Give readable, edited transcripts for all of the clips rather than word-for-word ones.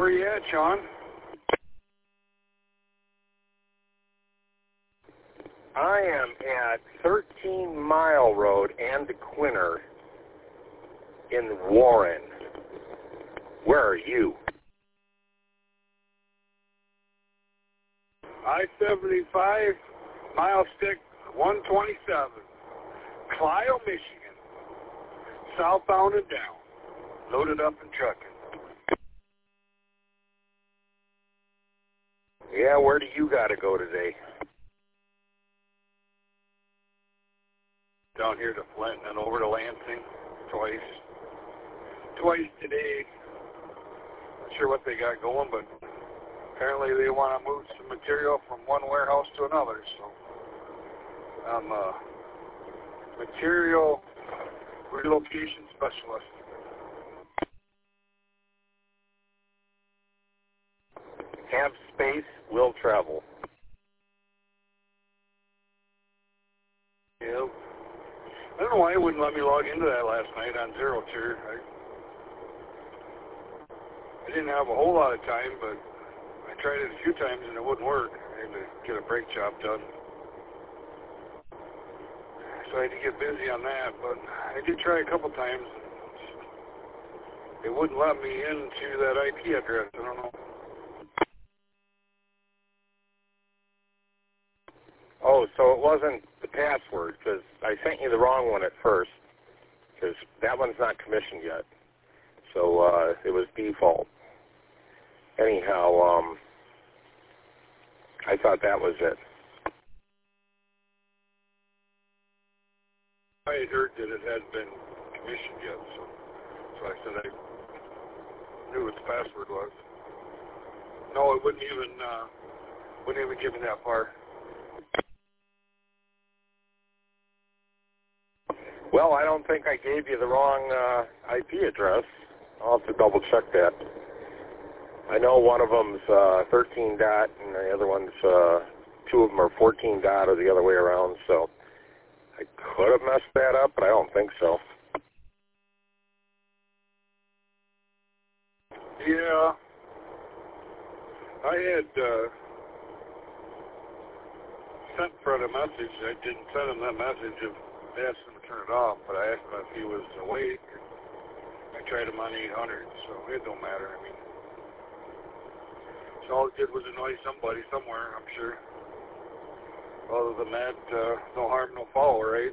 Where you at, Sean? I am at 13 Mile Road and Quinner in Warren. Where are you? I-75, mile stick 127, Clio, Michigan, southbound and down, loaded up and trucking. Yeah, where do you got to go today? Down here to Flint and over to Lansing twice today. Not sure what they got going, but apparently they want to move some material from one warehouse to another, so I'm a material relocation specialist. Have space, will travel. Yep. I don't know why it wouldn't let me log into that last night on ZeroTier. I didn't have a whole lot of time, but I tried it a few times and it wouldn't work. I had to get a brake job done. So I had to get busy on that, but I did try a couple times. It wouldn't let me into that IP address. I don't know. Oh, so it wasn't the password, because I sent you the wrong one at first, because that one's not commissioned yet. So it was default. Anyhow, I thought that was it. I had heard that it hadn't been commissioned yet, so I said I knew what the password was. No, it wouldn't even give me that far. Well, I don't think I gave you the wrong IP address. I'll have to double check that. I know one of them's 13 dot and the other one's, two of them are 14 dot or the other way around, so I could have messed that up, but I don't think so. Yeah. I had sent Fred a message. I didn't send him that message of asking him to turn it off, but I asked him if he was awake. I tried him on 800, so it don't matter. I mean, so all it did was annoy somebody somewhere, I'm sure. Other than that, no harm, no foul, right?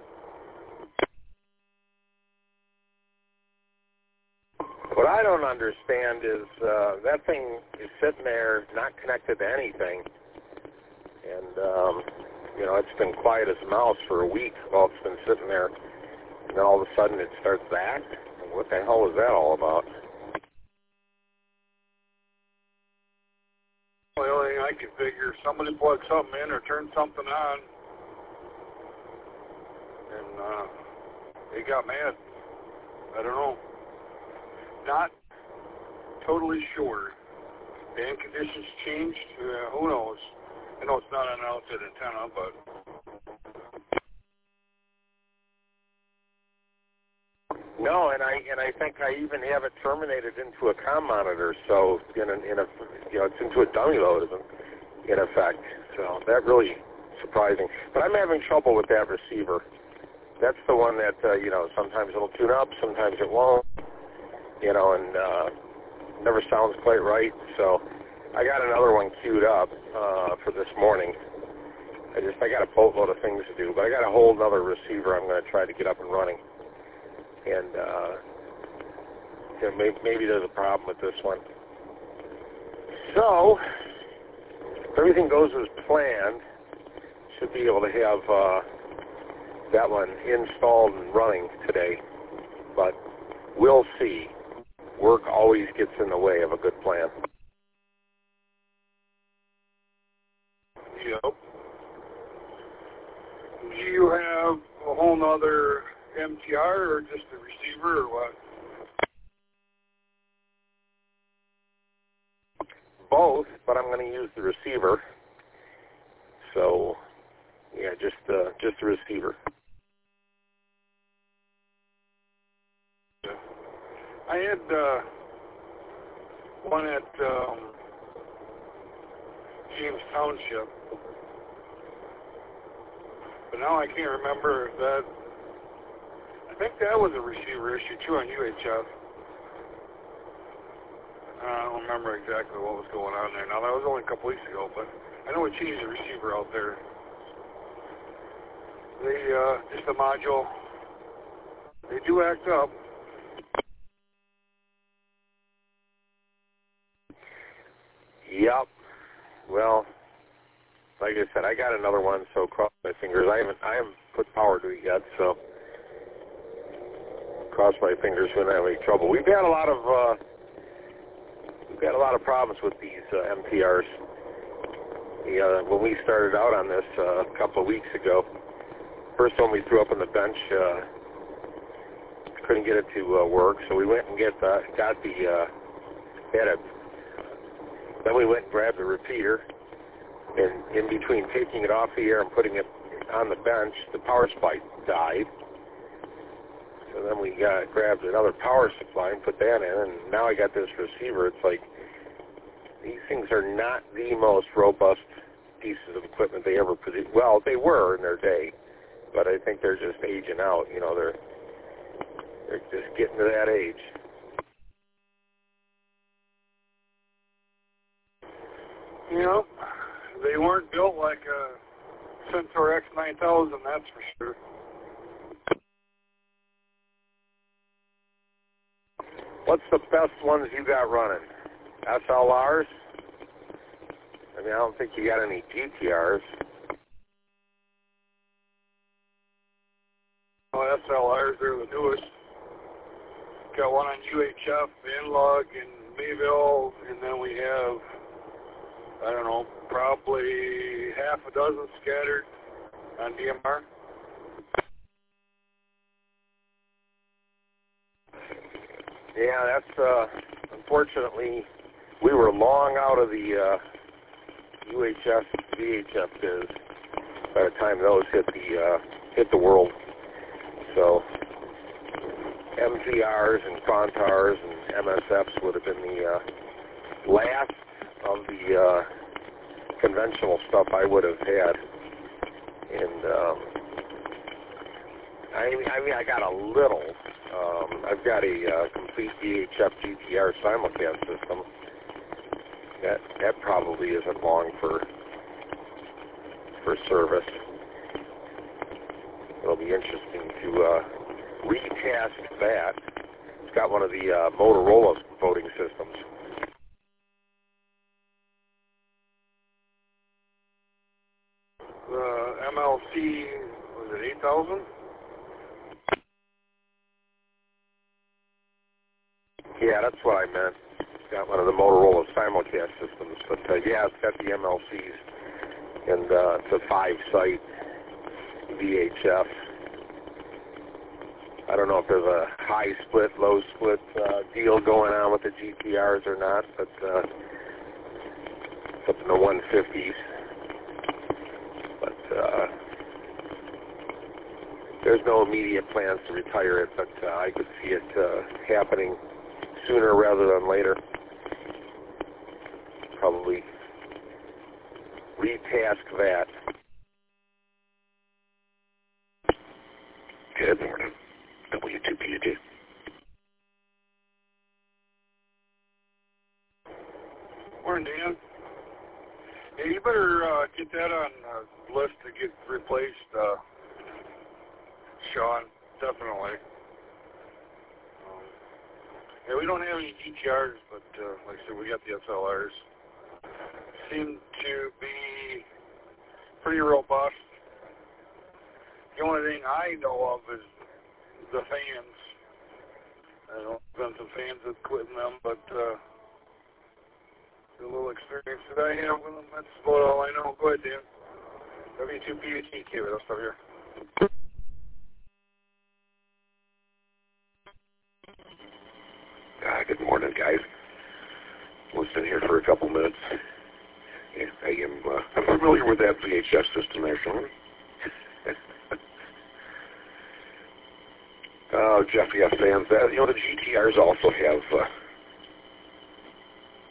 What I don't understand is that thing is sitting there not connected to anything. And, you know, it's been quiet as a mouse for a week while it's been sitting there. And then all of a sudden it starts to act. What the hell is that all about? The only thing I can figure, somebody plugged something in or turned something on, and they got mad. I don't know. Not totally sure. Band conditions changed. Who knows? I know it's not an outfit antenna, but no, and I think I even have it terminated into a comm monitor, so you know, it's into a dummy load in effect. So that really surprising. But I'm having trouble with that receiver. That's the one that you know, sometimes it'll tune up, sometimes it won't. You know, and never sounds quite right. So I got another one queued up for this morning. I got a boatload of things to do, but I got a whole other receiver I'm going to try to get up and running. And you know, maybe there's a problem with this one. So if everything goes as planned, should be able to have that one installed and running today. But we'll see. Work always gets in the way of a good plan. yep. Do you have a whole nother MTR or just a receiver or what? Both, but I'm going to use the receiver. So, yeah, just the receiver. I had one at James Township. But now I can't remember if that. I think that was a receiver issue too on UHF. I don't remember exactly what was going on there. Now that was only a couple weeks ago, but I know we changed the receiver out there. They just the module. They do act up. Yep. Well, like I said, I got another one, so cross my fingers. I haven't put power to it yet, so cross my fingers we don't have any trouble. We've had a lot of problems with these MTRs. When we started out on this a couple of weeks ago, first one we threw up on the bench, couldn't get it to work, so we went and then we went and grabbed the repeater, and in between taking it off the air and putting it on the bench, the power supply died. So then we grabbed another power supply and put that in, and now I got this receiver. It's like, these things are not the most robust pieces of equipment they ever produced. Well, they were in their day, but I think they're just aging out. You know, they're just getting to that age. You know, they weren't built like a Centaur X9000, that's for sure. What's the best ones you got running? SLRs? I mean, I don't think you got any GTRs. Well, SLRs, they're the newest. Got one on UHF, Analog, in Mayville, and then we have, I don't know, probably half a dozen scattered on DMR. Yeah, that's, unfortunately, we were long out of the UHF, VHF biz by the time those hit the world. So MTRs and Contars and MSFs would have been the last of the conventional stuff I would have had. And I mean, I got a little. I've got a complete VHF GTR simulcast system. That probably isn't long for service. It'll be interesting to retest that. It's got one of the Motorola voting systems. The MLC, was it 8,000? Yeah, that's what I meant. It's got one of the Motorola simulcast systems. But yeah, it's got the MLCs. And it's a 5-site VHF. I don't know if there's a high split, low split deal going on with the GTRs or not, but it's up in the 150s. But there's no immediate plans to retire it, but I could see it happening sooner rather than later. Probably retask that. Good morning. W2PUD. Morning, Dan. Yeah, you better get that on the list to get replaced, Sean. Definitely. Yeah, we don't have any GTRs, but like I said, we got the SLRs. Seem to be pretty robust. The only thing I know of is the fans. I know there's been some fans that quitting them, but the little experience that I have with them, that's about all I know. Go ahead, Dan. W2PUD, keep it. I'll stop here. Good morning, guys. Listening here for a couple minutes. I'm familiar with that VHF system there, Sean. Jeff, yeah, fans. The GTRs also have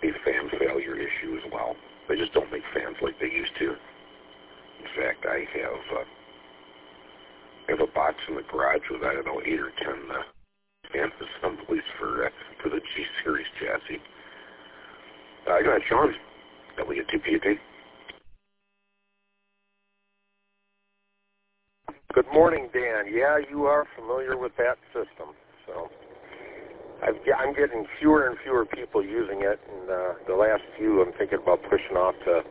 in the garage with, I don't know, 8 or 10 stamp assemblies for the G Series chassis. Go ahead, Sean. W2PT. Good morning, Dan. Yeah, you are familiar with that system. So I'm getting fewer and fewer people using it, and the last few I'm thinking about pushing off to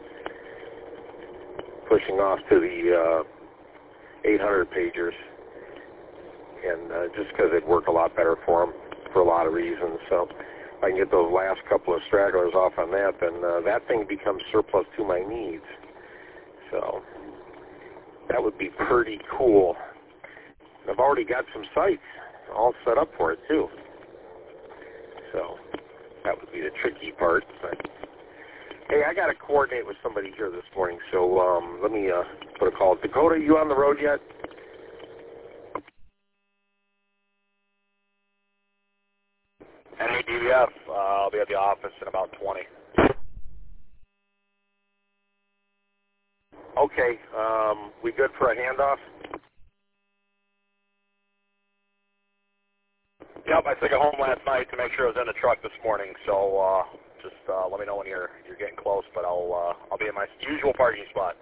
the 800 pagers, and just because it'd work a lot better for them for a lot of reasons. So if I can get those last couple of stragglers off on that, then that thing becomes surplus to my needs. So that would be pretty cool. I've already got some sites all set up for it too. So that would be the tricky part. But hey, I got to coordinate with somebody here this morning, so let me put a call. Dakota, you on the road yet? NADVF, I'll be at the office in about 20. Okay, we good for a handoff? Yep, I took it home last night to make sure it was in the truck this morning, so just let me know when you're getting close, but I'll be in my usual parking spot.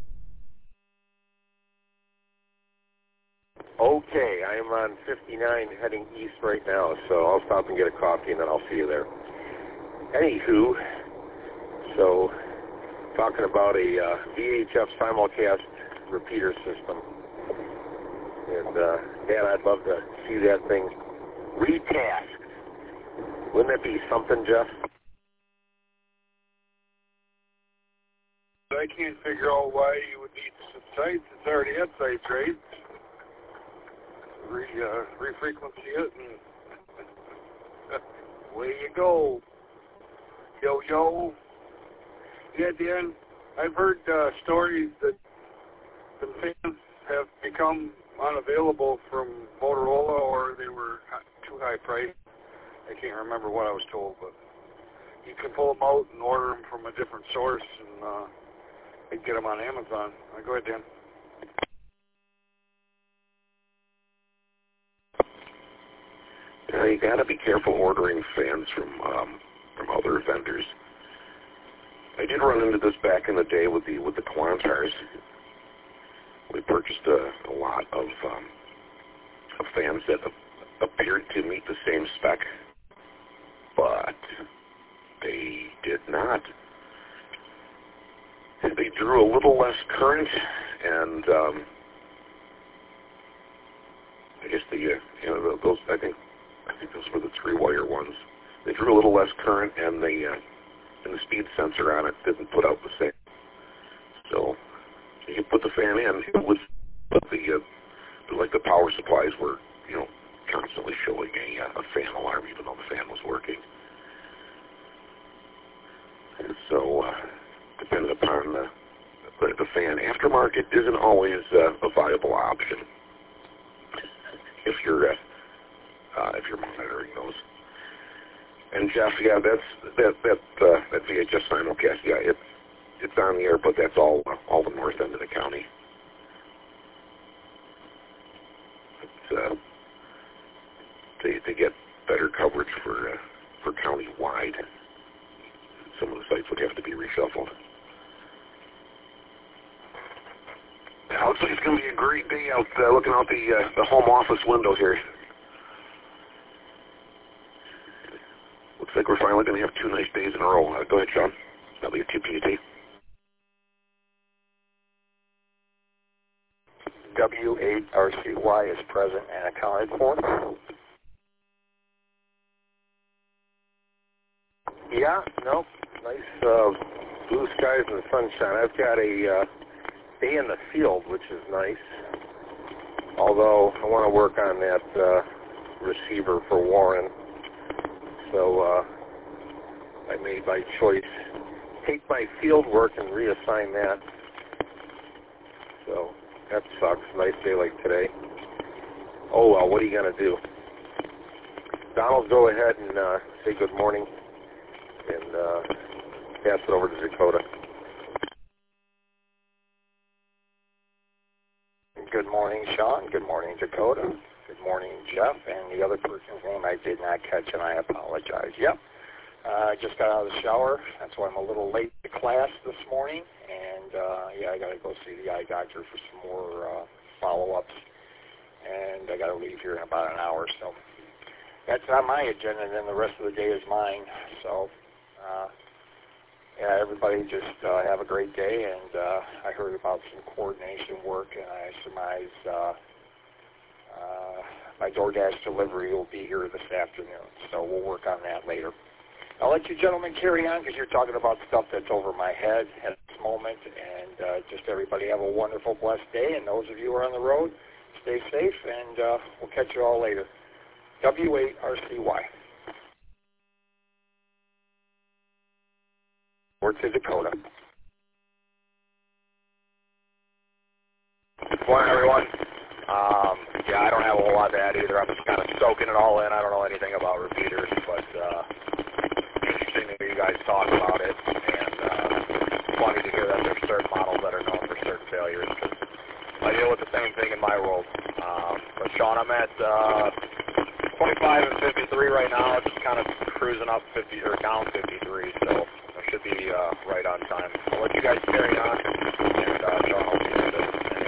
Okay, I am on 59 heading east right now, so I'll stop and get a coffee and then I'll see you there. Anywho, so talking about a VHF simulcast repeater system, and Dan, I'd love to see that thing retasked. Wouldn't that be something, Jeff? I can't figure out why you would need some sites. It's already at sites, right? Refrequency it, and away you go. Yo. Yeah, Dan, I've heard stories that the fans have become unavailable from Motorola, or they were too high priced. I can't remember what I was told, but you can pull them out and order them from a different source, and you can get them on Amazon. Go ahead, Dan. You got to be careful ordering fans from other vendors. I did run into this back in the day with the Quantars. We purchased a lot of fans that appeared to meet the same spec, but they did not. They drew a little less current, and I guess those I think those were the 3-wire ones. They drew a little less current, and the speed sensor on it didn't put out the same. So you put the fan in, but the power supplies were constantly showing a fan alarm, even though the fan was working. And so depending upon the fan, aftermarket isn't always a viable option if you're monitoring those. And Jeff, yeah, that VHF simulcast, yeah, it's on the air, but that's all the north end of the county. It's, to get better coverage for county-wide, some of the sites would have to be reshuffled. It looks like it's going to be a great day out looking out the home office window here. Looks like we're finally going to have 2 nice days in a row. Go ahead, Sean. W2PT. W8RCY is present and accounted for. Yeah, no, nice blue skies and sunshine. I've got a day in the field, which is nice. Although I want to work on that receiver for Warren. So I made my choice. Take my field work and reassign that. So that sucks. Nice day like today. Oh well, what are you going to do? Donald, go ahead and say good morning and pass it over to Dakota. Good morning, Sean. Good morning, Dakota. Good morning, Jeff. And the other person's name I did not catch, and I apologize. Yep. I just got out of the shower. That's why I'm a little late to class this morning. And, I got to go see the eye doctor for some more follow-ups. And I got to leave here in about an hour. So that's on my agenda, and then the rest of the day is mine. So, everybody just have a great day. And I heard about some coordination work, and I surmise my DoorDash delivery will be here this afternoon. So we'll work on that later. I'll let you gentlemen carry on because you're talking about stuff that's over my head at this moment. And just everybody have a wonderful, blessed day. And those of you who are on the road, stay safe, and we'll catch you all later. W8RCY. Word to Dakota. Good morning, everyone. I don't have a whole lot to add either. I'm just kind of soaking it all in. I don't know anything about repeaters, but interesting to hear you guys talk about it, and funny to hear that there's certain models that are known for certain failures, because I deal with the same thing in my world. But Sean, I'm at 25 and 53 right now, just kind of cruising up 50 or down 53, so I should be right on time. I'll let you guys carry on, and Sean, hope you do this.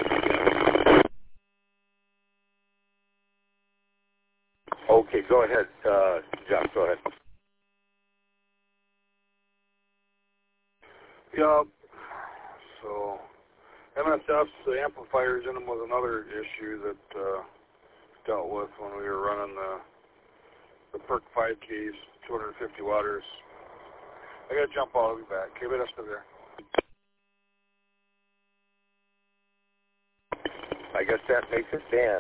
Okay, go ahead, Jeff. Go ahead. Yeah. So MSF's the amplifiers in them was another issue that dealt with when we were running the PERC 5Ks, 250 watters. I gotta jump out. I'll be back. Okay, but stay there. I guess that makes it Dan.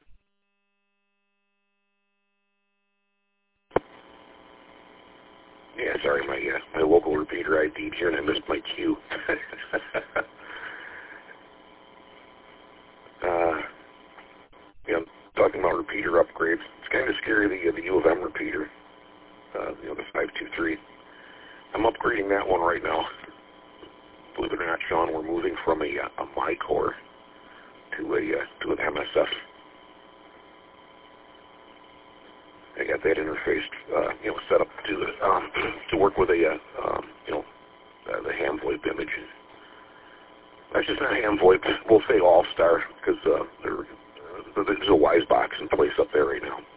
Yeah, sorry, my local repeater ID'd here and I missed my cue. I'm talking about repeater upgrades. It's kind of scary, the U of M repeater, the 523. I'm upgrading that one right now. Believe it or not, Sean, we're moving from a MyCore to an MSF. I got that interface, set up to work with the ham VoIP image. That's just not ham VoIP. We'll say All-Star because there's a Wisebox in place up there right now.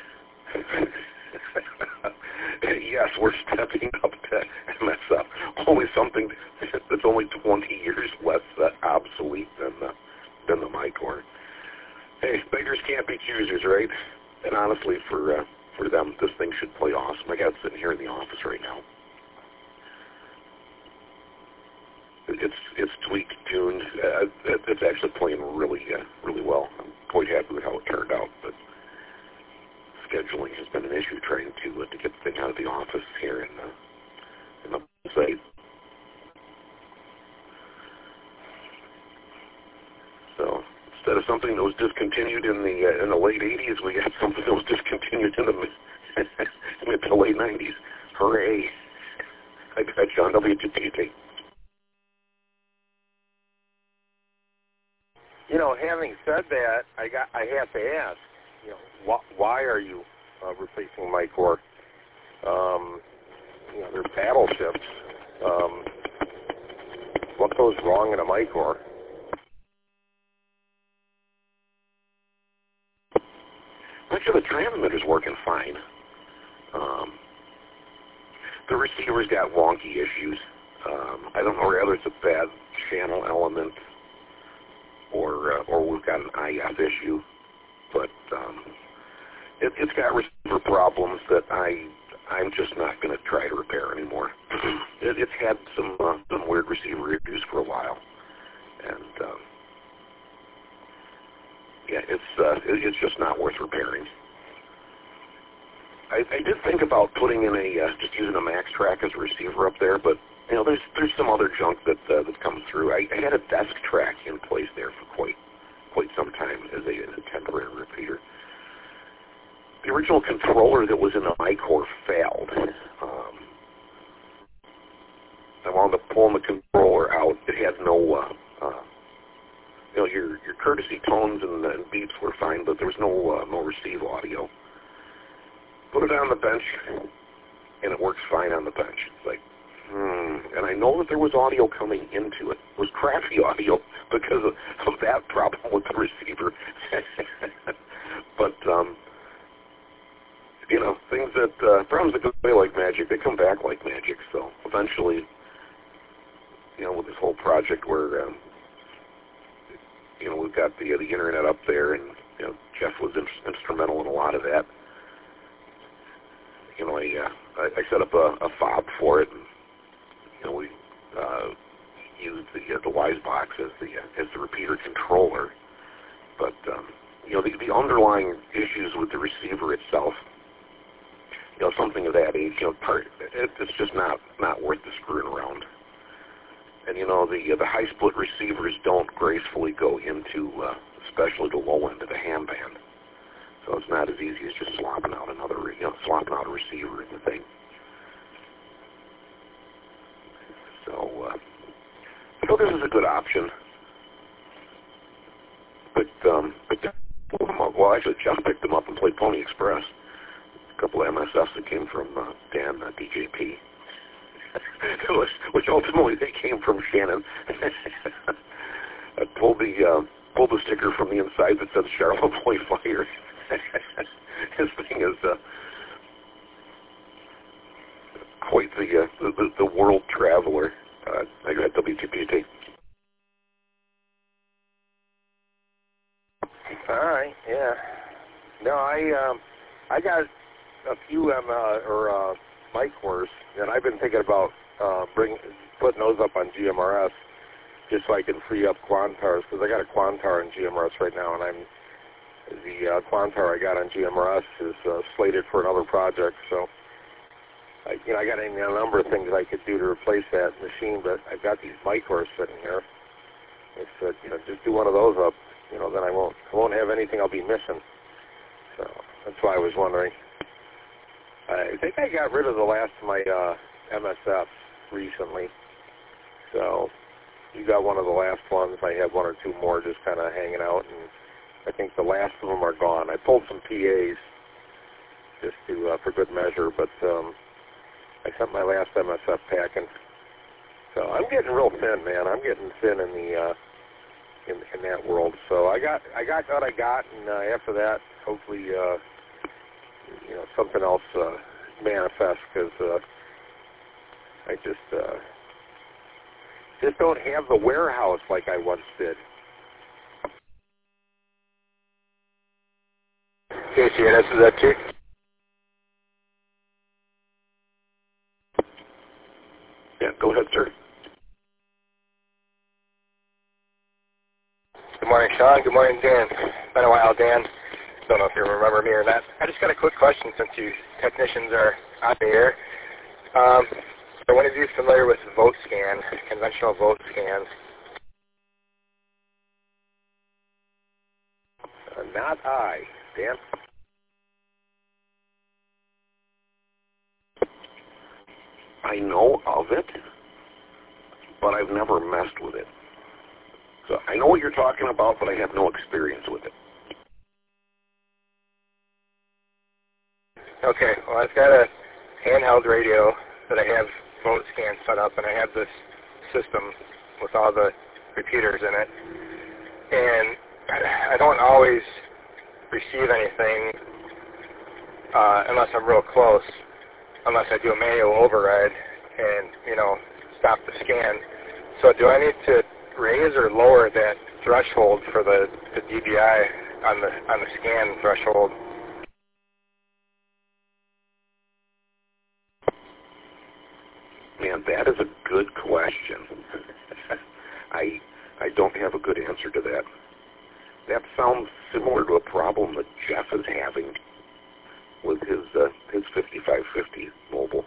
Yes, we're stepping up to MSF. Only something that's only 20 years less obsolete than the MyCore. Hey, beggars can't be choosers, right? And honestly, for them, this thing should play awesome. I got it sitting here in the office right now. It's tweaked, tuned. It's actually playing really well. I'm quite happy with how it turned out. But scheduling has been an issue trying to get the thing out of the office here in the site. So instead of something that was discontinued in the late 80s, we got something that was discontinued in the mid to late 90s. Hooray! I bet John WTT. Having said that, I have to ask, why are you replacing MyCore? They're battleships. What goes wrong in a MyCore? Actually, the transmitter's working fine. The receiver's got wonky issues. I don't know whether it's a bad channel element or we've got an IF issue, but it's got receiver problems that I'm just not going to try to repair anymore. It's had some weird receiver issues for a while, and it's just not worth repairing. I did think about putting in just using a MaxTrack as a receiver up there, but there's some other junk that's come through. I had a desk track in place there for quite some time as a temporary repeater. The original controller that was in the MyCore failed. I wound up pulling the controller out. It had no, your courtesy tones and beeps were fine, but there was no receive audio. Put it on the bench, and it works fine on the bench. It's like, and I know that there was audio coming into it. It was crappy audio because of that problem with the receiver. But, you know, things that, problems that go away like magic, they come back like magic. So eventually, you know, with this whole project where, you know, we've got the internet up there, and, you know, Jeff was instrumental in a lot of that. You know, I set up a fob for it, and, you know, we used the Wisebox as the repeater controller. But you know, the underlying issues with the receiver itself, you know, something of that age, you know, it's just not worth the screwing around. And you know, the high split receivers don't gracefully go into, especially the low end of the ham band. So it's not as easy as just swapping out swapping out a receiver in the thing. So I thought this was a good option. But well, actually, Jeff picked them up and played Pony Express. A couple of MSFs that came from Dan DJP, which ultimately they came from Shannon. I pulled the sticker from the inside that says Charlotte Boy Fire. His thing is quite the world traveler. I got WTPT. All right, yeah. No, I got a few mic cores, and I've been thinking about putting those up on GMRS just so I can free up Quantars, because I got a Quantar in GMRS right now, and the Quantar I got on GMRS is slated for another project, so I got a number of things I could do to replace that machine, but I've got these mic cores sitting here. It's just do one of those up. You know, then I won't have anything I'll be missing. So that's why I was wondering. I think I got rid of the last of my MSFs recently. So you got one of the last ones. I have one or two more just kind of hanging out, and I think the last of them are gone. I pulled some PAs just to for good measure, but I sent my last MSF packing. So I'm getting real thin, man. I'm getting thin in the in that world. So I got what I got, and after that, hopefully, something else manifests, because I just don't have the warehouse like I once did. KCNS, is that you? Yeah, go ahead, sir. Good morning, Sean. Good morning, Dan. Been a while, Dan. Don't know if you remember me or not. I just got a quick question since you technicians are on the air. Are one of you familiar with vote scan, conventional vote scans? Not I, Dan. I know of it, but I've never messed with it. So I know what you're talking about, but I have no experience with it. Okay, well, I've got a handheld radio that I have vote scan set up, and I have this system with all the repeaters in it. And I don't always receive anything unless I'm real close, unless I do a manual override and, stop the scan. So do I need to raise or lower that threshold for the DBI on the scan threshold? Man, that is a good question. I don't have a good answer to that. That sounds similar to a problem that Jeff is having with his 5550 mobile.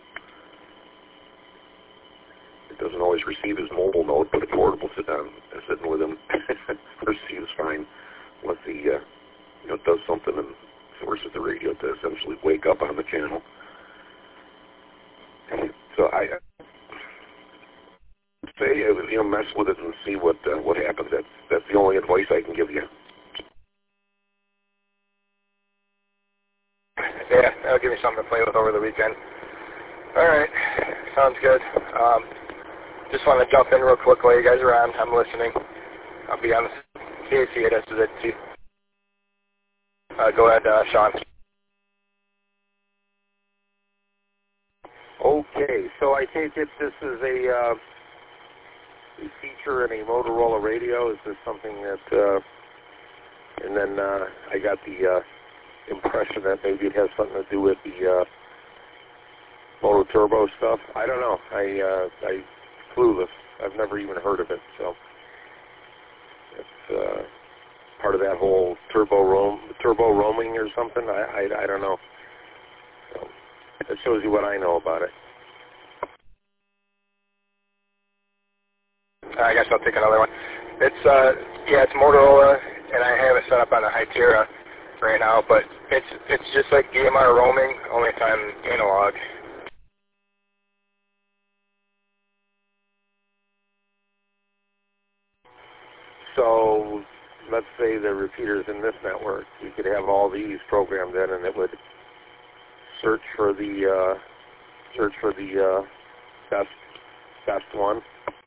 It doesn't always receive his mobile node, but a portable sitting with him receives fine. Unless he does something and forces the radio to essentially wake up on the channel. So say, mess with it and see what happens. That's the only advice I can give you. Yeah, that'll give me something to play with over the weekend. All right, sounds good. Just want to jump in real quick while you guys are on. I'm listening. I'll be on the CAC at SZT. Go ahead, Sean. Okay, so I take it this is a feature in a Motorola radio. Is this something that, and then I got the impression that maybe it has something to do with the Moto Turbo stuff. I don't know. I clueless. I've never even heard of it, so it's part of that whole turbo roaming or something. I don't know. So that shows you what I know about it. I guess I'll take another one. It's Motorola, and I have it set up on a Hytera right now, but it's just like DMR roaming, only it's on analog. So let's say the repeaters in this network, you could have all these programmed in, and it would search for the best one.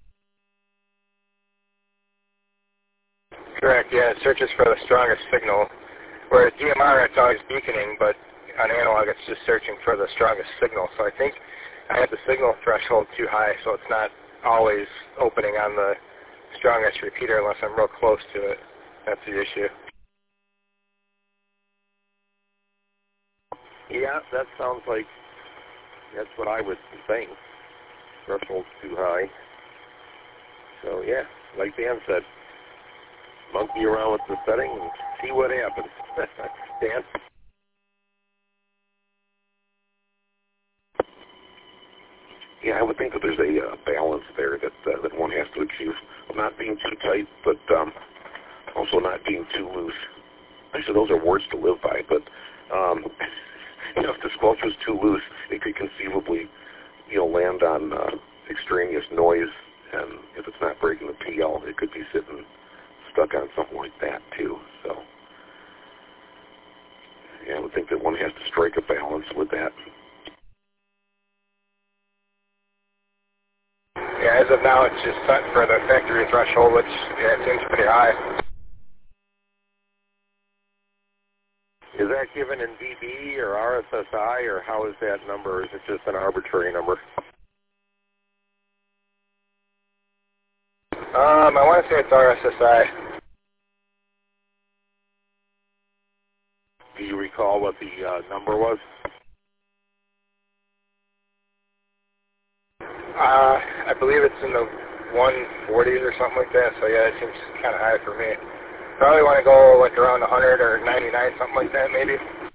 Correct. Yeah, it searches for the strongest signal. Whereas DMR, it's always beaconing, but on analog, it's just searching for the strongest signal. So I think I have the signal threshold too high, so it's not always opening on the strongest repeater unless I'm real close to it. That's the issue. Yeah, that sounds like that's what I would think. Threshold's too high. So yeah, like Dan said, monkey around with the setting and see what happens. Dan? Yeah, I would think that there's a balance there that one has to achieve. Not being too tight, but also not being too loose. Actually, those are words to live by, but if the squelcher's too loose, it could conceivably, land on extraneous noise, and if it's not breaking the PL, it could be sitting stuck on something like that too. So, yeah, I would think that one has to strike a balance with that. Yeah, as of now, it's just set for the factory threshold, which it seems pretty high. Is that given in dB or RSSI, or how is that number? Or is it just an arbitrary number? I want to say it's RSSI. Do you recall what the number was? I believe it's in the 140s or something like that, so yeah, it seems kind of high for me. Probably want to go like around 100 or 99, something like that, maybe.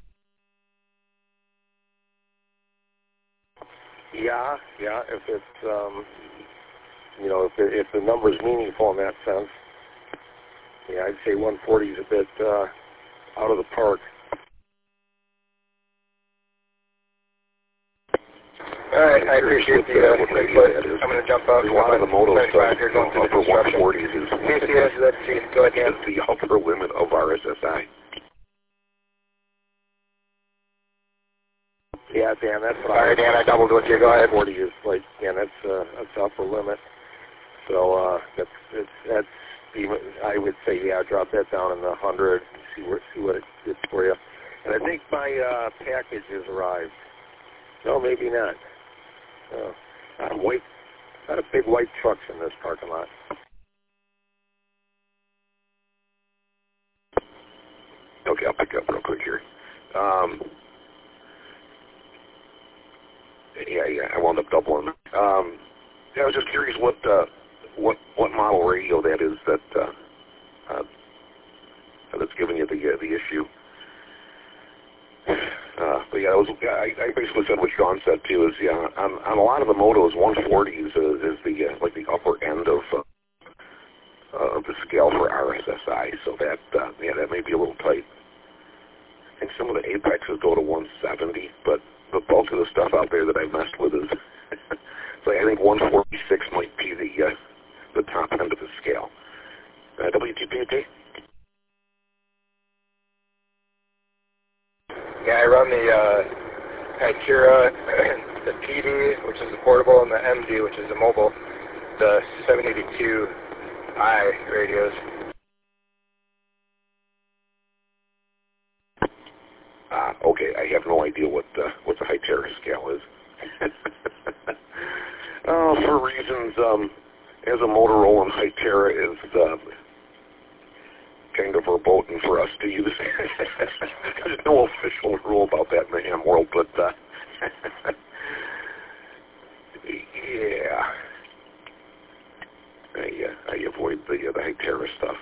Yeah. If it's if the number's meaningful in that sense, yeah, I'd say 140 is a bit out of the park. All right, I appreciate the input. I'm going to jump out. A lot of the Moto stuff, here going through upper the construction. 140s is Go ahead, Dan. the upper limit of RSSI. Yeah, Dan, that's what Sorry, Dan, I doubled with you. Go ahead. 40 is like, that's upper limit. So that's even, I would say, yeah, drop that down in the 100. See what it gets for you. And I think my package has arrived. No, maybe not. Not a big white trucks in this parking lot. Okay, I'll pick up real quick here. Yeah, I wound up doubling. I was just curious what model radio that is that's giving you the issue. But yeah, I basically said what Sean said too. Is on a lot of the Motos, 140s is the upper end of the scale for RSSI. So that may be a little tight. I think some of the Apexes go to 170, but the bulk of the stuff out there that I messed with is So I think 146 might be the top end of the scale. WTPT? Yeah, I run the Hytera, the PD, which is the portable, and the MD, which is the mobile, the 782i radios. Okay, I have no idea what the Hytera scale is. For reasons, as a Motorola, Hytera is kind of verboten for us to use. There's no official rule about that in the ham world, but yeah, I avoid the Hytera stuff.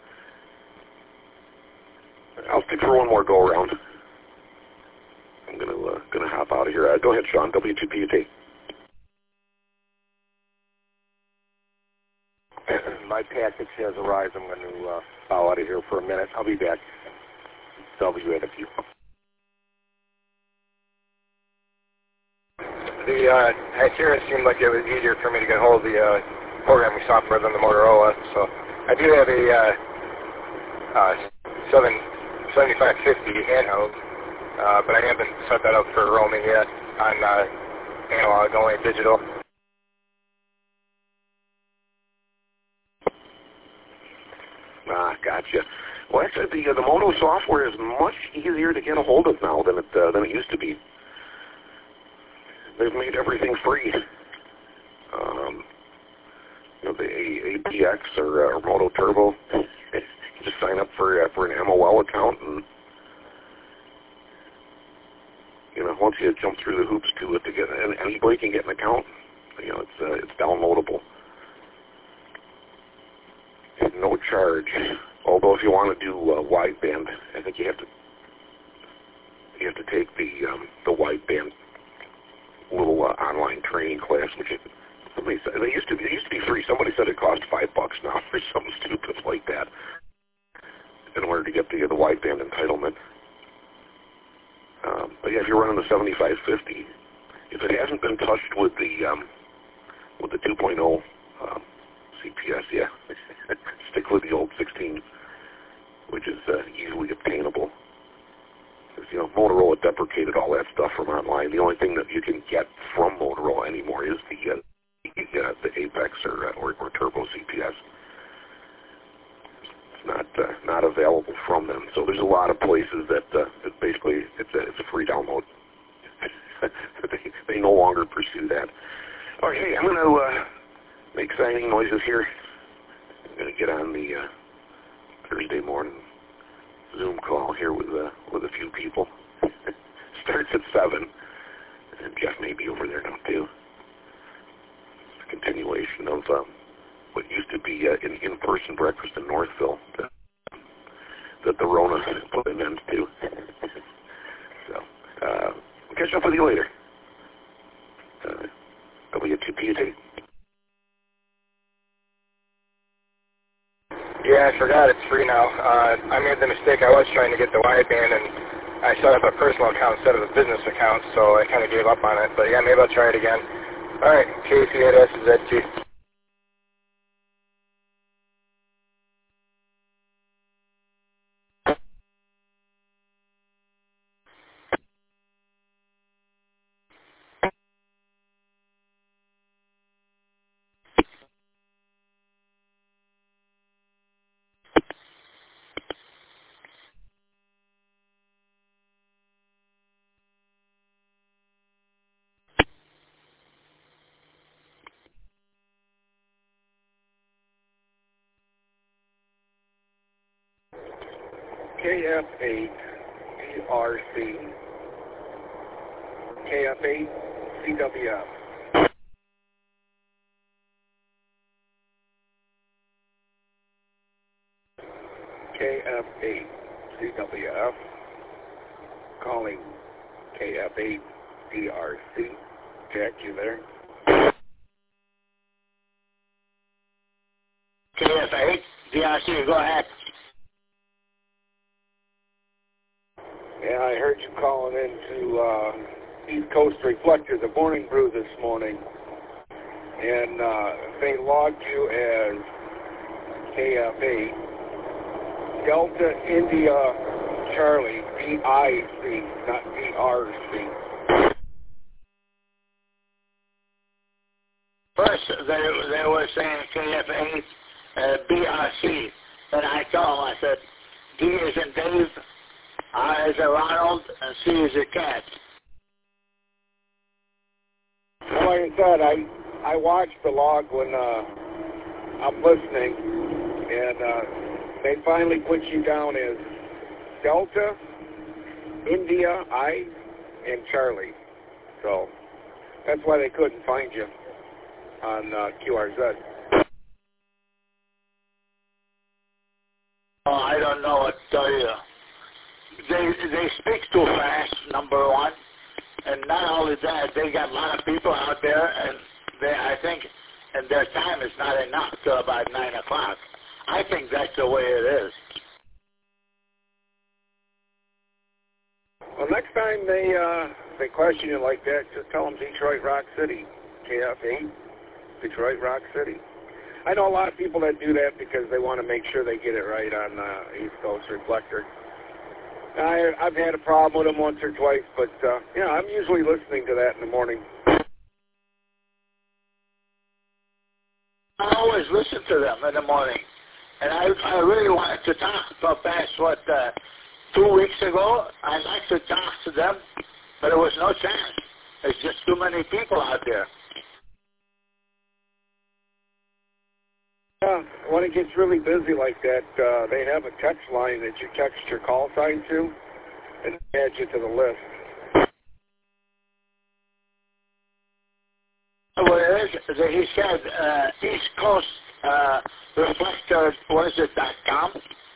I'll stick for one more go around. I'm gonna hop out of here. Go ahead, Sean. W2PUT. My package has arrived. I'm going to bow out of here for a minute. I'll be back. WNFU. The Hytera seemed like it was easier for me to get hold of the programming software than the Motorola, so I do have a 7550 handheld, but I haven't set that up for roaming yet on analog, only digital. Gotcha. Well, actually, the Moto software is much easier to get a hold of now than it used to be. They've made everything free. The APX or Moto Turbo. You just sign up for an MOL account, and once you jump through the hoops to get, and anybody can get an account. It's downloadable. No charge. Although if you want to do wideband, I think you have to take the wideband little online training class, which somebody said it used to be free. Somebody said it cost $5 now or something stupid like that in order to get the wideband entitlement. But yeah, if you're running the 7550, if it hasn't been touched with the 2.0 CPS, yeah, stick with the old 16, which is easily obtainable. Because Motorola deprecated all that stuff from online. The only thing that you can get from Motorola anymore is the Apex or Turbo CPS. It's not available from them. So there's a lot of places that basically it's a free download. they no longer pursue that. All right, hey, I'm going to make signing noises here. I'm going to get on the Thursday morning Zoom call here with a few people. Starts at 7, and Jeff may be over there now too. It's a continuation of what used to be an in-person breakfast in Northville that the Rona put an end to. So we'll catch up with you later. W2PUT. Yeah, I forgot it's free now. I made the mistake. I was trying to get the wideband, and I set up a personal account instead of a business account, so I kind of gave up on it. But yeah, maybe I'll try it again. All right, KC8SZT. KF8 DRC KF8 CWF KF8 CWF calling KF8 DRC. Jack, you there? KF8 DRC, go ahead. Yeah, I heard you calling into East Coast Reflector, the morning brew this morning. and they logged you as KFA, Delta India Charlie, VIC, not VRC. First, they were saying KFA, BRC. Then I told them, I said, D is in Dave, R is in Ronald, and C is in Cat. Well, like I said, I watched the log when I'm listening, and they finally put you down as Delta, India, I, and Charlie. So that's why they couldn't find you on QRZ. Oh, I don't know what to tell you. They speak too fast, number one. And not only that, they got a lot of people out there, and I think, and their time is not enough till about 9 o'clock. I think that's the way it is. Well, next time they question you like that, just tell them Detroit Rock City, KFA, Detroit Rock City. I know a lot of people that do that because they want to make sure they get it right on East Coast Reflector. I've had a problem with them once or twice, but yeah, I'm usually listening to that in the morning. I always listen to them in the morning, and I really wanted to talk about past 2 weeks ago. I'd like to talk to them, but there was no chance. There's just too many people out there. Yeah, when it gets really busy like that, they have a text line that you text your call sign to and add you to the list. Well, it is, he said East Coast Reflector, what is it, .com?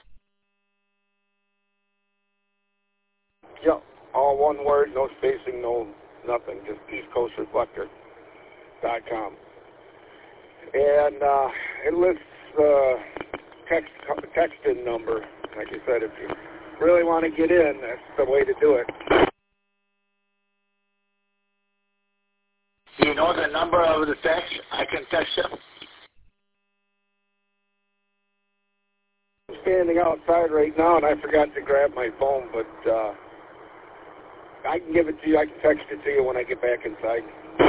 Yeah, all one word, no spacing, no nothing, just EastCoastReflector.com. And it lists the text-in number. Like I said, if you really want to get in, that's the way to do it. Do you know the number of the text? I can text them. I'm standing outside right now, and I forgot to grab my phone, but I can give it to you. I can text it to you when I get back inside.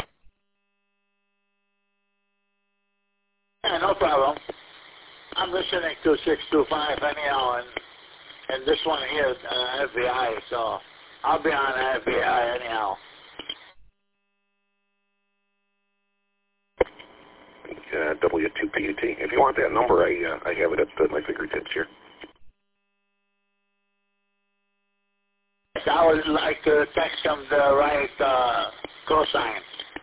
Yeah, no problem. I'm listening to 625 anyhow, and this one here is FBI, so I'll be on FBI anyhow. W2PUT. If you want that number, I have it at my fingertips here. Yes, I would like to text them the right cosign.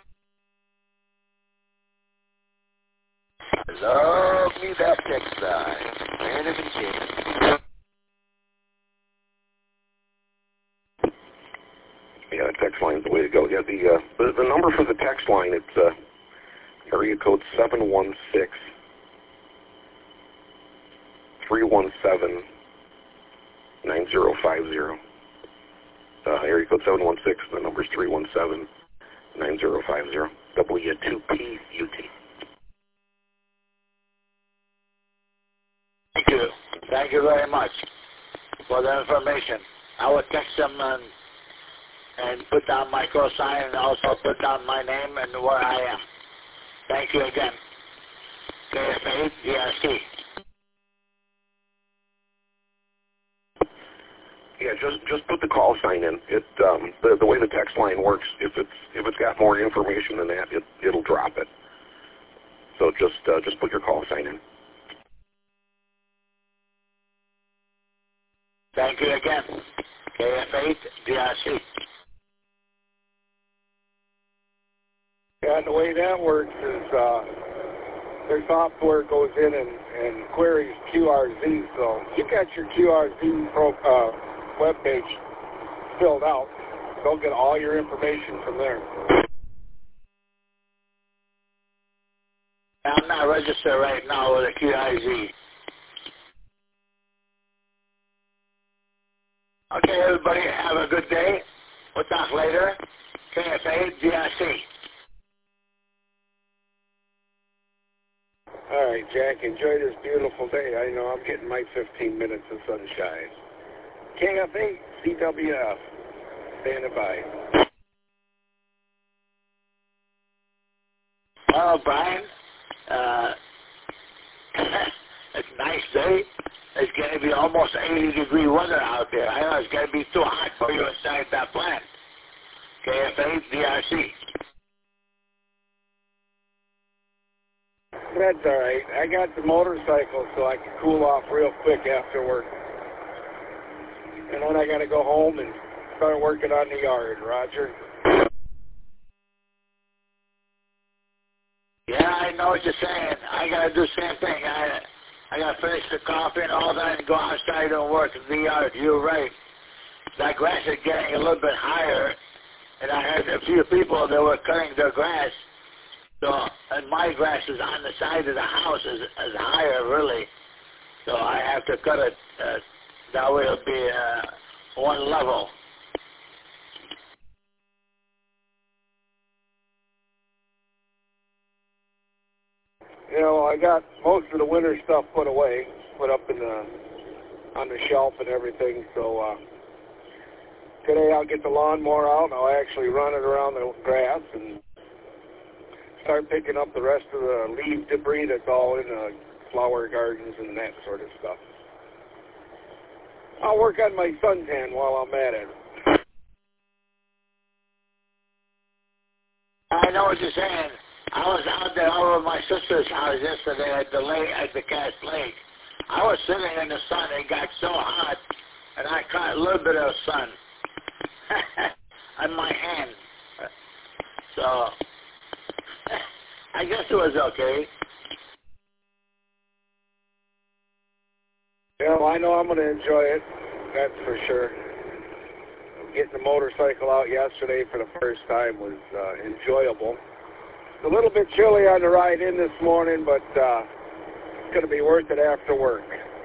Love me that text line. Man of enchantment. Yeah, text line's the way to go. Yeah, the number for the text line, it's area code 716-317-9050. Area code 716, the number's 317-9050. W2PUT. Thank you. Thank you very much for the information. I will text them and put down my cosign and also put down my name and where I am. Thank you again. KFA, DRC. Yeah, just put the call sign in. It the way the text line works, if it's got more information than that, it'll drop it. So just put your call sign in. Thank you again. KF8, DRC. Yeah, and the way that works is their software goes in and queries QRZ. So you got your QRZ web page filled out. They'll get all your information from there. I'm not registered right now with a QIZ. Okay, everybody, have a good day. We'll talk later. KFA, DRC. All right, Jack, enjoy this beautiful day. I know I'm getting my 15 minutes of sunshine. KF8, CWF, standing by. Well, Brian, it's a nice day. It's going to be almost 80-degree weather out there. I know it's going to be too hot for you inside that plant. KF8, DRC. That's all right. I got the motorcycle so I can cool off real quick after work. And then I got to go home and start working on the yard, Roger. Yeah, I know what you're saying. I got to do the same thing. I got to finish the coffee and all that and go outside and work in the yard. You're right. That grass is getting a little bit higher, and I heard a few people that were cutting their grass. So, and my grass is on the side of the house is higher, really. So I have to cut it. That way it'll be one level. You know, I got most of the winter stuff put away, put up in on the shelf and everything. So today I'll get the lawnmower out and I'll actually run it around the grass and start picking up the rest of the leaf debris that's all in the flower gardens and that sort of stuff. I'll work on my suntan while I'm at it. I know what you're saying. I was out there over my sister's house yesterday at the lake, at the Cass Lake. I was sitting in the sun. It got so hot, and I caught a little bit of sun on my hand. So I guess it was okay. Yeah, well, I know I'm going to enjoy it. That's for sure. Getting the motorcycle out yesterday for the first time was enjoyable. It's a little bit chilly on the ride in this morning, but it's going to be worth it after work.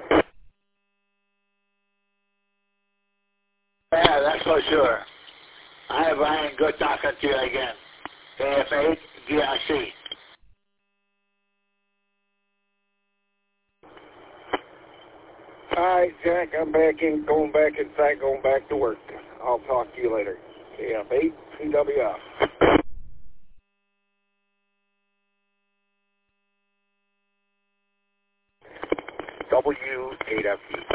Yeah, that's for sure. Hi, Brian. Good talking to you again. KF8, DRC. All right, Jack, I'm back in, going back inside, going back to work. I'll talk to you later. KF8, CWF. W8FE.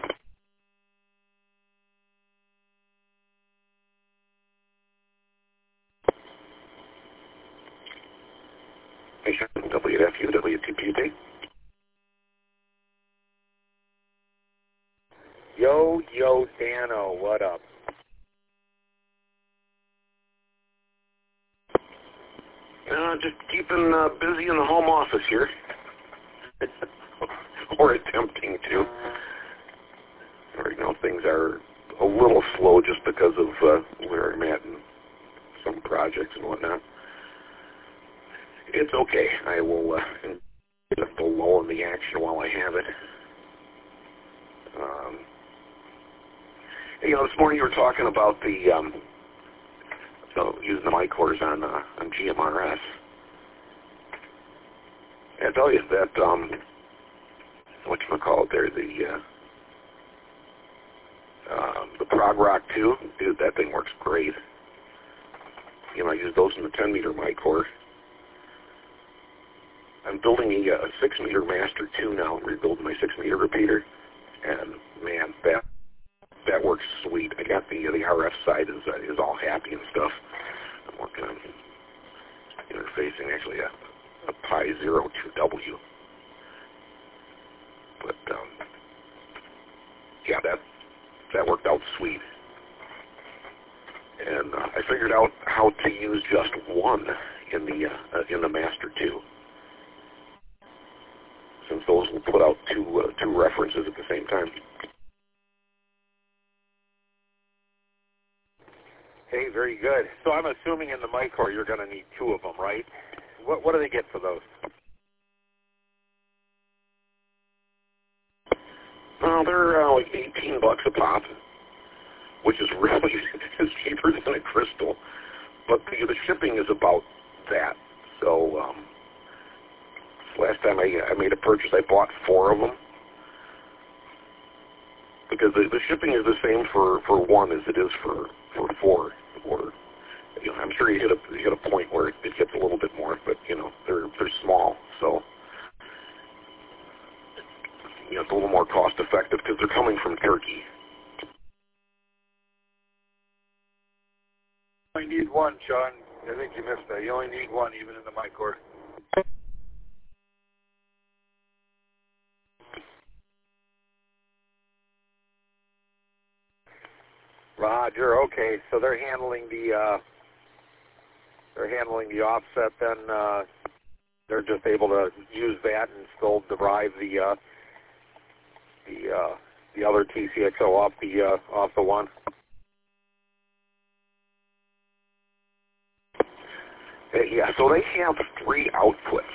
WFU, WTPD. Yo, Dano, what up? Just keeping busy in the home office here. Or attempting to. Right now things are a little slow just because of where I'm at and some projects and whatnot. It's okay. I will get the lull in the action while I have it. You know, this morning you were talking about the using the mic cores on GMRS. I tell you that whatchamacallit there, the Prog Rock 2, dude, that thing works great. You know, I use those in the 10-meter mic core. I'm building a 6-meter Master 2 now, rebuilding my 6-meter repeater, and man, that works sweet. I got the RF side is all happy and stuff. I'm working on interfacing actually a Pi 02W. But yeah, that worked out sweet. And I figured out how to use just one in the Master 2, since those will put out two references at the same time. Hey, very good. So I'm assuming in the mic core you're going to need 2 of them, right? What do they get for those? Well, they're like $18 a pop, which is really is cheaper than a crystal. But the shipping is about that. So Last time I made a purchase, I bought 4 of them. Because the shipping is the same for 1 as it is for 4. Or, you know, I'm sure you hit a point where it gets a little bit more, but, you know, they're small. So, you know, it's a little more cost effective because they're coming from Turkey. You only need 1, Sean. I think you missed that. You only need 1 even in the Micor. Roger. Okay, so they're handling the offset. Then they're just able to use that and still derive the other TCXO off the 1. Yeah, so they have 3 outputs.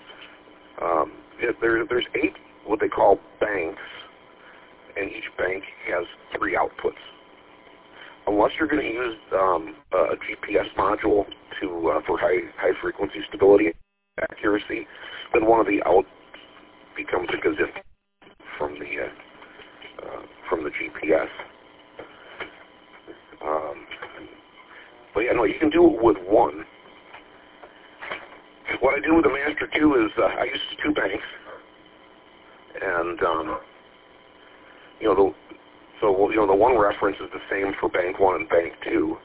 There's 8 what they call banks, and each bank has 3 outputs. Unless you're going to use a GPS module for high frequency stability and accuracy, then one of the out becomes a gazette from the GPS. But yeah, no, you can do it with 1. What I do with the Master 2 is I use 2 banks, and the 1 reference is the same for bank 1 and bank 2.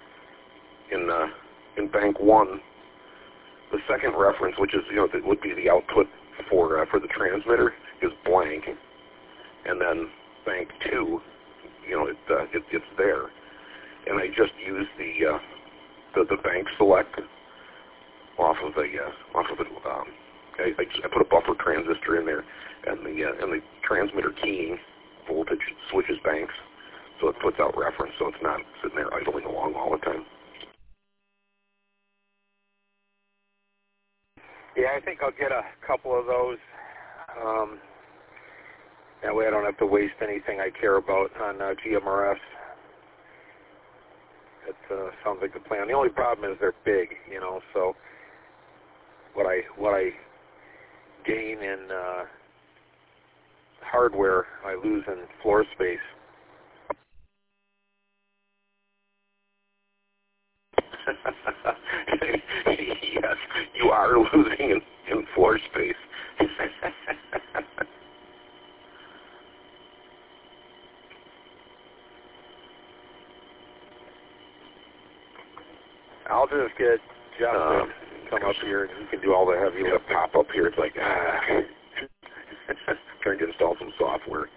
In bank 1, the second reference, which is that would be the output for the transmitter, is blank, and then bank 2, it's there, and I just use the bank select off of it. I put a buffer transistor in there, and the transmitter keying voltage switches banks, so it puts out reference, so it's not sitting there idling along all the time. Yeah, I think I'll get a couple of those. That way I don't have to waste anything I care about on GMRS. It sounds like the plan. The only problem is they're big, so what I gain in hardware, I lose in floor space. Yes, you are losing in floor space. I'll just get Jeff to come up here and he can do all the heavy lifting. Pop up here. It's like, trying to install some software.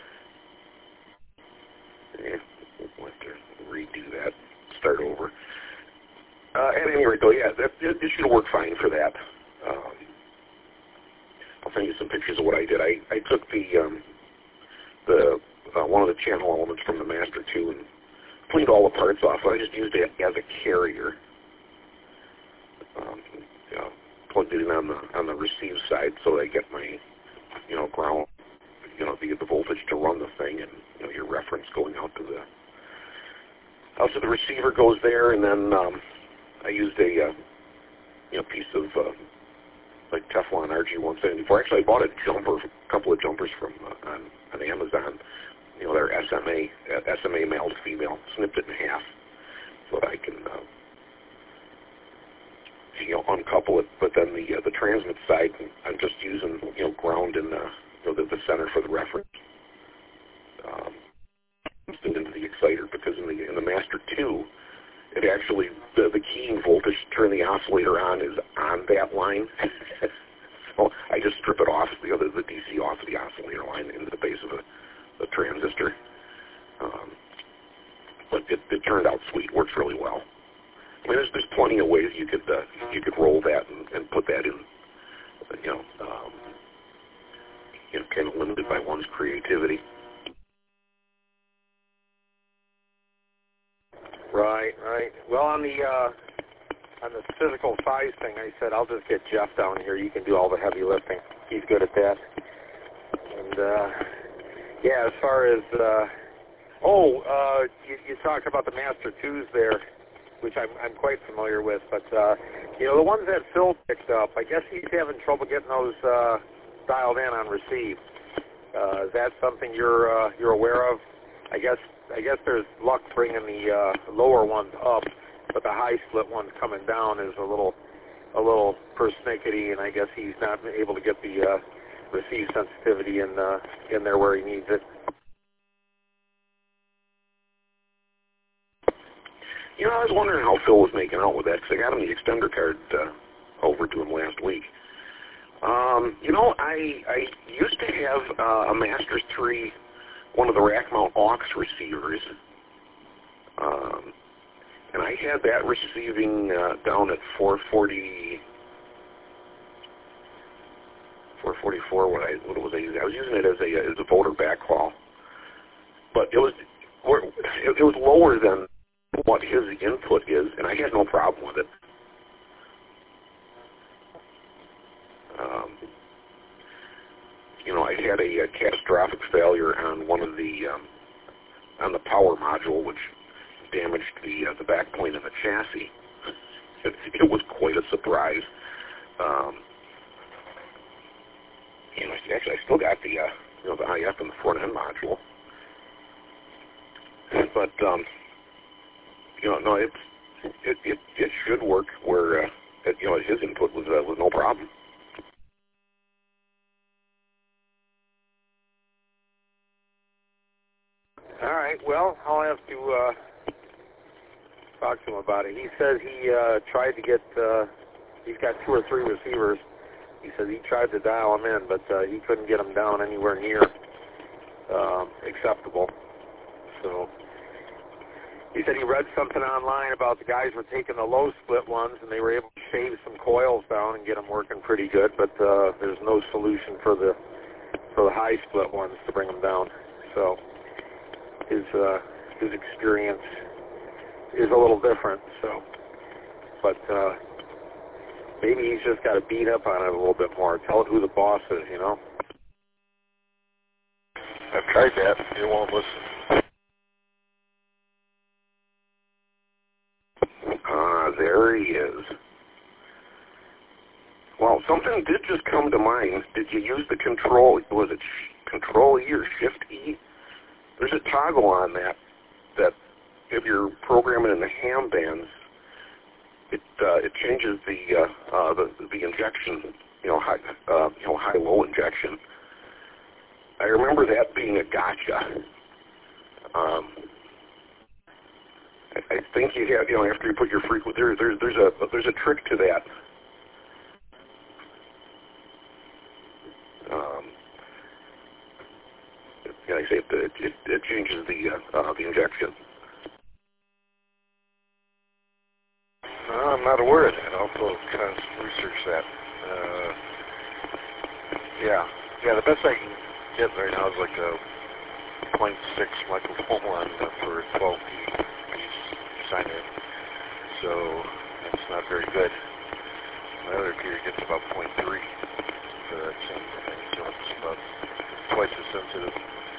Yeah, we'll have to redo that. Start over. At any rate, though, yeah, it should work fine for that. I'll send you some pictures of what I did. I took the one of the channel elements from the Master 2 and cleaned all the parts off. I just used it as a carrier. Plugged it in on the receive side so I get my ground, the voltage to run the thing, and your reference going out to the receiver goes there, and then I used a piece of like Teflon RG174. Actually, I bought a couple of jumpers from on Amazon. They're SMA male to female. Snipped it in half so that I can uncouple it. But then the transmit side, I'm just using ground in the center for the reference. Into the exciter, because in the Master 2, it actually the keying voltage to turn the oscillator on is on that line. So I just strip it off, the DC off of the oscillator line into the base of the transistor. But it turned out sweet. Works really well. I mean, there's plenty of ways you could roll that and put that in. Kind of limited by one's creativity. Right. Well, on the physical size thing, I said I'll just get Jeff down here. You can do all the heavy lifting. He's good at that. And as far as you talked about the Master 2s there. which I'm quite familiar with. But you know, the ones that Phil picked up, I guess he's having trouble getting those dialed in on receive. Is that something you're aware of? I guess there's luck bringing the lower ones up, but the high split ones coming down is a little persnickety, and I guess he's not able to get the receive sensitivity in there where he needs it. You know, I was wondering how Phil was making out with that, because I got him the extender card over to him last week. You know, I used to have a Masters 3, one of the rack mount aux receivers, and I had that receiving down at 444. What was I using? I was using it as a voter backhaul, but it was lower than what his input is, and I had no problem with it. You know, I had a catastrophic failure on one of the on the power module, which damaged the back plane of the chassis. It was quite a surprise. And I still got the the IF and the front end module, but no, it should work where his input was no problem. All right, well, I'll have to talk to him about it. He says he tried to get, he's got 2 or 3 receivers. He says he tried to dial them in, but he couldn't get them down anywhere near acceptable. So he said he read something online about the guys were taking the low split ones, and they were able to shave some coils down and get them working pretty good, but there's no solution for the high split ones to bring them down. So his experience is a little different. So, but maybe he's just got to beat up on it a little bit more. Tell it who the boss is, you know. I've tried that. It won't listen. There he is. Well, something did just come to mind. Did you use the control? Was it Control E or Shift E? There's a toggle on that if you're programming in the ham bands, it changes the injection, high-low injection. I remember that being a gotcha. I think you have, after you put your frequency, there's a trick to that. Like I say, it changes the injection. I'm not aware of that. I'll go kind of research that. Yeah, the best I can get right now is like a 0.6 microfarad for a 12P sign in. So that's not very good. My other computer gets about 0.3 for that same thing, so it's about twice as sensitive.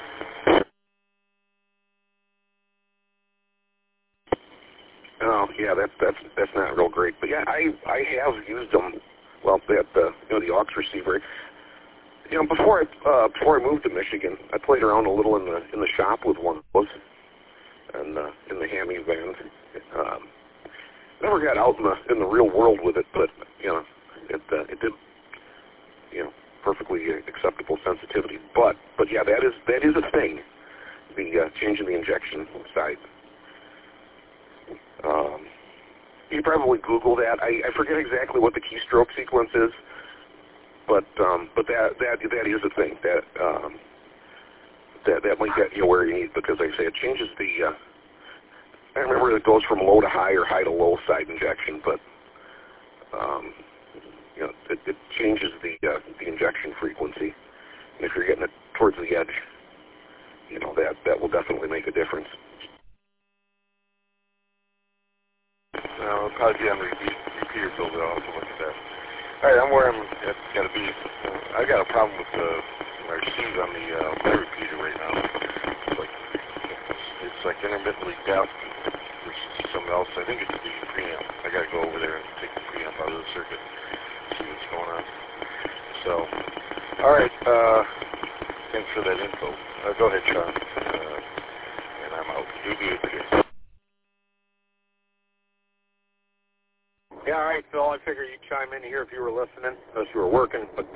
Oh, yeah, that's not real great. But yeah, I have used them. Well, the aux receiver. Before I moved to Michigan, I played around a little in the shop with one of those, and in the Hammy band. Never got out in the real world with it, but it did perfectly acceptable sensitivity. But yeah, that is a thing. The changing the injection side. You probably Google that. I forget exactly what the keystroke sequence is, but that is a thing that might get you where you need, because like I say, it changes the. I remember it goes from low to high or high to low side injection, but it changes the injection frequency, and if you're getting it towards the edge, that will definitely make a difference. It'll probably be on repeater build. I'll have to look at that. All right, I'm where I'm got to be. I got a problem with my receive on the repeater right now. It's like intermittently down for some something else. I think it's the preamp. I got to go over there and take the preamp out of the circuit, see what's going on. So, all right. Thanks for that info. Go ahead, Sean. And I'm out. You be okay. Yeah, all right, Phil. I figured you'd chime in here if you were listening, unless you were working. But,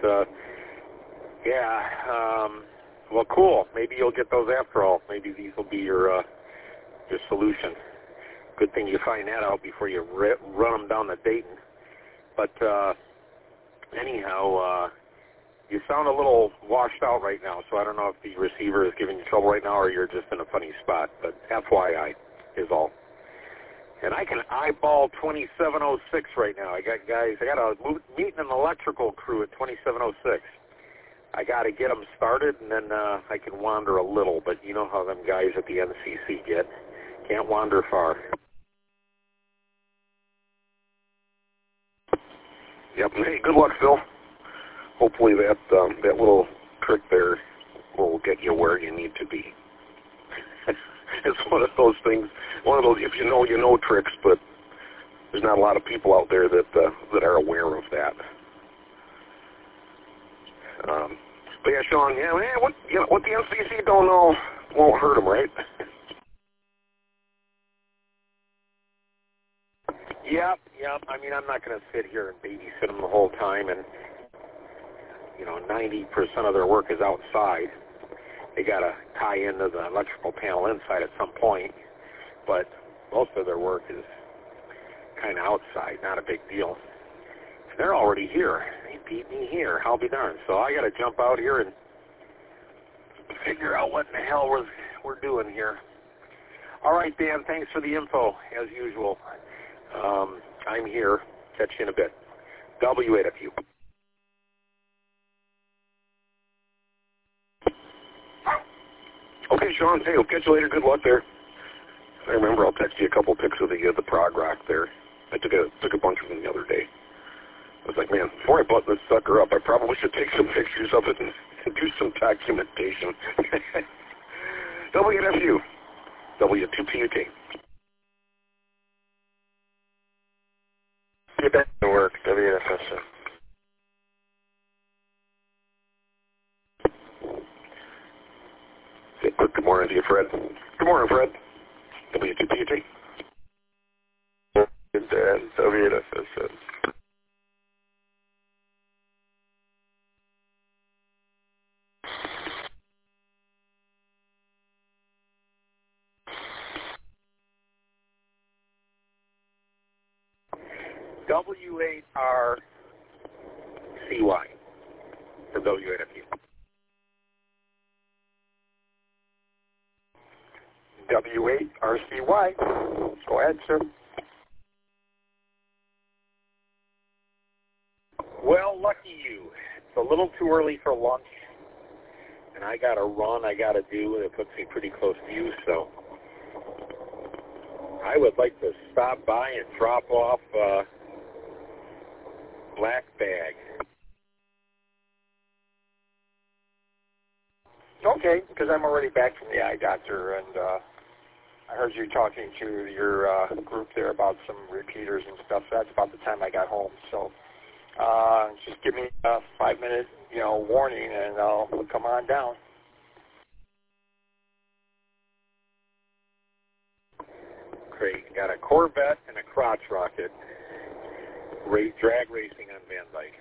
well, cool. Maybe you'll get those after all. Maybe these will be your solution. Good thing you find that out before you run them down to Dayton. But anyhow, you sound a little washed out right now, so I don't know if the receiver is giving you trouble right now or you're just in a funny spot. But FYI is all. And I can eyeball 2706 right now. I got a meeting an electrical crew at 2706. I got to get them started, and then I can wander a little. But you know how them guys at the NCC get. Can't wander far. Yep. Hey, good luck, Phil. Hopefully that little trick there will get you where you need to be. It's one of those things. One of those, if you know tricks, but there's not a lot of people out there that are aware of that. But yeah, Sean, what the NCC don't know won't hurt them, right? Yep. I mean, I'm not going to sit here and babysit them the whole time, and 90% of their work is outside. They got to tie into the electrical panel inside at some point, but most of their work is kind of outside, not a big deal. They're already here. They beat me here. I'll be darned. So I got to jump out here and figure out what in the hell we're doing here. All right, Dan, thanks for the info, as usual. I'm here. Catch you in a bit. W8FU. Okay, Sean. Hey, we'll catch you later. Good luck there. I remember I'll text you a couple pics of the prog rock there. I took a bunch of them the other day. I was like, man, before I button this sucker up, I probably should take some pictures of it and do some documentation. W8FU. W2PUT. Get back to work. WFSN. Good morning to you, Fred. Good morning, Fred. W2PUT. Good Dan. WFSN. W8RCY for W8FU. W8RCY. Go ahead, sir. Well, lucky you. It's a little too early for lunch, and I got a run I got to do, and it puts me pretty close to you, so I would like to stop by and drop off Black Bag. Okay, because I'm already back from the eye doctor, and I heard you talking to your group there about some repeaters and stuff. That's about the time I got home. So just give me a 5-minute, warning, and I'll come on down. Great. Got a Corvette and a crotch rocket. Drag racing on Van Dyke.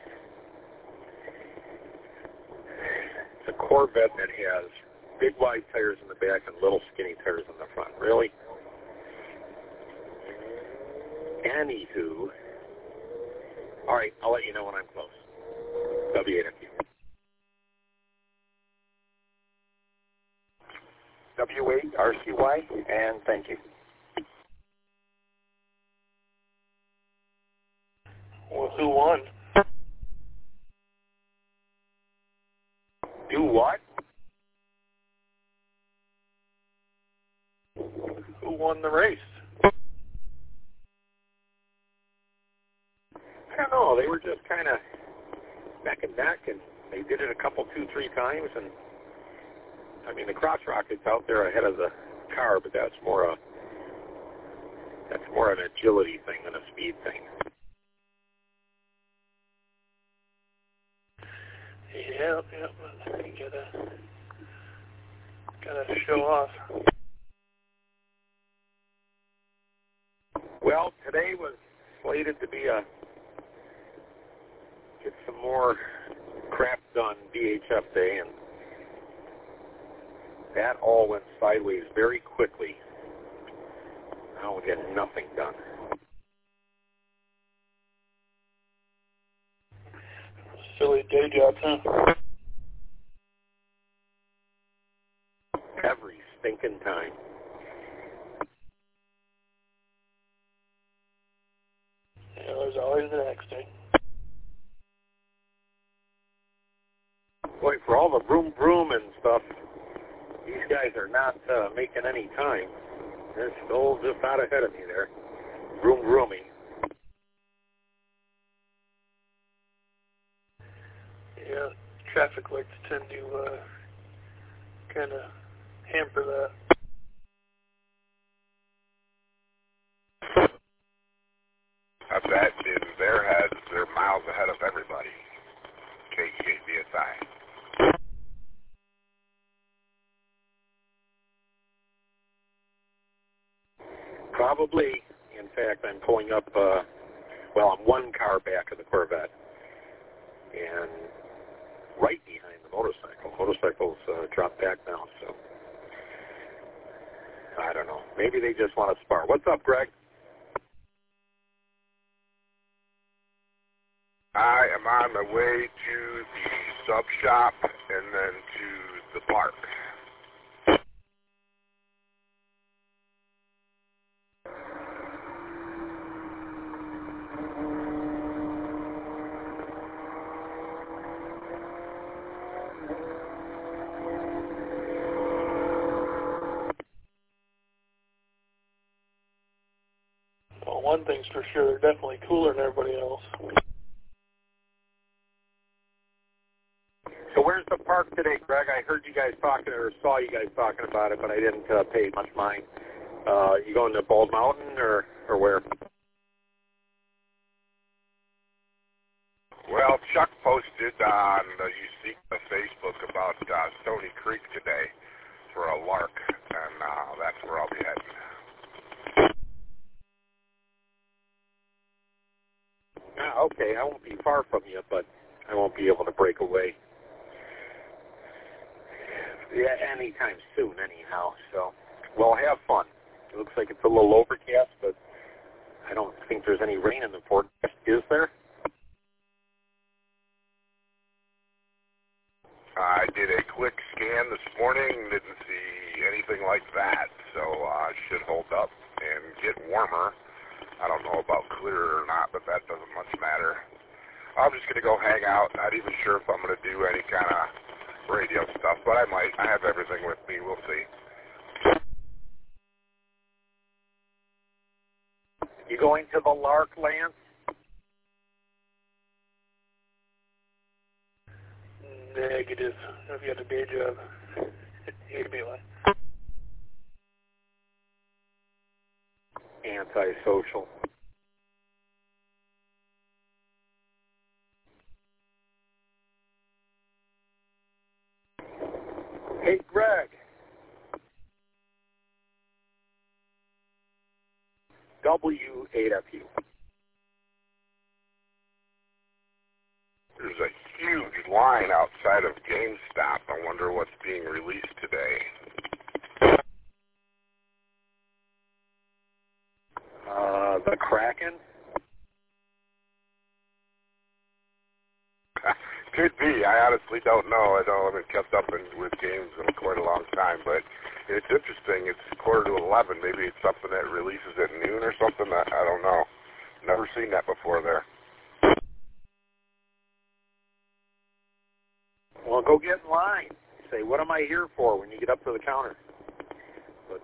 It's a Corvette that has big wide tires in the back and little skinny tires in the front. Really? Anywho. All right, I'll let you know when I'm close. W8FU. W8RCY, and thank you. Well, who won? Do what? Who won the race? I don't know. They were just kind of neck and neck, and they did it a couple, 2-3 times. And I mean, the crotch rocket's out there ahead of the car, but that's more more an agility thing than a speed thing. Yeah, you gotta show off. Well, today was slated to be get some more crap done DHF day, and that all went sideways very quickly. Now we get nothing done. Silly day jobs, huh? Every stinking time. Yeah, there's always the next day. Boy, for all the vroom and stuff, these guys are not making any time. They're still just out ahead of me there. Vrooming. Yeah, traffic lights tend to kind of hamper that. I bet in their heads, they're miles ahead of everybody. KEABSI. Probably. In fact, I'm pulling up, I'm one car back of the Corvette. And right behind the motorcycle. Motorcycles dropped back now, so I don't know. Maybe they just want to spar. What's up, Greg? I am on my way to the sub shop and then to the park. Well, one thing's for sure, definitely cooler than everybody else. So where's the park today, Greg? I heard you guys talking, or saw you guys talking about it, but I didn't pay much mind. You going to Bald Mountain or where? Well, Chuck posted on the Facebook about Stony Creek today for a lark, and that's where I'll be heading. Okay, I won't be far from you, but I won't be able to break away. Yeah, anytime soon, anyhow. So, well, have fun. It looks like it's a little overcast, but I don't think there's any rain in the forecast. Is there? I did a quick scan this morning, didn't see anything like that, so should hold up and get warmer. I don't know about clear or not, but that doesn't much matter. I'm just going to go hang out, not even sure if I'm going to do any kind of radio stuff, but I might. I have everything with me. We'll see. You going to the Lark, Lance? Negative. If you had a day job, you'd be like antisocial. Hey, Greg. W8FU. There's a huge line outside of GameStop. I wonder what's being released today. The Kraken? Could be. I honestly don't know. I haven't kept up with games in quite a long time, but it's interesting. It's 10:45. Maybe it's something that releases at noon or something. I don't know. Never seen that before there. Well, go get in line. Say, what am I here for when you get up to the counter? But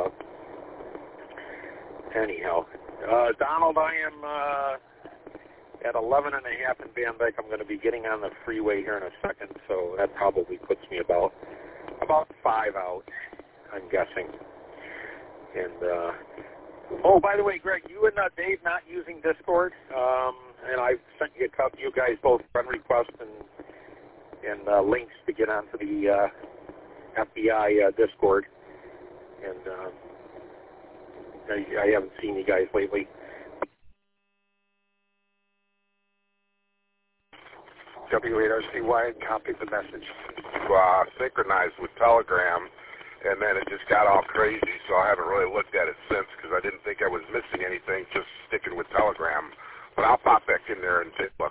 anyhow, Donald, I am at 11 and a half in Van Dyke. I'm going to be getting on the freeway here in a second, so that probably puts me about 5 out, I'm guessing. And Oh, by the way, Greg, you and Dave not using Discord, and I sent you guys both friend requests and links to get onto the FBI Discord, and I haven't seen you guys lately. W8RCY, copy the message. Synchronized with Telegram, and then it just got all crazy, so I haven't really looked at it since because I didn't think I was missing anything just sticking with Telegram. But I'll pop back in there and take a look.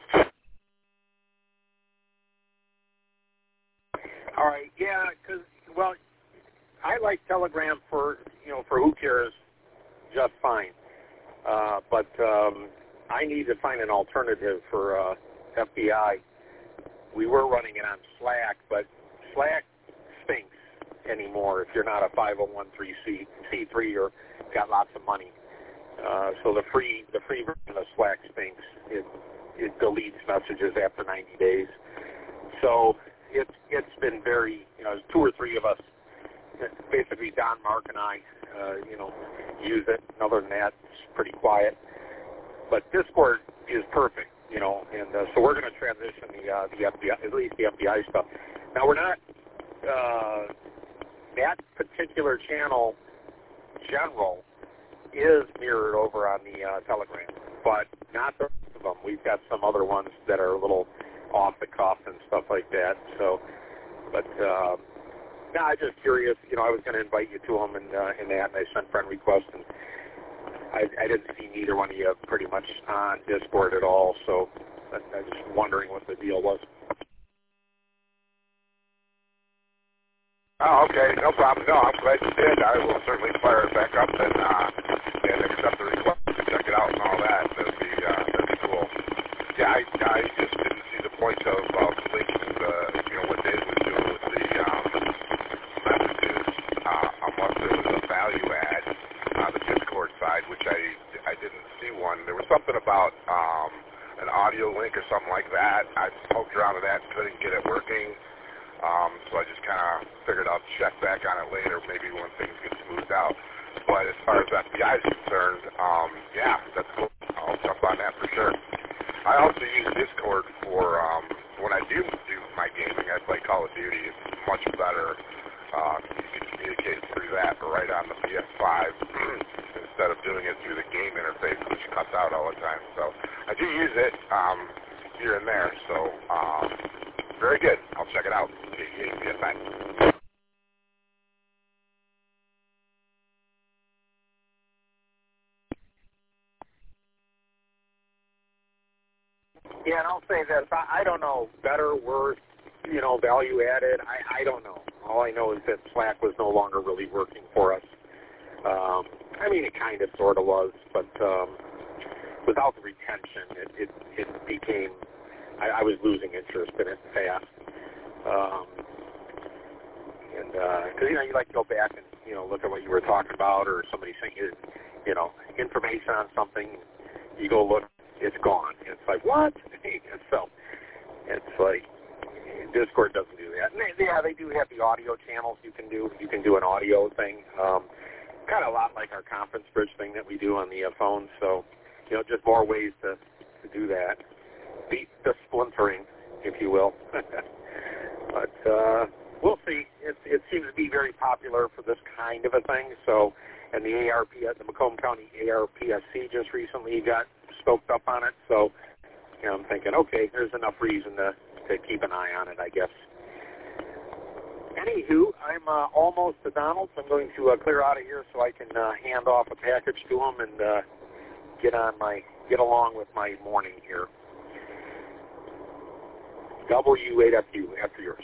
All right, yeah, because, well, I like Telegram for who cares just fine. But I need to find an alternative for FBI. We were running it on Slack, but Slack stinks anymore if you're not a 501c3 or got lots of money. So the free version of Slack stinks. It deletes messages after 90 days. So it's been very, there's two or three of us, basically Don, Mark, and I, use it. And other than that, it's pretty quiet. But Discord is perfect, and so we're going to transition the FBI, at least the FBI stuff. Now we're not that particular channel. General is mirrored over on the Telegram, but not the rest of them. We've got some other ones that are a little off the cuff and stuff like that. So, but no, I'm just curious. I was going to invite you to them and that, and I sent friend requests, and I didn't see neither one of you pretty much on Discord at all. So I was just wondering what the deal was. Oh, okay, no problem. No, I'm glad you did. I will certainly fire it back up and accept the request to check it out and all that. That'd be cool. Yeah, I just didn't see the point of linking what Dave was doing with the messages unless there was a value add on the Discord side, which I didn't see one. There was something about an audio link or something like that. I poked around with that and couldn't get it working. So I just kind of figured I'll check back on it later, maybe when things get smoothed out. But as far as FBI is concerned, yeah, that's cool. I'll jump on that for sure. I also use Discord for when I do my gaming. I play Call of Duty. It's much better. You can communicate through that right on the PS5 instead of doing it through the game interface, which cuts out all the time. So I do use it here and there. So very good. I'll check it out. BSI. Yeah, and I'll say this. I don't know, better, worse, value added. I don't know. All I know is that Slack was no longer really working for us. I mean, it kind of sort of was, but without the retention, it became, I was losing interest in it fast. And because, you like to go back and, look at what you were talking about, or somebody sent you, information on something, you go look, it's gone. It's like, what? So it's like, Discord doesn't do that. And they do have the audio channels you can do. You can do an audio thing, kind of a lot like our conference bridge thing that we do on the phone. So, just more ways to do that. Beat the splintering, if you will. But we'll see. It seems to be very popular for this kind of a thing. So, and the Macomb County ARPSC just recently got stoked up on it. So, I'm thinking, okay, there's enough reason to keep an eye on it, I guess. Anywho, I'm almost to Donald's. I'm going to clear out of here so I can hand off a package to him and get along with my morning here. W8FU, after yours.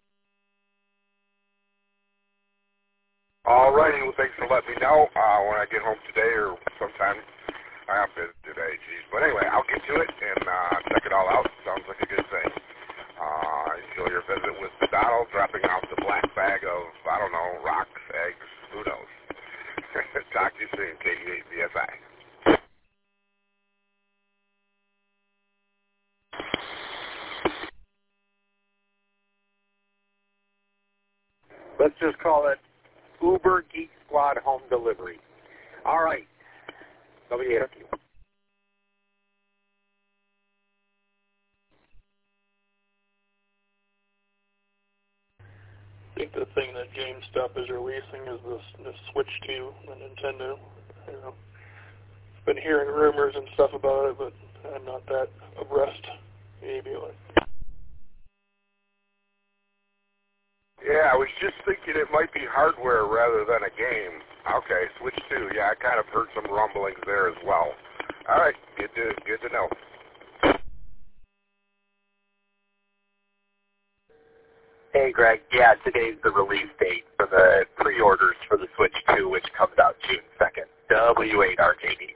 All righty. Well, thanks for letting me know when I get home today or sometime. I have been today, geez. But anyway, I'll get to it and check it all out. Sounds like a good thing. Enjoy your visit with Donald, dropping off the black bag of, I don't know, rocks, eggs, who knows. Talk to you soon, KU8BSI. Let's just call it Uber Geek Squad Home Delivery. All right. WAFU. I think the thing that GameStop is releasing is the Switch 2, the Nintendo. You know, I've been hearing rumors and stuff about it, but I'm not that abreast. Maybe like. Yeah, I was just thinking it might be hardware rather than a game. Okay, Switch 2. Yeah, I kind of heard some rumblings there as well. All right, good to know. Hey, Greg. Yeah, today's the release date for the pre-orders for the Switch 2, which comes out June 2nd. W8RJD.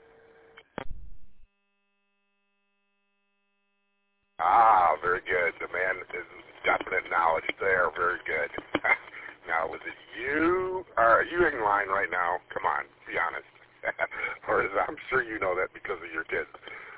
Ah, very good. The man is definite knowledge there. Very good. Now, was it you? Are you in line right now? Come on, be honest. Or I'm sure you know that because of your kids.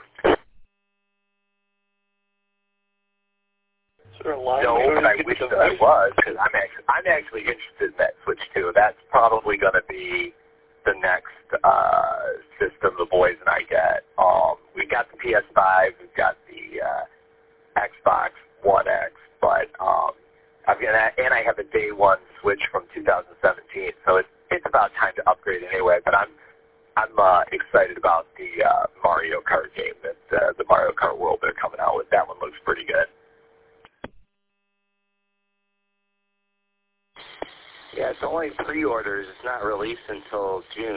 No, but I wish that I was, because I'm actually interested in that Switch 2. That's probably going to be the next system the boys and I get. We got the PS5, we've got the Xbox One X, but I've got that, and I have a day one Switch from 2017, so it's about time to upgrade anyway. But I'm excited about the Mario Kart game, that the Mario Kart World they're coming out with. That one looks pretty good. Yeah, it's only pre-orders. It's not released until June.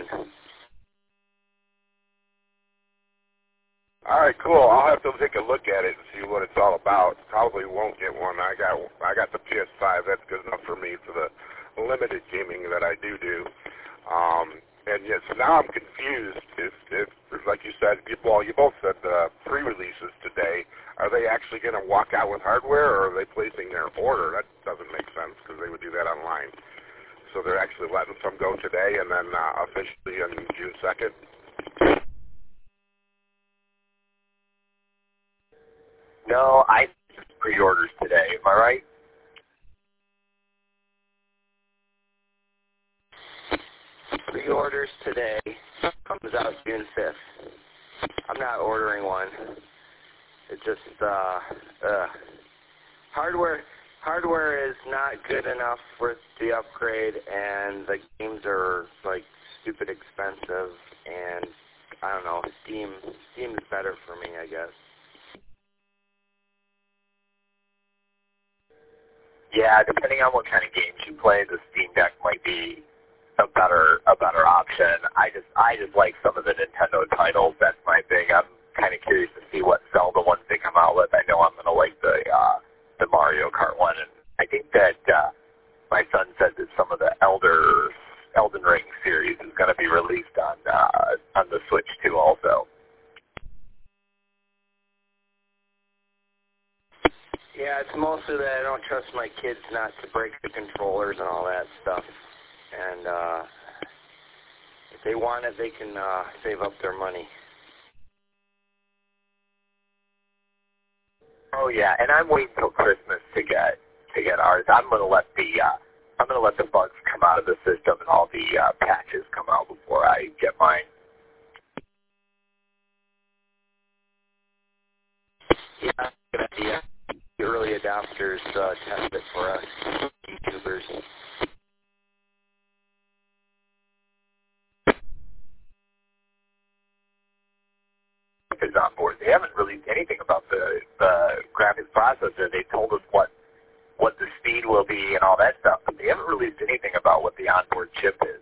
All right, cool. I'll have to take a look at it and see what it's all about. Probably won't get one. I got the PS5. That's good enough for me for the limited gaming that I do. And yeah, so now I'm confused. If like you said, you both said the pre-releases today. Are they actually going to walk out with hardware, or are they placing their order? That doesn't make sense because they would do that online. So they're actually letting some go today and then officially on June 2nd? No, I pre-orders today. Am I right? Pre-orders today, comes out June 5th. I'm not ordering one. It's just hardware is not good enough for the upgrade, and the games are like stupid expensive, and I don't know, Steam is better for me, I guess. Yeah, depending on what kind of games you play, the Steam Deck might be a better option. I just like some of the Nintendo titles. That's my thing. I'm kind of curious to see what Zelda ones they come out with. I know I'm gonna like the Mario Kart one, and I think that my son said that some of the Elden Ring series is going to be released on the Switch too, also. Yeah, it's mostly that I don't trust my kids not to break the controllers and all that stuff. And if they want it, they can save up their money. Oh yeah, and I'm waiting till Christmas to get ours. I'm gonna let the bugs come out of the system and all the patches come out before I get mine. Yeah, good idea. The early adopters test it for us, YouTubers. Is on board. They haven't released anything about the graphics processor. They told us what the speed will be and all that stuff, but they haven't released anything about what the onboard chip is.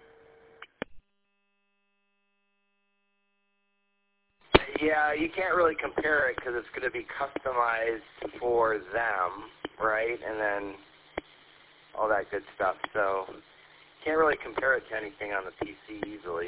Yeah, you can't really compare it because it's going to be customized for them, right? And then all that good stuff. So you can't really compare it to anything on the PC easily.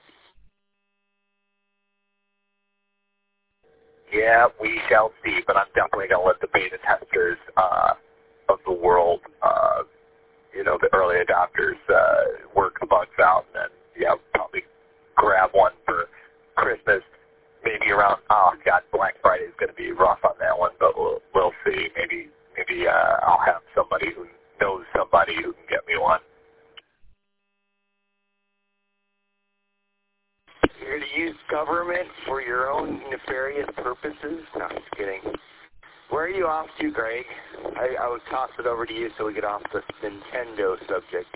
Yeah, we shall see, but I'm definitely going to let the beta testers of the world, the early adopters, work the bugs out, and then, probably grab one for Christmas, maybe around, Black Friday is going to be rough on that one, but we'll see. Maybe I'll have somebody who knows somebody who can get me one. You're use government for your own nefarious purposes? No, just kidding. Where are you off to, Greg? I would toss it over to you so we get off the Nintendo subject.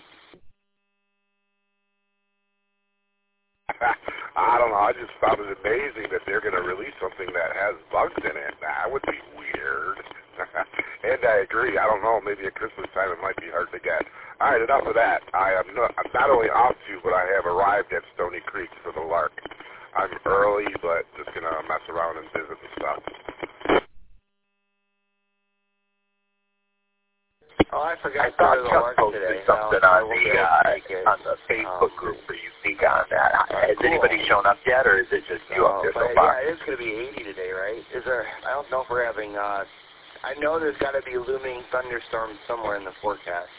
I don't know. I just found it amazing that they're going to release something that has bugs in it. That would be weird. And I agree. I don't know. Maybe at Christmas time it might be hard to get. All right, enough of that. I'm not only off to, but I have arrived at Stony Creek for the lark. I'm early, but just going to mess around and visit and stuff. Oh, I forgot I thought to go to the Chuck lark posted today. something on the Facebook group for you speak on that. Has anybody shown up yet, or is it just you up there so far? Yeah, it is going to be 80 today, right? Is there? I don't know if we're having. I know there's got to be looming thunderstorms somewhere in the forecast.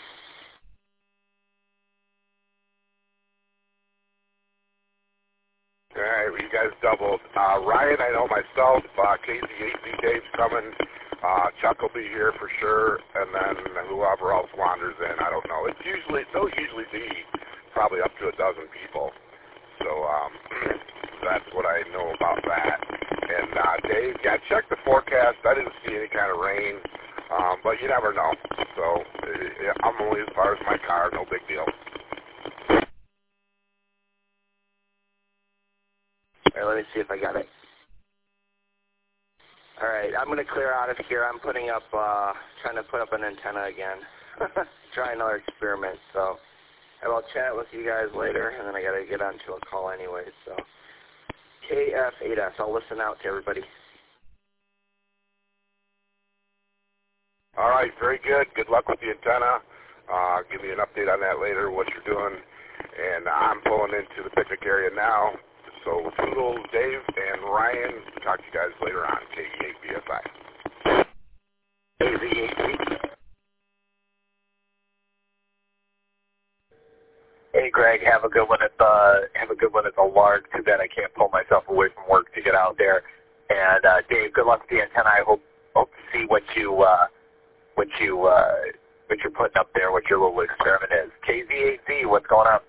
All right, well, you guys doubled. Ryan, I know myself. KZ8Z Dave's coming. Chuck will be here for sure, and then whoever else wanders in, I don't know. They'll usually be probably up to a dozen people. So that's what I know about that. And Dave, yeah, check the forecast. I didn't see any kind of rain, but you never know. So I'm only as far as my car, no big deal. All right, let me see if I got it. All right, I'm going to clear out of here. I'm putting up, trying to put up an antenna again. Try another experiment. So I will chat with you guys later, and then I got to get onto a call anyway. So KF8S. I'll listen out to everybody. All right, very good. Good luck with the antenna. Give me an update on that later, what you're doing. And I'm pulling into the picnic area now. So Toodles, Dave, and Ryan, talk to you guys later on, KE8BSI. KZ8. Hey, Greg, have a good one at the lark. Too bad I can't pull myself away from work to get out there. And Dave, good luck with the antenna. I hope to see what you're putting up there, what your little experiment is. KZ8Z, what's going on?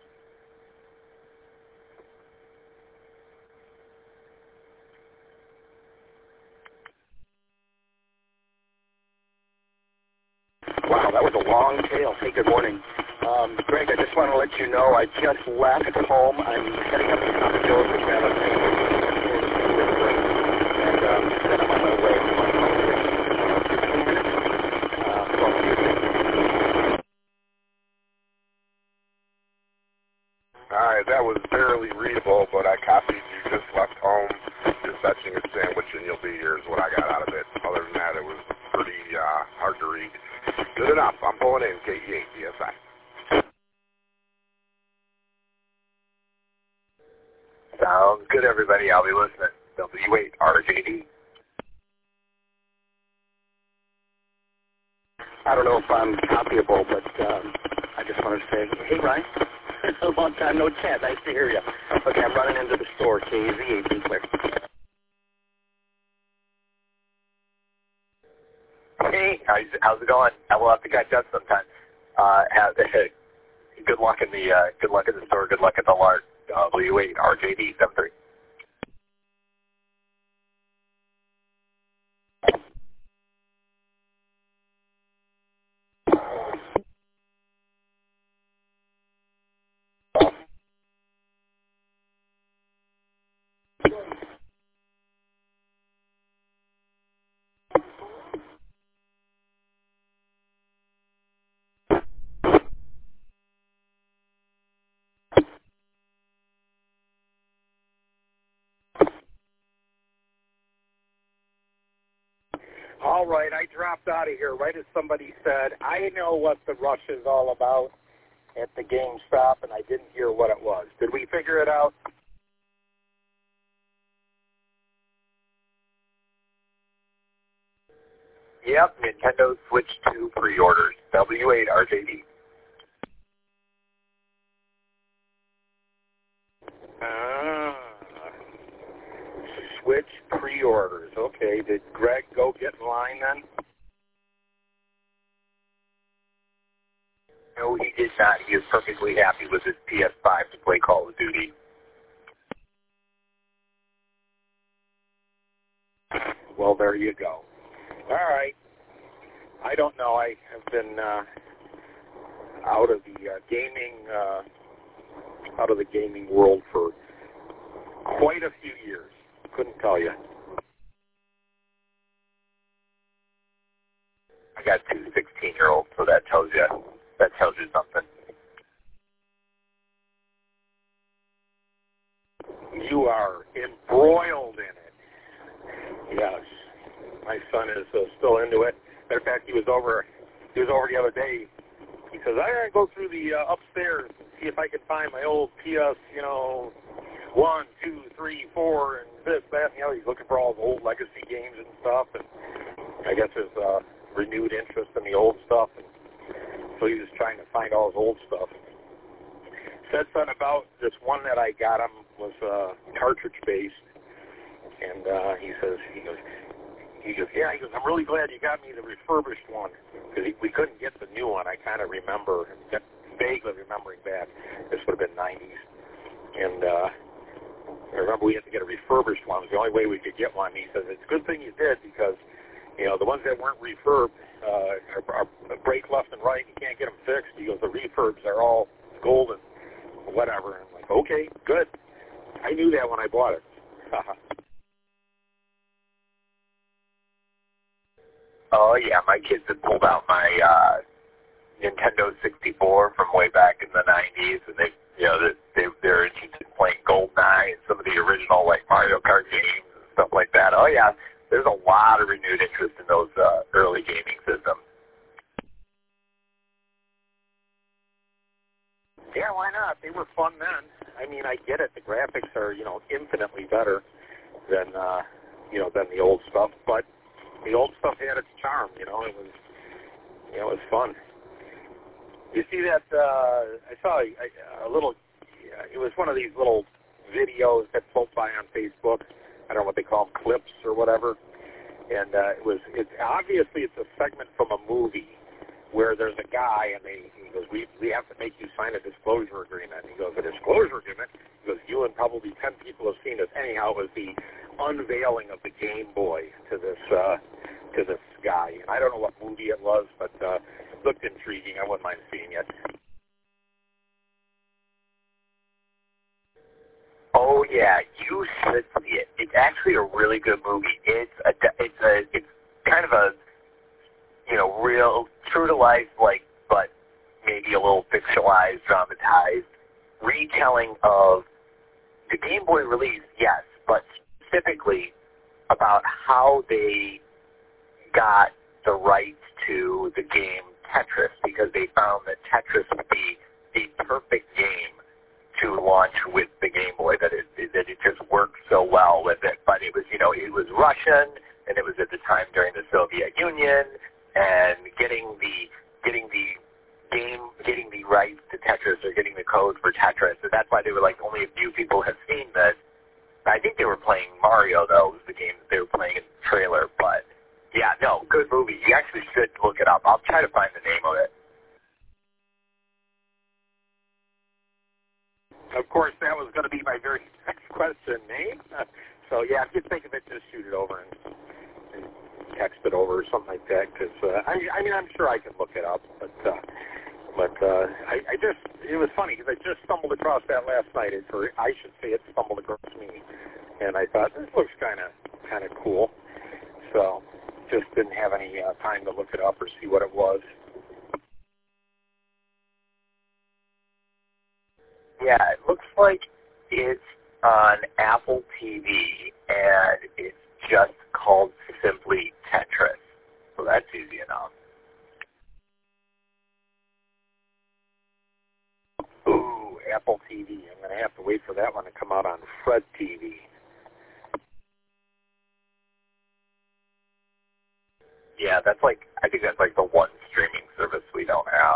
Wow, that was a long tail. Hey, good morning. Greg, I just want to let you know I just left home. I'm heading up to St. Joe's to grab a thing. And then I'm on my way. All right, that was barely readable, but I copied you just left home. You're fetching a sandwich and you'll be here is what I got out of it. Other than that, it was pretty hard to read. Good enough. I'm pulling in KE8BSI. Sounds good, everybody. I'll be listening. W8RJD. I don't know if I'm copyable, but I just wanted to say, hey, Ryan. A long time no chat. Nice to hear you. Okay, I'm running into the store. KZ8 clear. Hey, how's it going? We'll have to catch up sometime. Good luck in the store. Good luck at the lark. W8RJD73. All right, I dropped out of here right as somebody said, I know what the rush is all about at the GameStop, and I didn't hear what it was. Did we figure it out? Yep, Nintendo Switch 2 pre-orders. W8RJD. Switch pre-orders. Okay, did Greg go get in line then? No, he did not. He is perfectly happy with his PS5 to play Call of Duty. there you go. All right. I don't know. I have been out of the gaming world for quite a few years. Couldn't tell you. I got two 16-year-olds, so that tells you something. You are embroiled in it. Yes, my son is still into it. Matter of fact, he was over the other day. He says, "I'm gonna go through the upstairs and see if I can find my old PS, 1, 2, 3, 4, and this, that, and the other." He's looking for all the old legacy games and stuff, and I guess there's renewed interest in the old stuff, and so he was trying to find all his old stuff. Said something about this one that I got him was cartridge based, and he goes, "I'm really glad you got me the refurbished one," because we couldn't get the new one. I kind of remember, vaguely remembering that. This would have been 90s, and I remember we had to get a refurbished one. It was the only way we could get one. And he says, "It's a good thing you did, because the ones that weren't refurbed are break left and right. You can't get them fixed." He goes, "The refurbs are all golden, whatever." And I'm like, "Okay, good. I knew that when I bought it." Oh yeah, my kids had pulled out my Nintendo 64 from way back in the 90s, and they're interested in playing GoldenEye and some of the original like Mario Kart games and stuff like that. Oh yeah, there's a lot of renewed interest in those early gaming systems. Yeah, why not? They were fun then. I mean, I get it. The graphics are, infinitely better than the old stuff, but the old stuff had its charm. It was fun. You see that? I saw a little. It was one of these little videos that float by on Facebook. I don't know what they call them, clips or whatever. And it's obviously a segment from a movie where there's a guy and he goes, we have to make you sign a disclosure agreement. And he goes, "A disclosure agreement?" He goes, "You and probably 10 people have seen this." Anyhow, it was the unveiling of the Game Boy to this guy. I don't know what movie it was, but it looked intriguing. I wouldn't mind seeing it. Oh yeah, you should see it. It's actually a really good movie. It's kind of a real true to life, but maybe a little fictionalized, dramatized retelling of the Game Boy release, yes, but specifically about how they got the rights to the game Tetris, because they found that Tetris would be the perfect game to launch with the Game Boy, that it just worked so well with it. But it was, it was Russian, and it was at the time during the Soviet Union, and getting the rights to Tetris, or getting the code for Tetris. So that's why they were like, only a few people have seen this. I think they were playing Mario, though, was the game that they were playing in the trailer. But yeah, no, good movie. You actually should look it up. I'll try to find the name of it. Of course, that was going to be my very next question, name. So yeah, if you think of it, just shoot it over and text it over or something like that. Because I'm sure I can look it up, but it was funny because I just stumbled across that last night. I should say it stumbled across me, and I thought this looks kind of cool. So just didn't have any time to look it up or see what it was. Yeah, it looks like it's on Apple TV, and it's just called simply Tetris. So that's easy enough. Ooh, Apple TV. I'm going to have to wait for that one to come out on Fred TV. Yeah, I think that's like the one streaming service we don't have.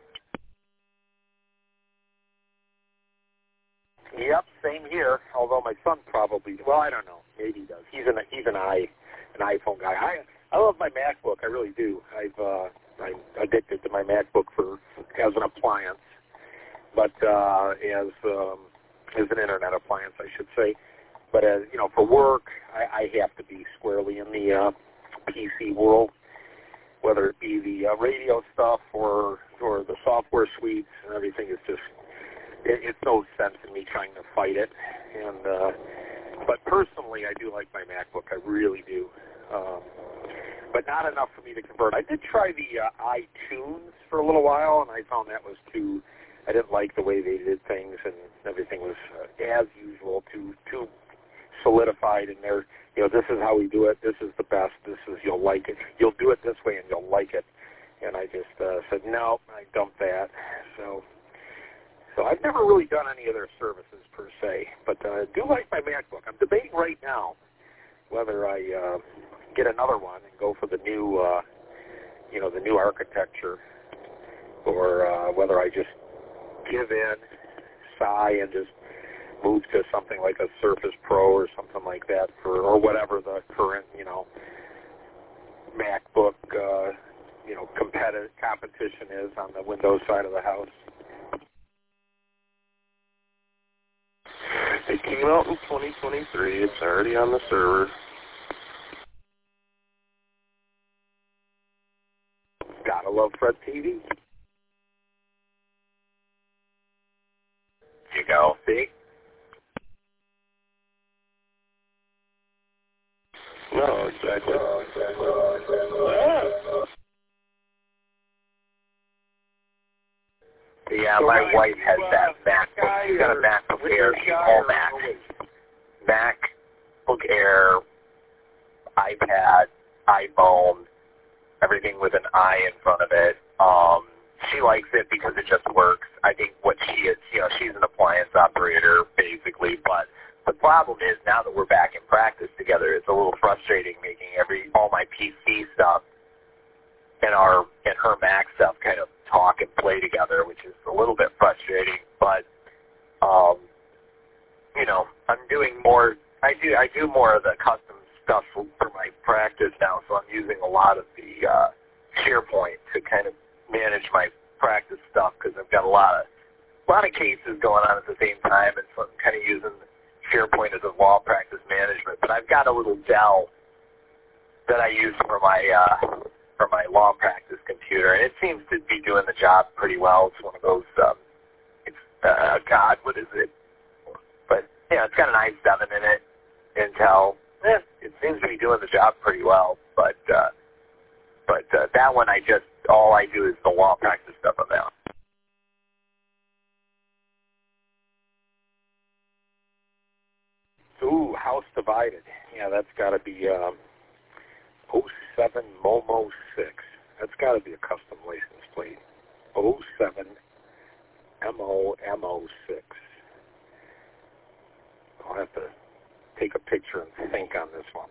Yep, same here. Although my son probably, well, I don't know. Maybe he does. He's an iPhone guy. I love my MacBook. I really do. I'm addicted to my MacBook as an appliance, but as an internet appliance, I should say. But as you know, for work, I have to be squarely in the PC world, whether it be the radio stuff or the software suites and everything. Is just it's no sense in me trying to fight it. And but personally, I do like my MacBook. I really do. But not enough for me to convert. I did try the iTunes for a little while, and I found that was too. I didn't like the way they did things, and everything was as usual, too solidified in there. You know, this is how we do it. This is the best. This is you'll like it. You'll do it this way, and you'll like it. And I just said no. I dumped that. So I've never really done any of their services per se, but I do like my MacBook. I'm debating right now whether I get another one and go for the new, the new architecture, or whether I just give in, sigh, and just move to something like a Surface Pro or something like that, or whatever the current, MacBook, competition is on the Windows side of the house. It came out in 2023. It's already on the server. Gotta love Fred TV. You go. See? No, exactly. Yeah, my wife has that MacBook. She's got a MacBook Air. She's all Mac. MacBook Air, iPad, iPhone, everything with an I in front of it. She likes it because it just works. I think what she is, she's an appliance operator, basically, but the problem is now that we're back in practice together, it's a little frustrating making all my PC stuff and her Mac stuff kind of talk and play together, which is a little bit frustrating. But I'm doing more. I do more of the custom stuff for my practice now, so I'm using a lot of the SharePoint to kind of manage my practice stuff because I've got a lot of cases going on at the same time, and so I'm kind of using SharePoint as a law practice management. But I've got a little Dell that I use for my law practice computer, and it seems to be doing the job pretty well. It's one of those, what is it? But, it's got an i7 in it, Intel. It seems to be doing the job pretty well, but that one all I do is the law practice stuff on that one. Ooh, House Divided. Yeah, that's got to be 07 Momo 6. That's got to be a custom license plate. 07 MOMO 6. I'll have to take a picture and think on this one.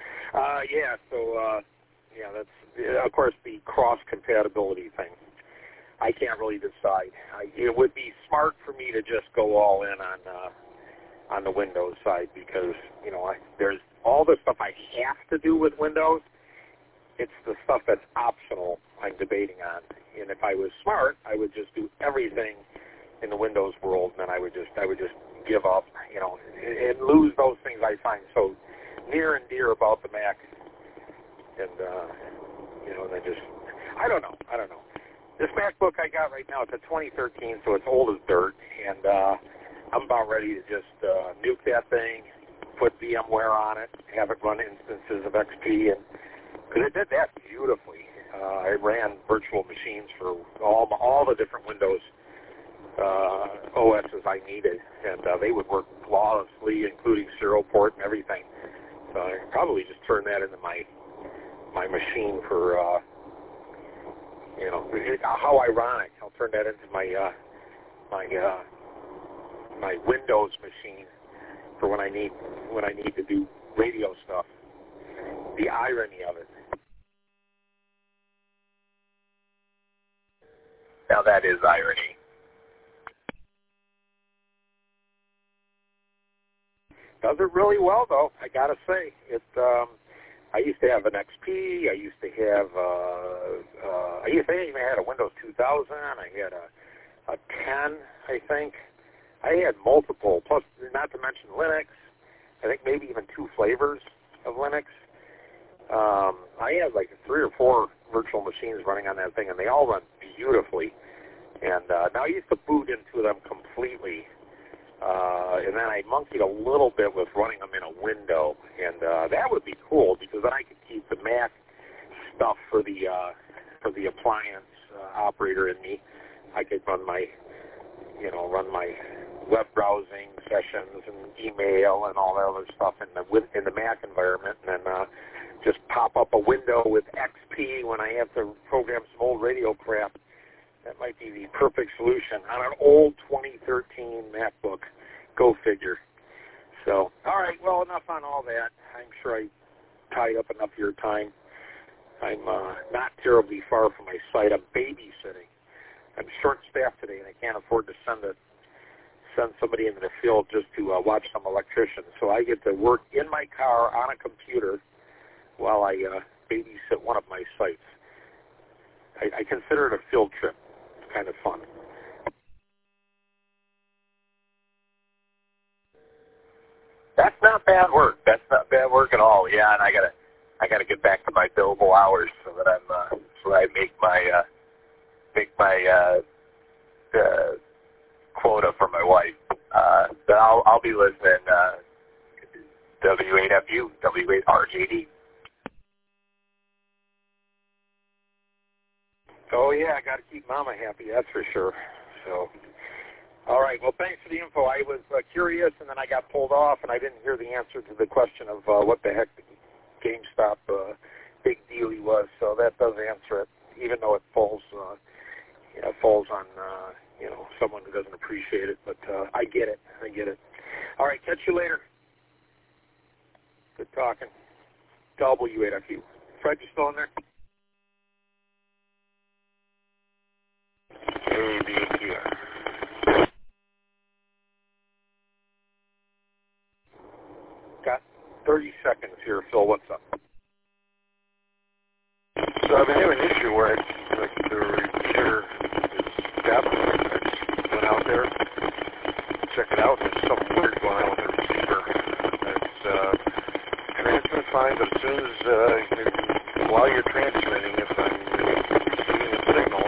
That's, of course, the cross-compatibility thing. I can't really decide. It would be smart for me to just go all in on the Windows side because, there's all the stuff I have to do with Windows. It's the stuff that's optional I'm debating on. And if I was smart, I would just do everything in the Windows world, and then I would just give up, and lose those things I find so near and dear about the Mac. And, and then just, I don't know. This MacBook I got right now, it's a 2013, so it's old as dirt, and I'm about ready to just nuke that thing, put VMware on it, have it run instances of XP, and because it did that beautifully. I ran virtual machines for all the different Windows OSs I needed, and they would work flawlessly, including serial port and everything. So I could probably just turn that into my machine for, how ironic. I'll turn that into my Windows machine for when I need to do radio stuff. The irony of it. Now that is irony. Does it really well, though, I gotta say. I used to have an XP. I used to even had a Windows 2000. I had a 10, I think. I had multiple, plus not to mention Linux. I think maybe even 2 flavors of Linux. I have like 3 or 4 virtual machines running on that thing, and they all run beautifully. And now I used to boot into them completely, and then I monkeyed a little bit with running them in a window, and that would be cool because then I could keep the Mac stuff for the appliance operator in me. I could run my web browsing sessions and email and all that other stuff in the Mac environment, and then just pop up a window with XP when I have to program some old radio crap. That might be the perfect solution on an old 2013 MacBook. Go figure. So, all right, well, enough on all that. I'm sure I tied up enough of your time. I'm not terribly far from my site. I'm babysitting. I'm short-staffed today, and I can't afford to send somebody into the field just to watch some electricians. So I get to work in my car on a computer while I babysit one of my sites. I consider it a field trip. It's kind of fun. That's not bad work. That's not bad work at all. Yeah, and I gotta get back to my billable hours so that I make my quota for my wife. But I'll be listening. W8FU, W8RJD. Oh, yeah, I got to keep Mama happy, that's for sure. So, all right, well, thanks for the info. I was curious, and then I got pulled off, and I didn't hear the answer to the question of what the heck the GameStop big deal was, so that does answer it, even though it falls on someone who doesn't appreciate it, but I get it. All right, catch you later. Good talking. W8FU. Fred, you still in there? Got 30 seconds here, Phil. What's up? So I've been having an issue where the repeater is deaf. I just went out there, check it out, and there's something weird going on with the receiver. It's transmit fine, but as soon as while you're transmitting, if I'm receiving a signal,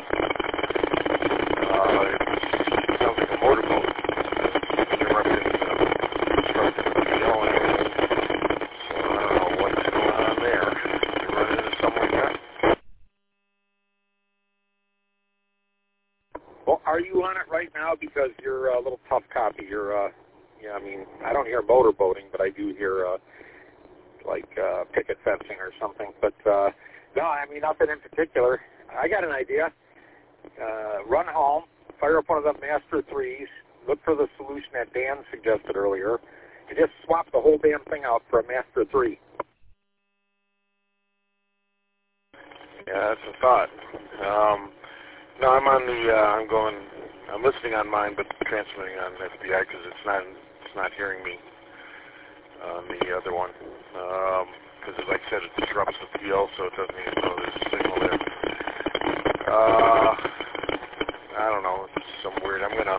it sounds like a motorboat. It's interrupting the yell and everything. So I don't know what's going on there. You run into something like that? Well, are you on it right now? Because you're a little tough copy. I don't hear motorboating, but I do hear picket fencing or something. But no, nothing in particular. I got an idea. Run home, fire up one of them Master 3s, look for the solution that Dan suggested earlier, and just swap the whole damn thing out for a Master 3. Yeah, that's a thought. No, I'm listening on mine, but transmitting on FBI because it's not hearing me on the other one. Because, like I said, it disrupts the PL, so it doesn't even know there's a signal there. I don't know. It's some weird. I'm gonna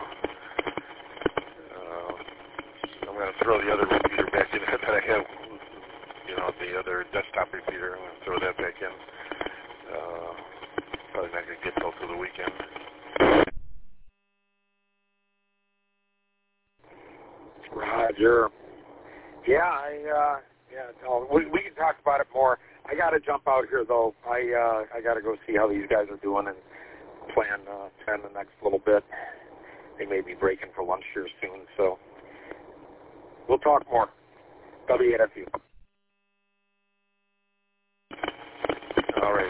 throw the other repeater back in that I have. The other desktop repeater. I'm gonna throw that back in. Probably not gonna get till the weekend. Roger. Yeah, we can talk about it more. I got to jump out here though. I got to go see how these guys are doing and plan the next little bit. They may be breaking for lunch here soon, so we'll talk more. W8FU. All right.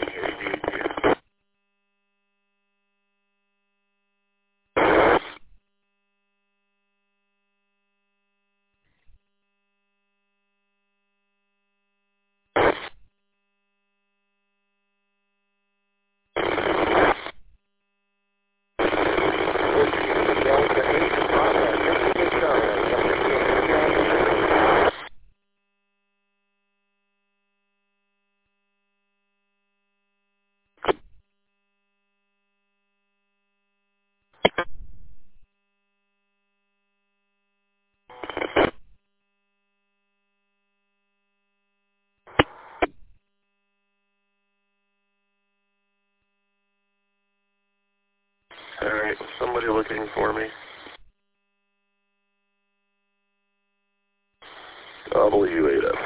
All right, somebody looking for me. W8F.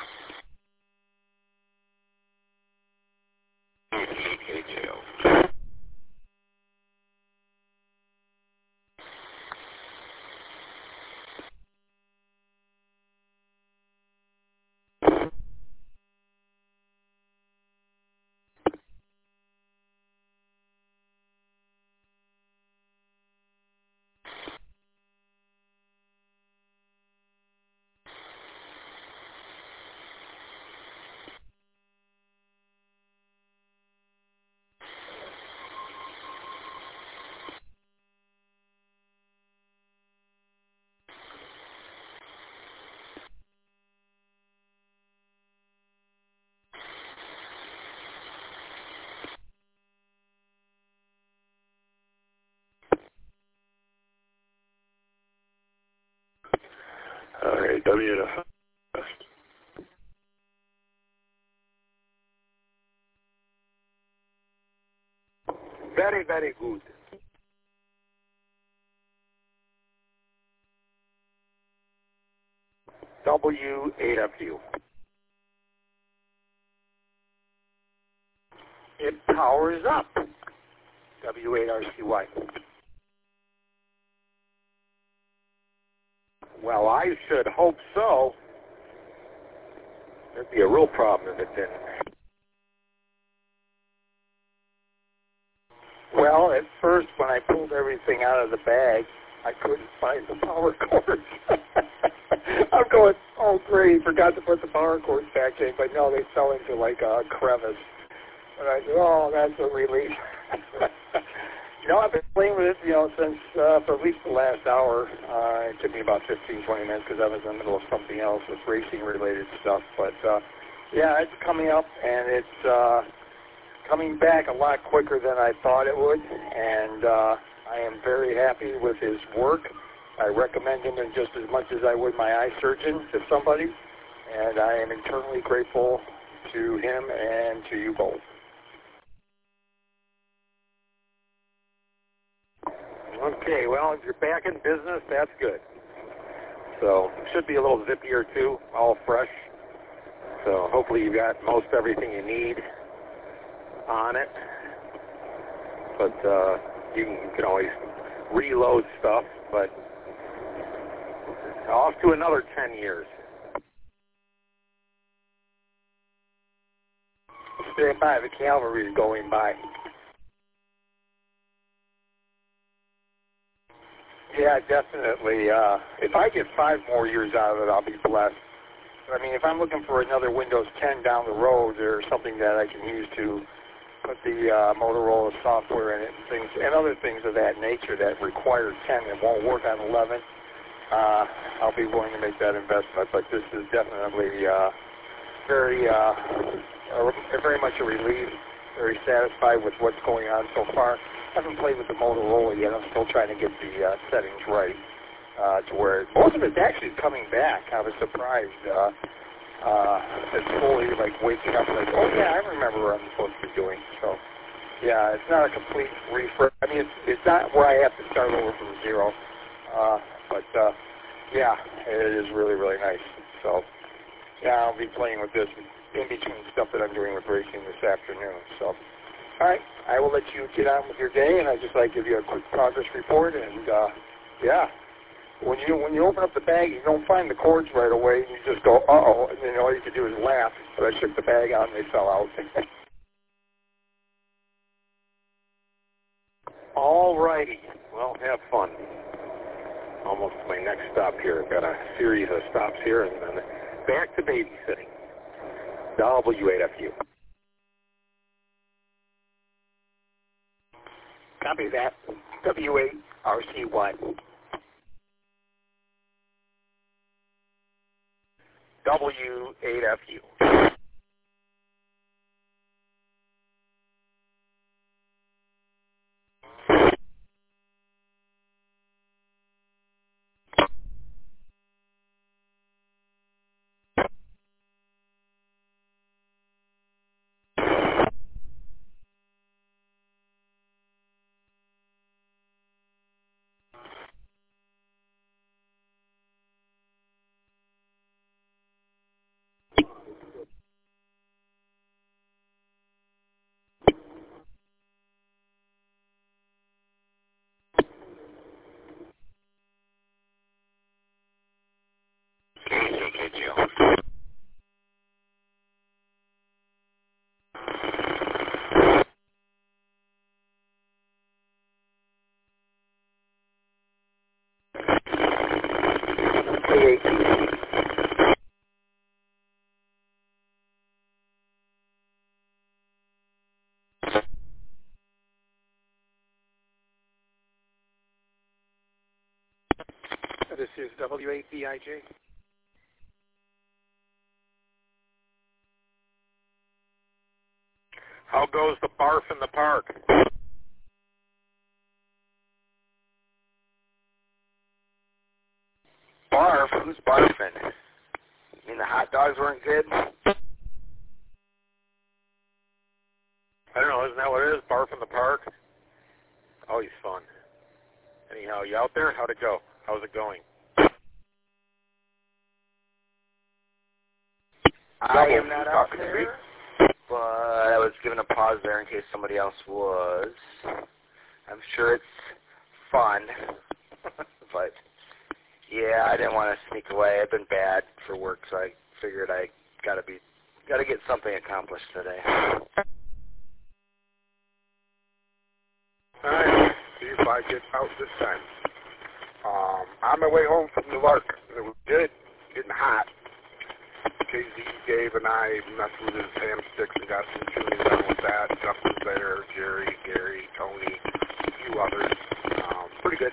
All right, W8F. Very, very good. W8FU. It powers up. W8RCY. Well, I should hope so. There'd be a real problem if it didn't. Well, at first, when I pulled everything out of the bag, I couldn't find the power cords. I'm going, oh great, forgot to put the power cords back in, but no, they fell into like a crevice. And I said, oh, that's a relief. I've been playing with it, since for at least the last hour. It took me about 15, 20 minutes because I was in the middle of something else with racing-related stuff. But, yeah, it's coming up, and it's coming back a lot quicker than I thought it would. And I am very happy with his work. I recommend him just as much as I would my eye surgeon to somebody. And I am eternally grateful to him and to you both. Okay, well, if you're back in business, that's good. So it should be a little zippier too, all fresh. So hopefully you've got most everything you need on it. But you can always reload stuff, but off to another 10 years. Stand by, the cavalry is going by. Yeah, definitely. If I get 5 more years out of it, I'll be blessed. I mean, if I'm looking for another Windows 10 down the road or something that I can use to put the Motorola software in it and things, and other things of that nature that require 10 that won't work on 11, I'll be willing to make that investment. But this is definitely very much a relief, very satisfied with what's going on so far. I haven't played with the Motorola yet. I'm still trying to get the settings right to where most of it's actually coming back. I was surprised. It's fully like waking up like, oh yeah, I remember what I'm supposed to be doing. So yeah, it's not a complete refresh. I mean, it's not where I have to start over from zero. But yeah, it is really, really nice. So yeah, I'll be playing with this in between stuff that I'm doing with racing this afternoon. So. All right, I will let you get on with your day, and I'd just like to give you a quick progress report. And yeah, when you open up the bag, you don't find the cords right away. You just go, uh-oh, and then all you can do is laugh. But I shook the bag out, and they fell out. All righty, well, have fun. Almost to my next stop here. I've got a series of stops here, and then back to babysitting. W8FU. Copy that. W8RCY. W8FU. W8BIG. How goes the barf in the park? Barf? Who's barfing? You mean the hot dogs weren't good? I don't know, isn't that what it is? Barf in the park? Always fun. Anyhow, you out there? How'd it go? How's it going? I am not out there, but I was given a pause there in case somebody else was. I'm sure it's fun, but yeah, I didn't want to sneak away. I've been bad for work, so I figured I gotta get something accomplished today. All right, see if I get out this time. On my way home from the Lark, it was good, getting hot. KZ, Dave, and I messed with his ham sticks and got some tuning done with that. Jeff was there, Jerry, Gary, Tony, a few others. Pretty good.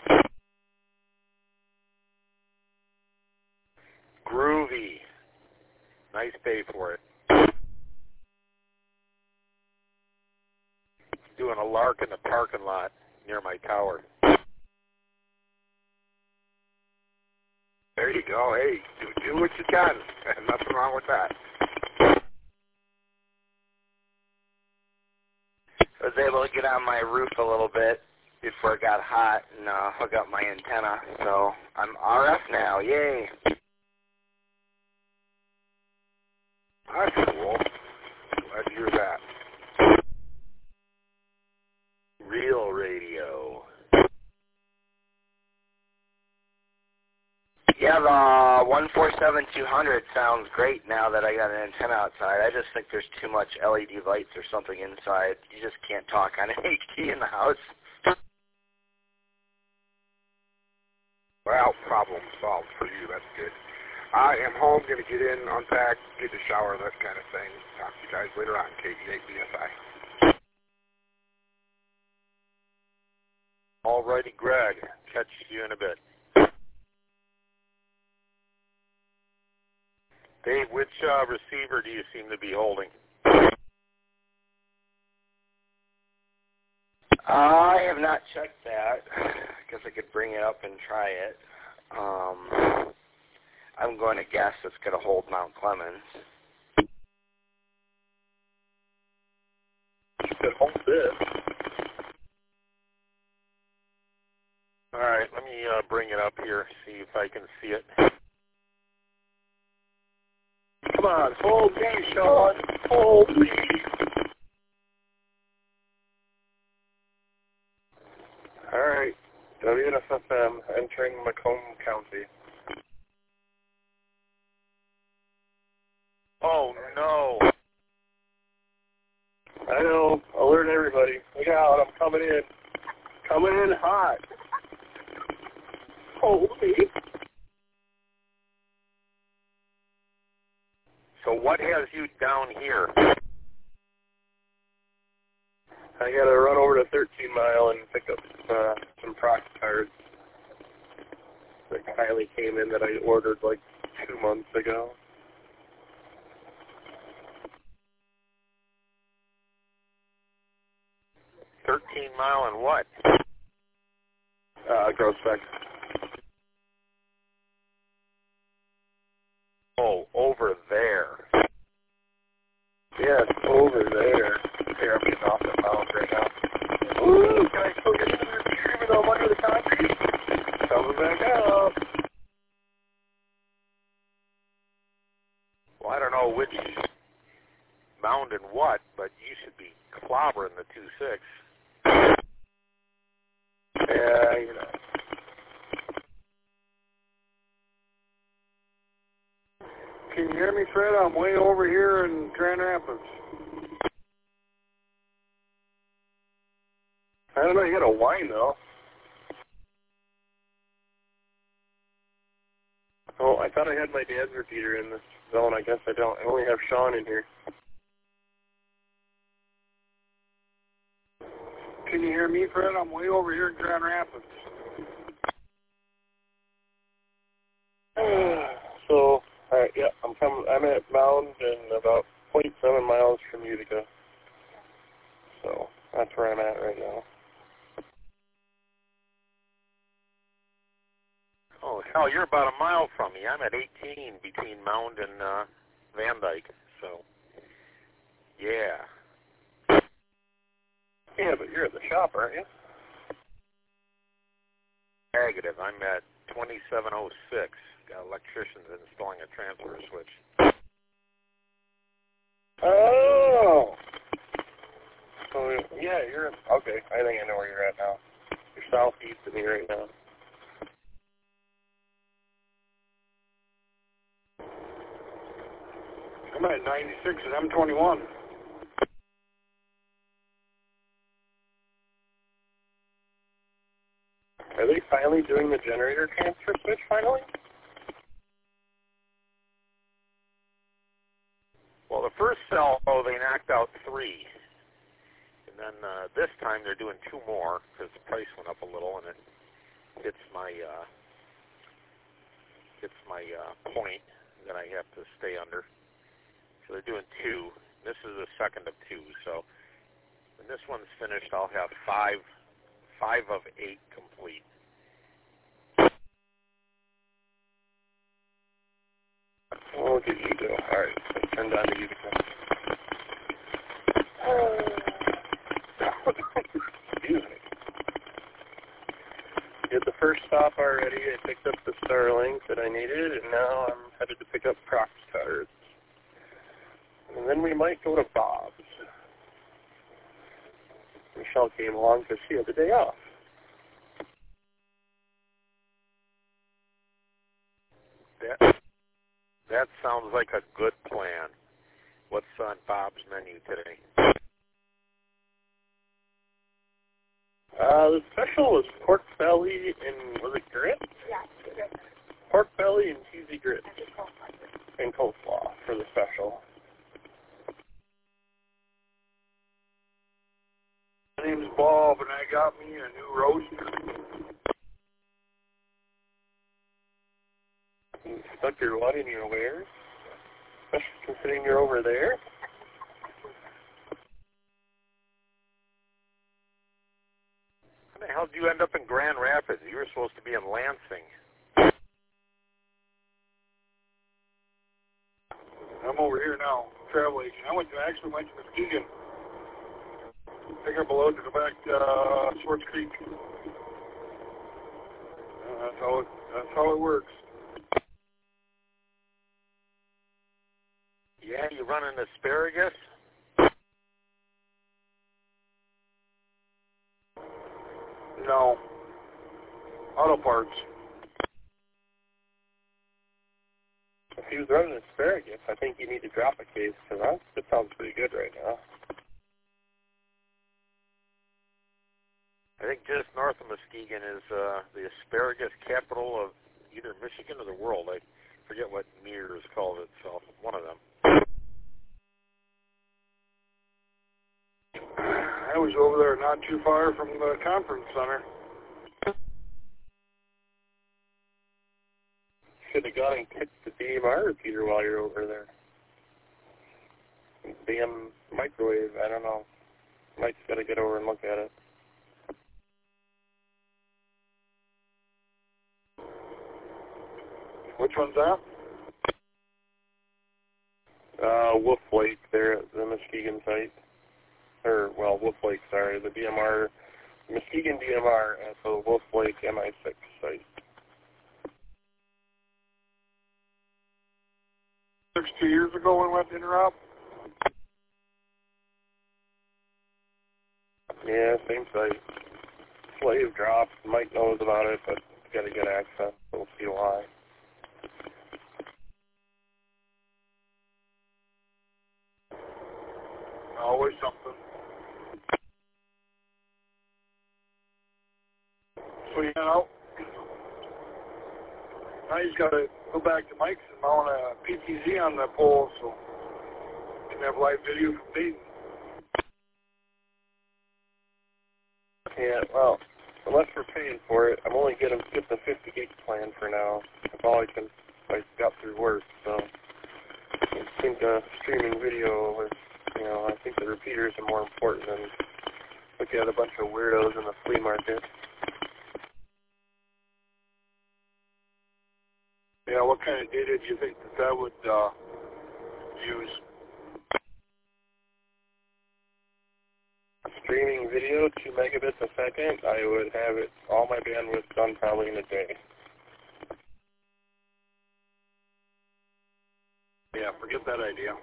Groovy. Nice day for it. Doing a lark in the parking lot near my tower. There you go. Hey, do what you can. And nothing wrong with that. I was able to get on my roof a little bit before it got hot and hook up my antenna. So I'm RF now. Yay. That's cool. Glad to hear that. Real radio. Yeah, the 147-200 sounds great now that I got an antenna outside. I just think there's too much LED lights or something inside. You just can't talk on an HD in the house. Well, problem solved for you. That's good. I am home, going to get in, unpack, get a shower, that kind of thing. Talk to you guys later on, KD8BSI. All righty, Greg. Catch you in a bit. Dave, which receiver do you seem to be holding? I have not checked that. I guess I could bring it up and try it. I'm going to guess it's going to hold Mount Clemens. You could hold this. All right, let me bring it up here, see if I can see it. Come on, hold me, Sean. Hold me. All right, WNSFM entering Macomb County. Oh, no. I know. Alert everybody. Look out, I'm coming in. Coming in hot. Hold me. So what has you down here? I got to run over to 13 Mile and pick up some Prox cards that Kylie came in that I ordered like 2 months ago. Mile and what? Gross spec. Oh, over there. Yeah, it's over there. Here, I'm getting off the mound right now. Ooh, can I still get into the repeater even though I'm under the concrete? Coming back out. Well, I don't know which mound and what, but you should be clobbering the 2.6. Yeah, you know. Can you hear me, Fred? I'm way over here in Grand Rapids. I don't know, you got a whine, though. Oh, I thought I had my dad's repeater in this zone. I guess I don't. I only have Sean in here. Can you hear me, Fred? I'm way over here in Grand Rapids. So, all right, yeah, I'm at Mound and about 0.7 miles from Utica. So that's where I'm at right now. Oh, hell, you're about a mile from me. I'm at 18 between Mound and Van Dyke. So, yeah. Yeah, but you're at the shop, aren't you? Negative. I'm at 2706. Got electricians installing a transfer switch. Oh! So, yeah, you're... Okay, I think I know where you're at now. You're southeast of me right now. I'm at 96 and M21. Are they finally doing the generator transfer switch finally? Well, the first cell, they knocked out 3. And then this time they're doing 2 more because the price went up a little and it hits my point that I have to stay under. So they're doing 2. This is the second of 2. So when this one's finished, I'll have 5 of 8 complete. Oh, look at you go. All right, let's turn down to Utica. Excuse me. Did the first stop already. I picked up the Starlink that I needed, and now I'm headed to pick up Prox cards. And then we might go to Bob's. Michelle came along because she had the day off. That sounds like a good plan. What's on Bob's menu today? The special was pork belly and, was it grits? Yeah, pork belly and cheesy grits. And coleslaw for the special. My name's Bob, and I got me a new roaster. You stuck your what in your wares? Especially considering you're over there? How the hell did you end up in Grand Rapids? You were supposed to be in Lansing. I'm over here now, travel agent. I actually went to Muskegon. Pick up a load to go back to Swartz Creek. That's how it works. Yeah, you running asparagus? No. Auto parts. If he was running asparagus, I think you need to drop a case, because that sounds pretty good right now. I think just north of Muskegon is the asparagus capital of either Michigan or the world. I forget what Mears calls itself. One of them. I was over there not too far from the conference center. Should have gone and kicked the DMR repeater while you're over there. Damn microwave, I don't know. Mike's got to get over and look at it. Which one's that? Wolf Lake, there at the Muskegon site. Wolf Lake, sorry, the DMR, Muskegon DMR at the Wolf Lake MI6 site. 2 years ago when we went to Interop? Yeah, same site. Slave dropped. Mike knows about it, but got to get access. We'll see why. Always something. So, now he's got to go back to Mike's and mount a PTZ on the pole so he can have live video from Dayton. Yeah, well, unless we're paying for it, I'm only get the 50 gig plan for now. That's all I can I got through work. So I think streaming video is, I think the repeaters are more important than looking at a bunch of weirdos in the flea market. Yeah, what kind of data do you think that would use? Streaming video, 2 megabits a second, I would have all my bandwidth done probably in a day. Yeah, forget that idea.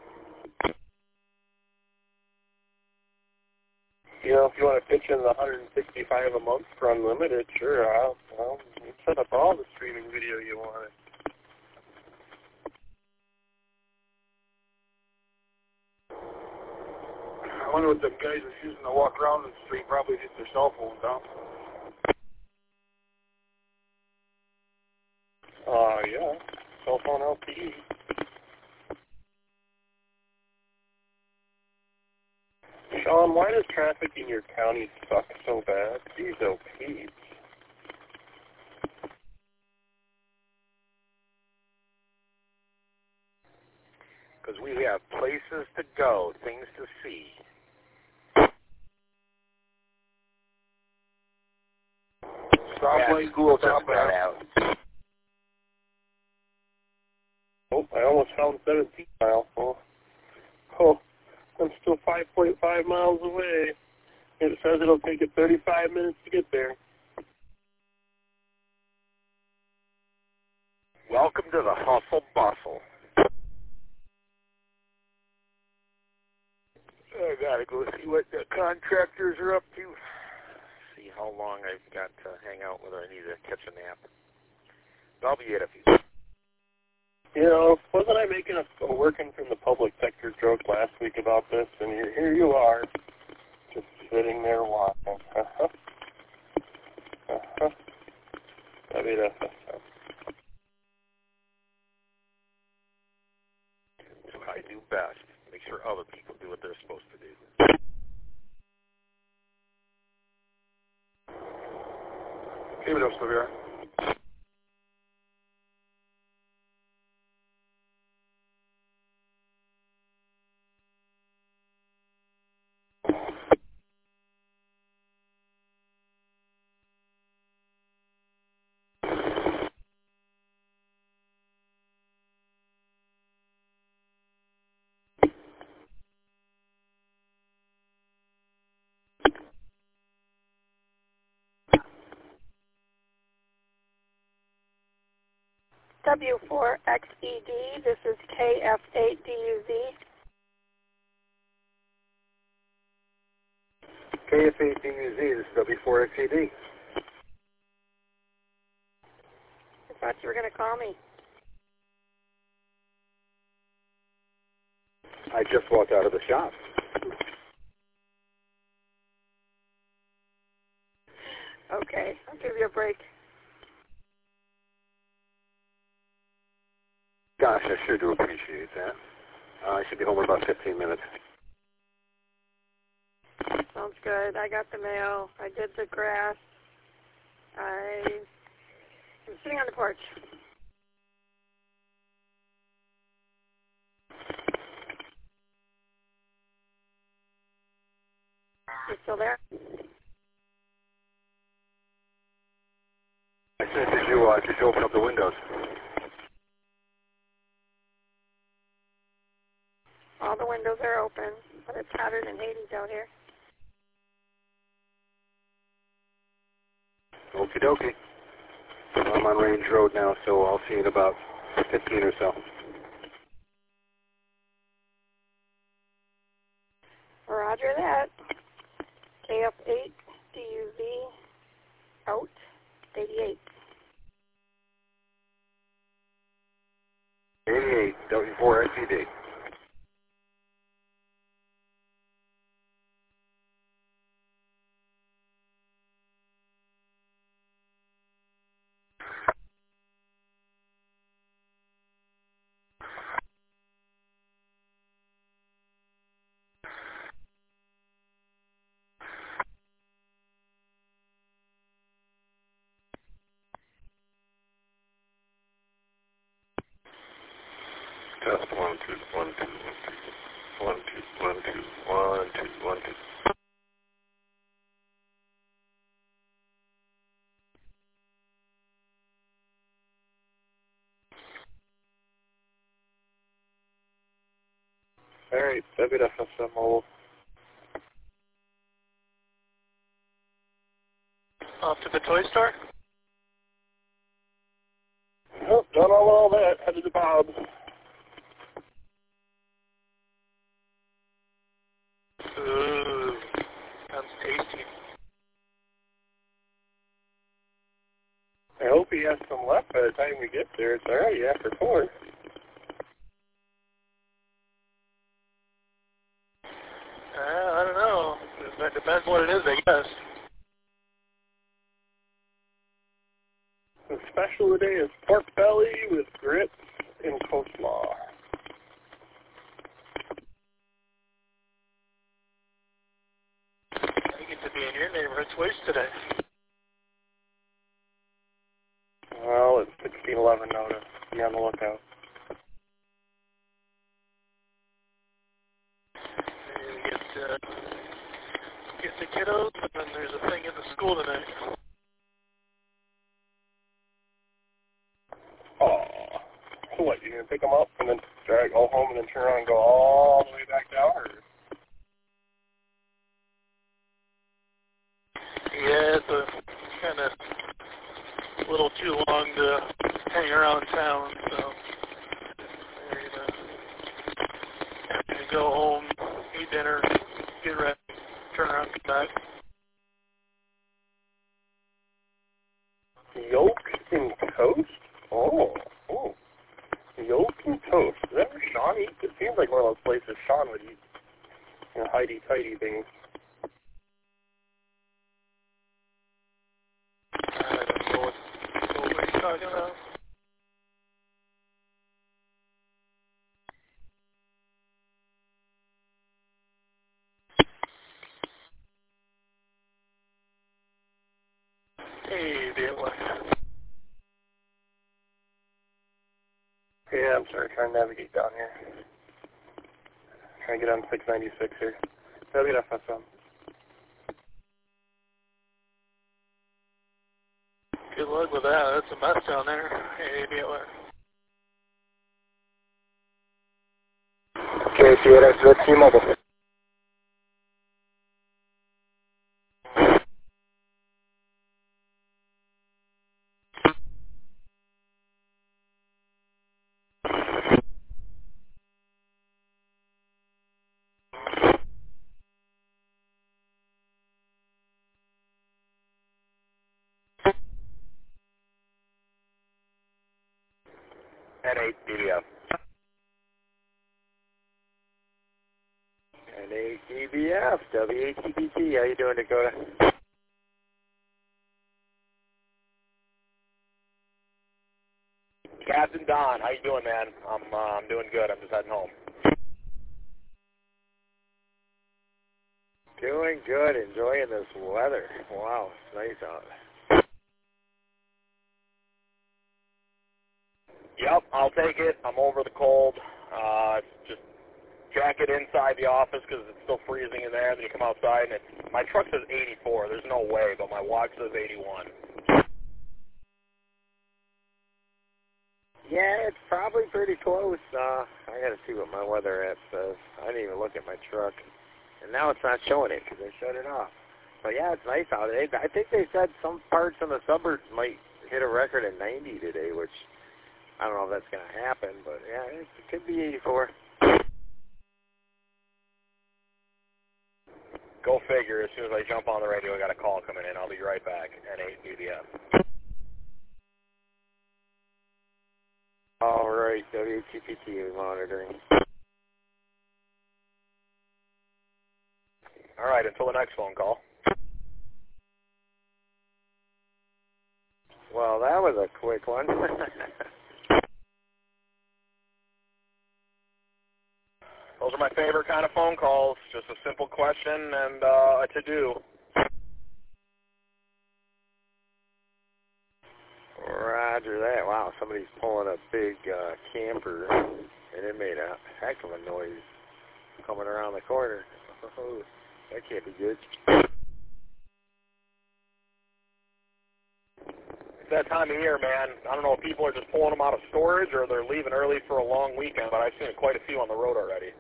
If you want to pitch in the $165 a month for unlimited, sure, I'll set up all the streaming video you want. I wonder what them guys are using to walk around the street, probably just their cell phones, huh? Yeah, cell phone LTE. Sean, why does traffic in your county suck so bad? These OPs. Because we have places to go, things to see. Stoplight, school stop just got out. Oh, I almost found 17 miles. Oh, I'm still 5.5 miles away. It says it'll take it 35 minutes to get there. Welcome to the hustle bustle. I gotta go see what the contractors are up to. See how long I've got to hang out, whether I need to catch a nap. I'll be at a few. Wasn't I making a working from the public sector joke last week about this? And here you are, just sitting there watching. I mean, That's what I do best. Make sure other people do what they're supposed to do. Keep it up, Sylvia. W4XED, this is KF8DUZ. KF8DUZ, this is W4XED. I thought you were going to call me. I just walked out of the shop. Okay, I'll give you a break. Gosh, I sure do appreciate that. I should be home in about 15 minutes. Sounds good. I got the mail. I did the grass. I'm sitting on the porch. You still there? I said, did you open up the windows? All the windows are open, but it's hotter than Hades out here. Okie dokie. I'm on Range Road now, so I'll see you in about 15 or so. Roger that. KF8 DUV out 88. 88, W4XED. Test 1, 2, 1, 2, 1, 2, 1, 2, 1, 2, 1, 2, 1, 2. All right, WFSM mobile. Off to the toy store? Nope, done all that. Headed to Bob's. Ooh, sounds tasty. I hope he has some left by the time we get there. It's already after 4. I don't know. It depends what it is, I guess. The special today is pork belly with grits and coleslaw. I get to be in your neighborhood twice today. Well, it's 1611 now to be on the lookout. Get the kiddos, and then there's a thing at the school tonight. Oh, so what, you gonna pick them up and then drag all home and then turn around and go all the way back down? Or? Yeah, it's kind of a little too long to hang around town, so I'm gonna go home, eat dinner, get ready, turn around, come back. Yolk and toast? Oh. Yolk and toast. Is that where Sean eats? It seems like one of those places Sean would eat. You know, hidey-tidy things. I don't know what you're talking about. Hey, Dale. Yeah, I'm sorry, trying to navigate down here. Trying to get on 696 here. WFSM. Good luck with that. That's a mess down there. Hey, Dale. KCS with T-Mobile. N8 DBF. N8 DBF, WATPT. How you doing, Dakota? Captain Don, how you doing, man? I'm doing good. I'm just heading home. Doing good, enjoying this weather. Wow, it's nice out. Yep, I'll take it. I'm over the cold. Just jacket inside the office because it's still freezing in there. Then you come outside and my truck says 84. There's no way, but my watch says 81. Yeah, it's probably pretty close. I gotta see what my weather app says. I didn't even look at my truck. And now it's not showing it because they shut it off. But yeah, it's nice out. I think they said some parts in the suburbs might hit a record of 90 today, which I don't know if that's going to happen, but yeah, it could be 84. Go figure. As soon as I jump on the radio, I got a call coming in. I'll be right back. N8 DBF. All right, WTPT monitoring. All right, until the next phone call. Well, that was a quick one. Those are my favorite kind of phone calls. Just a simple question and a to-do. Roger that. Wow, somebody's pulling a big camper. and it made a heck of a noise coming around the corner. Oh, that can't be good. It's that time of year, man. I don't know if people are just pulling them out of storage or they're leaving early for a long weekend, but I've seen quite a few on the road already.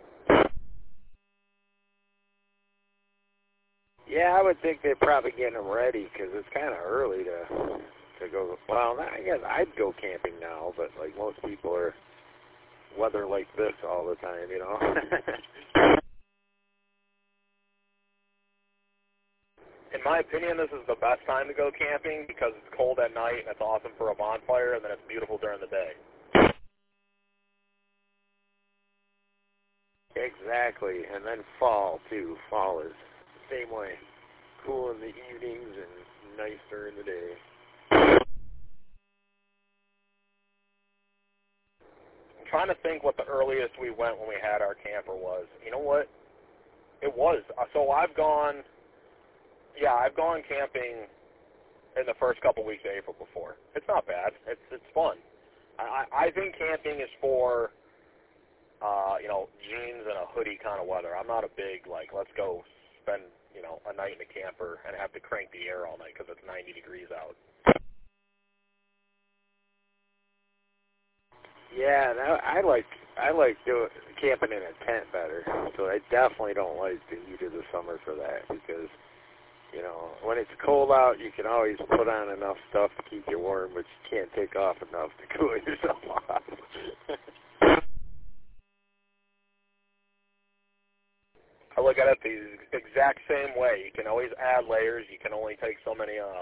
Yeah, I would think they're probably getting them ready because it's kind of early to go. Well, I guess I'd go camping now, but like most people are weather like this all the time, you know. In my opinion, this is the best time to go camping because it's cold at night and it's awesome for a bonfire, and then it's beautiful during the day. Exactly, and then fall too. Fall is the same way. Cool in the evenings and nice during the day. I'm trying to think what the earliest we went when we had our camper was. You know what? It was. So I've gone camping in the first couple weeks of April before. It's not bad. It's fun. I think camping is for jeans and a hoodie kind of weather. I'm not a big let's go spend a night in a camper and have to crank the air all night because it's 90 degrees out. Yeah, I like doing camping in a tent better. So I definitely don't like the heat of the summer for that because when it's cold out, you can always put on enough stuff to keep you warm, but you can't take off enough to cool yourself off. I look at it the exact same way. You can always add layers. You can only take so many off.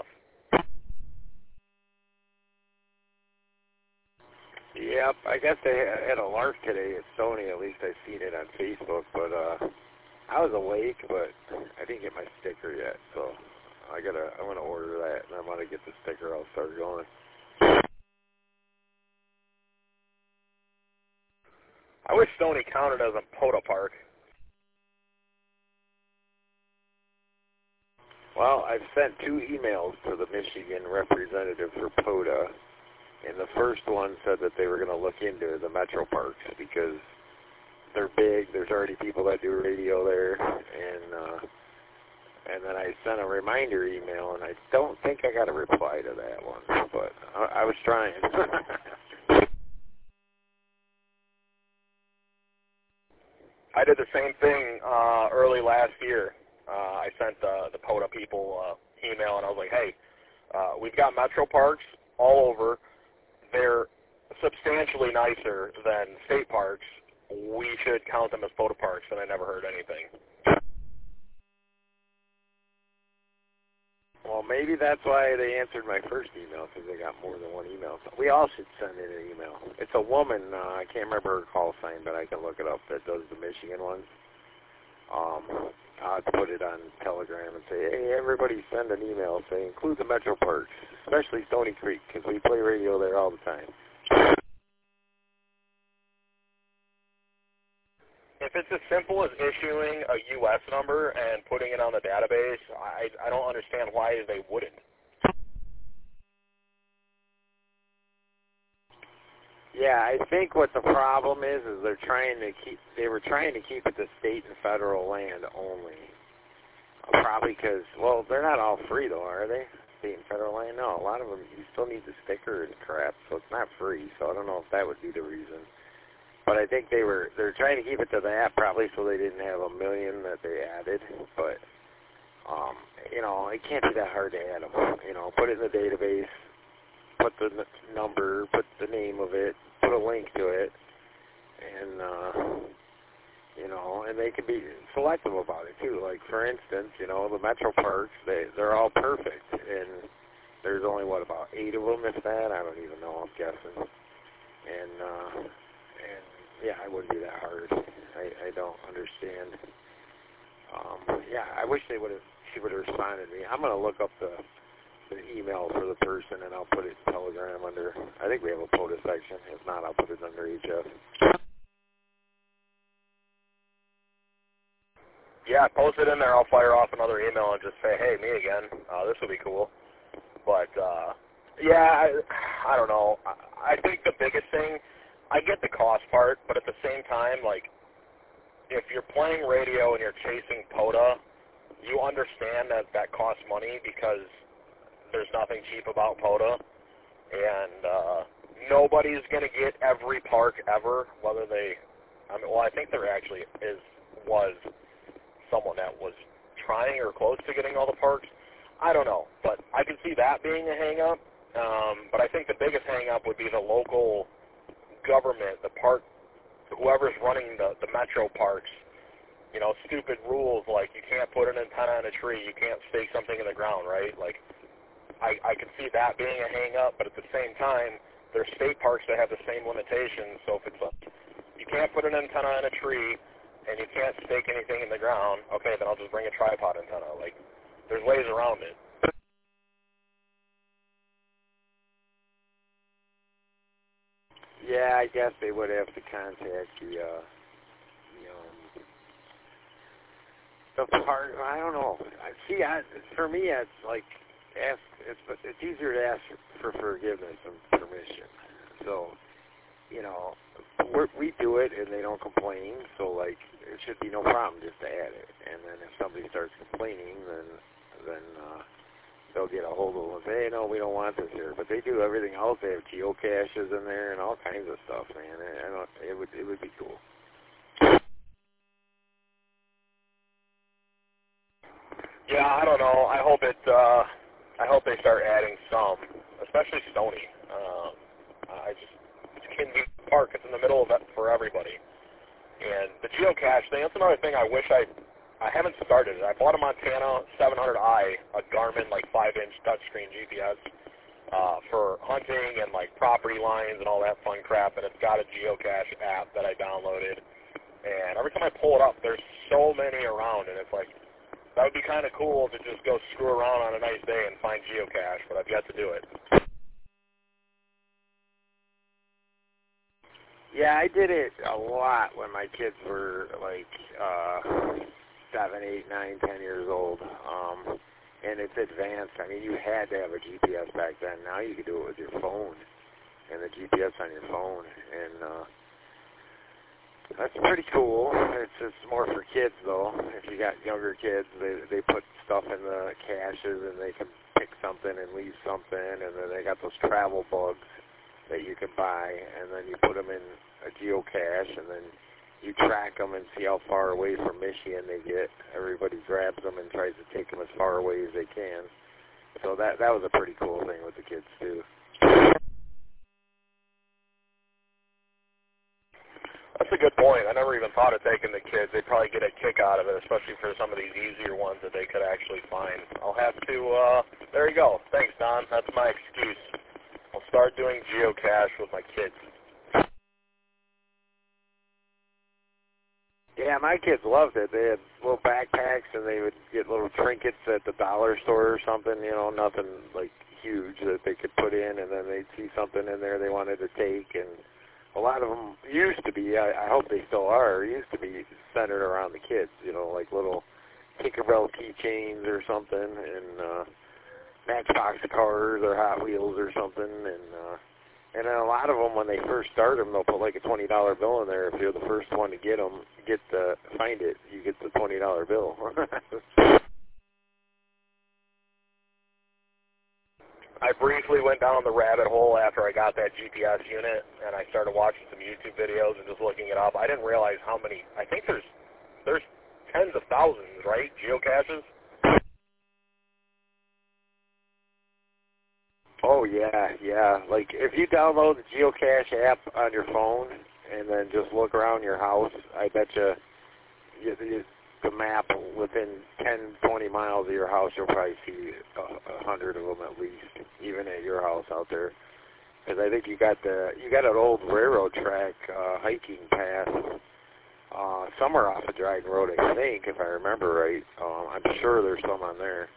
Yep, I guess they had a lark today at Sony. At least I seen it on Facebook, but I was awake, but I didn't get my sticker yet, so I'm gonna order that, and I'm gonna get the sticker. I'll start going. I wish Stoney counted as a POTA park. Well, I've sent 2 emails to the Michigan representative for POTA, and the first one said that they were going to look into the metro parks because they're big. There's already people that do radio there, and then I sent a reminder email, and I don't think I got a reply to that one, but I was trying. I did the same thing early last year. I sent the POTA people email, and I was like, hey, we've got metro parks all over. They're substantially nicer than state parks. We should count them as POTA parks, and I never heard anything. Well, maybe that's why they answered my first email, because they got more than one email. So we all should send in an email. It's a woman, I can't remember her call sign, but I can look it up, that does the Michigan ones. I'll put it on Telegram and say, hey, everybody send an email, say include the metro parks, especially Stony Creek, because we play radio there all the time. If it's as simple as issuing a U.S. number and putting it on the database, I don't understand why they wouldn't. Yeah, I think what the problem is they were trying to keep it to state and federal land only. Probably because, well, they're not all free though, are they? State and federal land? No, a lot of them, you still need the sticker and crap, so it's not free, so I don't know if that would be the reason. But I think they're trying to keep it to that probably so they didn't have 1 million that they added, but, it can't be that hard to add them. Put it in the database, put the number, put the name of it, put a link to it, and and they can be selective about it too. Like for instance, the metro parks, they're all perfect, and there's only about 8 of them, if that. I don't even know. I'm guessing, and yeah, I wouldn't be that hard. I don't understand. I wish she would have responded to me. I'm gonna look up the email for the person, and I'll put it in Telegram under, I think we have a POTA section. If not, I'll put it under HF. Yeah, post it in there. I'll fire off another email and just say, hey, me again. This will be cool. But, I don't know. I think the biggest thing I get the cost part, but at the same time, like, if you're playing radio and you're chasing POTA, you understand that that costs money because there's nothing cheap about POTA, and nobody's going to get every park ever, whether they, I think there actually was someone that was trying or close to getting all the parks. I don't know, but I can see that being a hang-up, but I think the biggest hang-up would be the local government, the park, whoever's running the metro parks, you know, stupid rules like you can't put an antenna on a tree, you can't stake something in the ground, right? Like, I can see that being a hang-up, but at the same time, there's state parks that have the same limitations, so if it's like, you can't put an antenna on a tree and you can't stake anything in the ground, okay, then I'll just bring a tripod antenna. Like, there's ways around it. Yeah, I guess they would have to contact the park. I don't know. See, for me, it's like it's easier to ask for forgiveness than permission. So, you know, we do it and they don't complain. So, like, it should be no problem just to add it. And then if somebody starts complaining, then they'll get a hold of them and say, hey, no, we don't want this here. But they do everything else. They have geocaches in there and all kinds of stuff, man. It would be cool. Yeah, I don't know. I hope they start adding some, especially Stony. It's a convenient park. It's in the middle of it for everybody. And the geocache thing, that's another thing I wish I haven't started it. I bought a Montana 700i, a Garmin like 5-inch touchscreen GPS for hunting and like property lines and all that fun crap, and it's got a geocache app that I downloaded. And every time I pull it up, there's so many around, and it's like, that would be kind of cool to just go screw around on a nice day and find geocache, but I've yet to do it. Yeah, I did it a lot when my kids were like 7, 8, 9, 10 years old. And it's advanced. I mean, you had to have a GPS back then. Now you can do it with your phone and the GPS on your phone. And that's pretty cool. It's more for kids, though. If you got younger kids, they put stuff in the caches and they can pick something and leave something. And then they got those travel bugs that you can buy, and then you put them in a geocache, and then you track them and see how far away from Michigan they get. Everybody grabs them and tries to take them as far away as they can. So that was a pretty cool thing with the kids, too. That's a good point. I never even thought of taking the kids. They'd probably get a kick out of it, especially for some of these easier ones that they could actually find. I'll have to, there you go. Thanks, Don. That's my excuse. I'll start doing geocache with my kids. Yeah, my kids loved it. They had little backpacks, and they would get little trinkets at the dollar store or something, you know, nothing like huge that they could put in, and then they'd see something in there they wanted to take, and a lot of them used to be, I hope they still are, used to be centered around the kids, you know, like little Tinkerbell keychains or something, and Matchbox cars or Hot Wheels or something, and then a lot of them, when they first start them, they'll put like a $20 bill in there. If you're the first one to find it, you get the $20 bill. I briefly went down the rabbit hole after I got that GPS unit, and I started watching some YouTube videos and just looking it up. I didn't realize how many. I think there's tens of thousands, right, geocaches? Oh, yeah. Like, if you download the geocache app on your phone and then just look around your house, I bet you the map within 10, 20 miles of your house, you'll probably see 100 of them at least, even at your house out there. Because I think you got an old railroad track hiking path somewhere off of Dryden Road, I think, if I remember right. I'm sure there's some on there.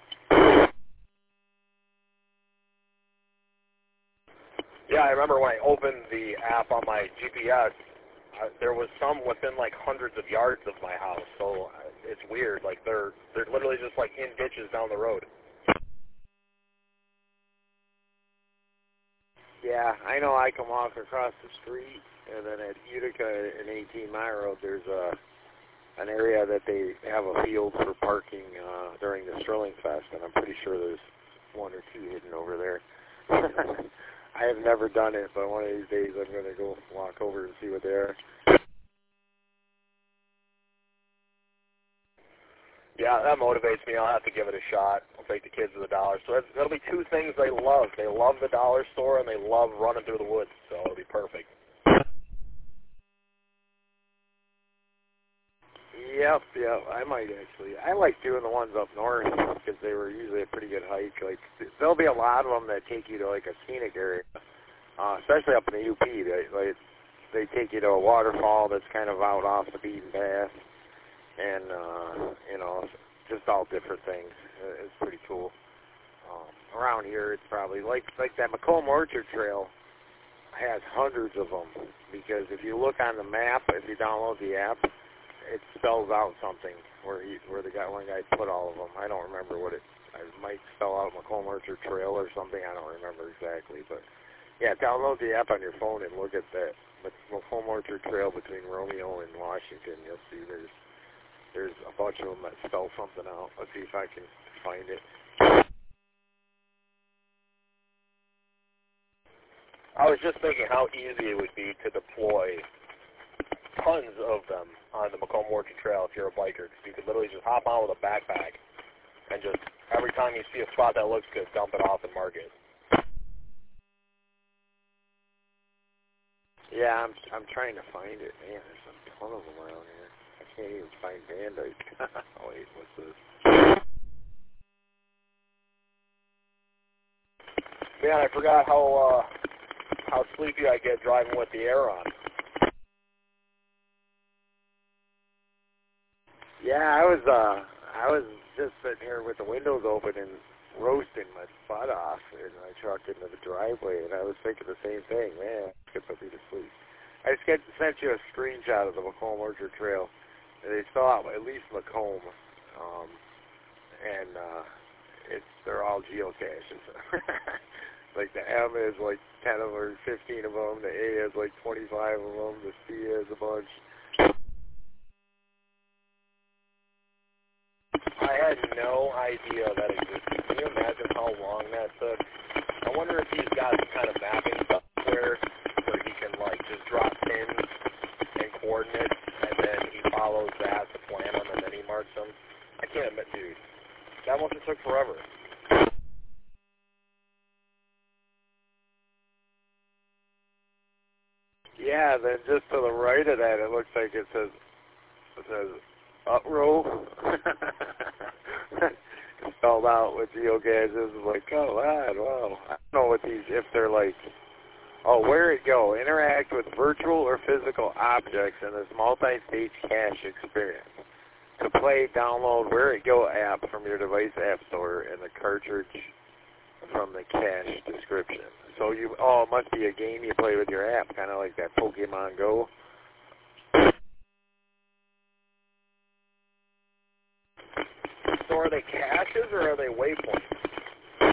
Yeah, I remember when I opened the app on my GPS, there was some within like hundreds of yards of my house. So it's weird. Like they're literally just like in ditches down the road. Yeah, I know. I can walk across the street, and then at Utica and 18 Mile Road, there's an area that they have a field for parking during the Sterling Fest, and I'm pretty sure there's one or two hidden over there. I have never done it, but one of these days I'm going to go walk over and see what they are. Yeah, that motivates me. I'll have to give it a shot. I'll take the kids to the dollar store. That'll be two things they love. They love the dollar store, and they love running through the woods, so it'll be perfect. Yep, I might actually. I like doing the ones up north because they were usually a pretty good hike. Like, there'll be a lot of them that take you to, like, a scenic area, especially up in the UP. They take you to a waterfall that's kind of out off the beaten path. And, just all different things. It's pretty cool. Around here, it's probably like that Macomb Orchard Trail has hundreds of them, because if you look on the map, if you download the app, it spells out something where one guy put all of them. I don't remember what it might spell out Macomb Orchard Trail or something. I don't remember exactly, but yeah, download the app on your phone and look at that Macomb Orchard Trail between Romeo and Washington. You'll see there's a bunch of them that spell something out. Let's see if I can find it. I was just thinking how easy it would be to deploy tons of them on the Macomb Orchard Trail if you're a biker, because you could literally just hop on with a backpack and just every time you see a spot that looks good, dump it off and mark it. Yeah, I'm trying to find it. Man, there's a ton of them around here. I can't even find Bandite. Oh, wait, what's this? Man, I forgot how sleepy I get driving with the air on. Yeah, I was just sitting here with the windows open and roasting my butt off in my truck into the driveway, and I was thinking the same thing. Man, it's good to be to sleep. I just sent you a screenshot of the Macomb Orchard Trail. They still have at least Macomb, and they're all geocaches. Like the M is like 10 of them or 15 of them. The A has like 25 of them. The C has a bunch. I had no idea that existed. Can you imagine how long that took? I wonder if he's got some kind of mapping software where he can like just drop pins and coordinates, and then he follows that to plan them, and then he marks them. I can't admit, dude, that must have took forever. Yeah, then just to the right of that, it looks like it says Uprow. Spelled out with geocaches. Like, oh, wow. I don't know what these, if they're like, oh, where it go? Interact with virtual or physical objects in this multi-stage cache experience. To play, download Where It Go app from your device app store and the cartridge from the cache description. So it must be a game you play with your app, kind of like that Pokemon Go. So are they caches or are they waypoints?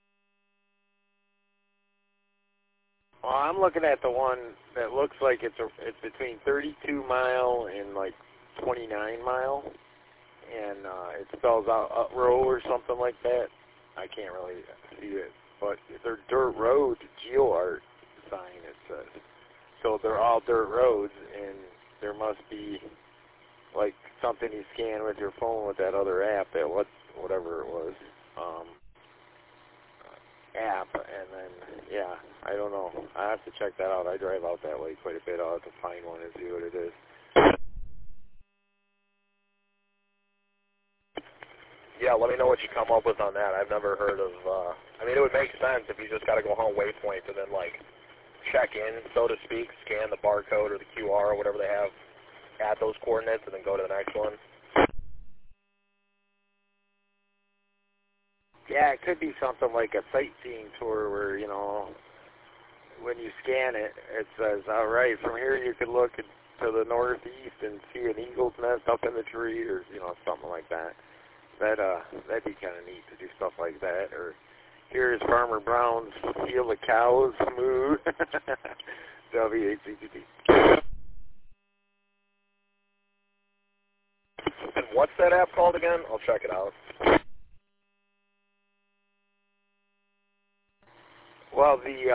Well, I'm looking at the one that looks like it's between 32 mile and like 29 mile, and it spells out Uprow or something like that. I can't really see it, but they're dirt roads, GeoArt sign it says. So they're all dirt roads, and there must be like something you scan with your phone with that other app, whatever it was, app, and then, yeah, I don't know. I have to check that out. I drive out that way quite a bit. I'll have to find one and see what it is. Yeah, let me know what you come up with on that. I've never heard of, it would make sense if you just got to go home waypoint and then, like, check in, so to speak, scan the barcode or the QR or whatever they have at those coordinates and then go to the next one. Yeah, it could be something like a sightseeing tour where, when you scan it, it says, all right, from here you could look to the northeast and see an eagle's nest up in the tree or, something like that. That'd be kind of neat to do stuff like that. Or, Here's Farmer Brown's Field of Cows, moo. WHCTT. And what's that app called again? I'll check it out. Well, the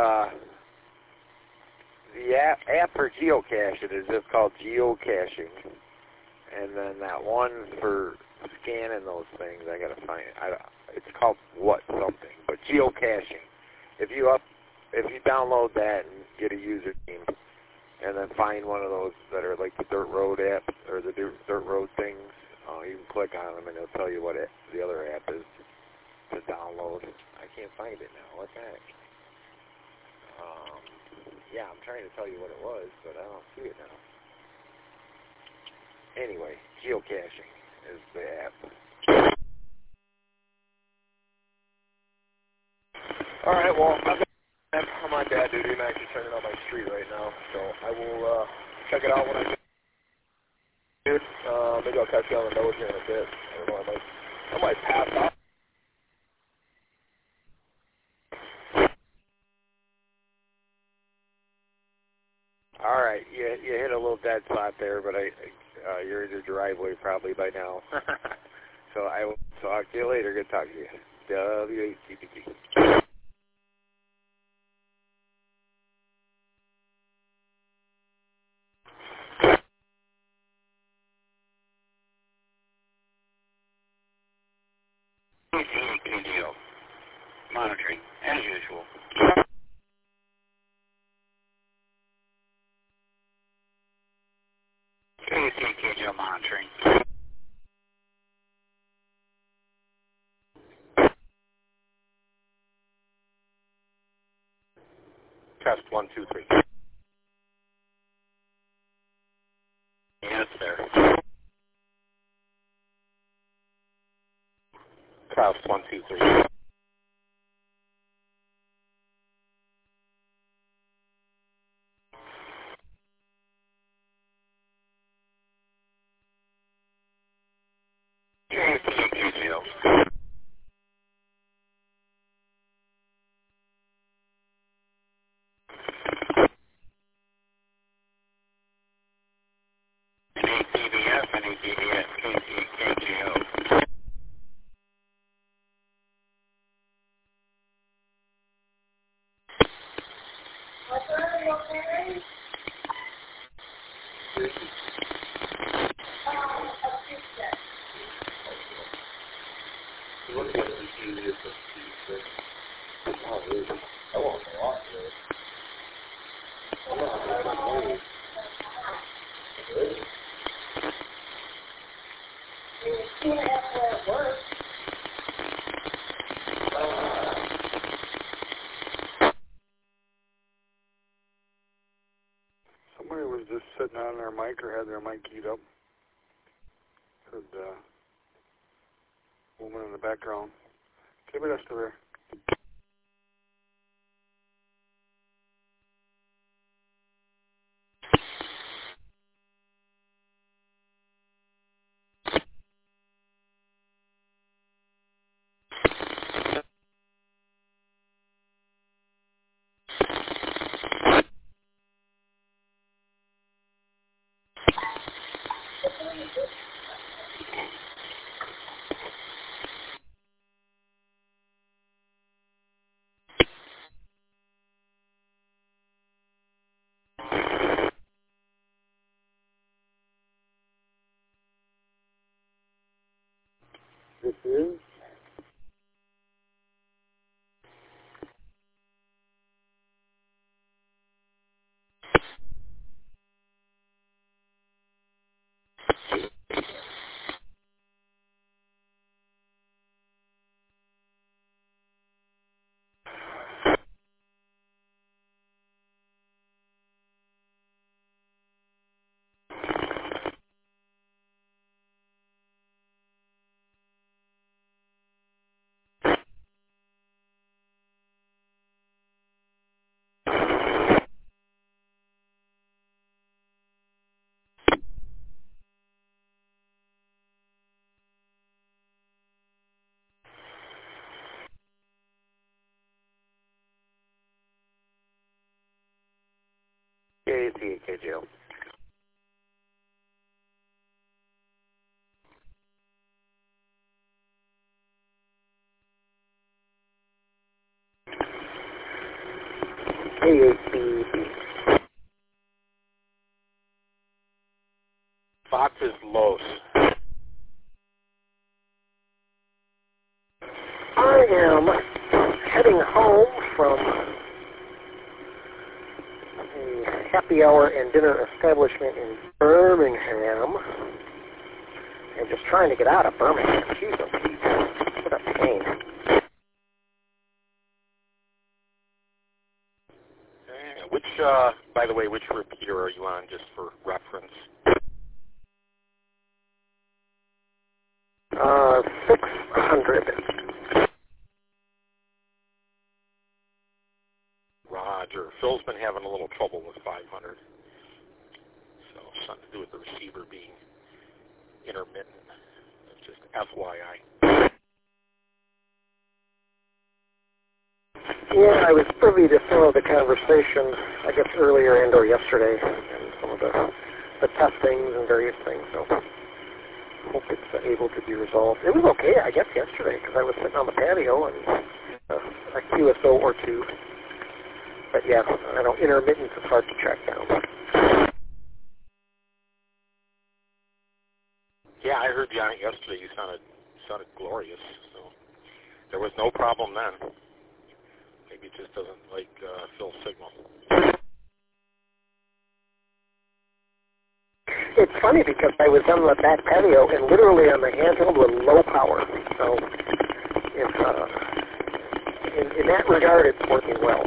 app for geocaching is just called geocaching, and then that one for scanning those things, I gotta find it. It's called what something, but geocaching. If you download that and get a username, and then find one of those that are like the Dirt Road app or the Dirt Road things, you can click on them and it'll tell you what the other app is to download. I can't find it now. What the heck? Yeah, I'm trying to tell you what it was, but I don't see it now. Anyway, geocaching is the app. All right, well, I'm on dad duty. I'm actually turning on my street right now, so I will check it out when I get it. Maybe I'll catch you on the nose here in a bit. I don't know, I might pass out. All right, you hit a little dead spot there, but you're in your driveway probably by now. So I will talk to you later. Good talking to you. WHCTT. KGO. Monitoring, as usual. KGO monitoring. Test 1, 2, 3. Yes, sir. Test 1, 2, 3. KGO. NATVF, NATVF, KGO. Somebody was just sitting on their mic or had their mic keyed up. Heard woman in the background. Okay, but that's still there. This is KACKJO. KACB. Fox is Los. I am heading home from a happy hour and dinner establishment in Birmingham, and just trying to get out of Birmingham. Jeez, oh, Pete. What a pain. Which, by the way, which repeater are you on, just for reference? 600. Roger. Phil's been having a little trouble with 500. So something to do with the receiver being intermittent. That's just FYI. Yeah, I was privy to some of the conversation, I guess, earlier and or yesterday, and some of the testings and various things, so I hope it's able to be resolved. It was okay, I guess, yesterday, because I was sitting on the patio and a QSO or two. But yeah, I know intermittent is hard to track down. Yeah, I heard you on it yesterday. You sounded glorious, so there was no problem then. Maybe it just doesn't like Phil's signal. It's funny because I was on the back patio and literally on the handheld with low power. So if, in that regard, it's working well.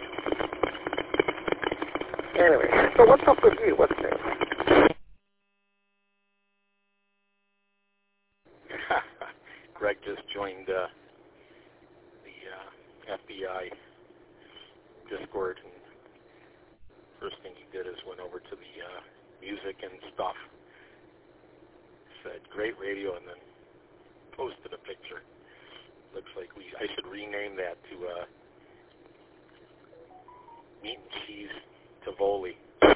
Anyway, so what's up with you? What's new? Greg just joined the FBI Discord, and first thing he did is went over to the music and stuff. Said great radio, and then posted a picture. Looks like I should rename that to Meat and Cheese Tivoli.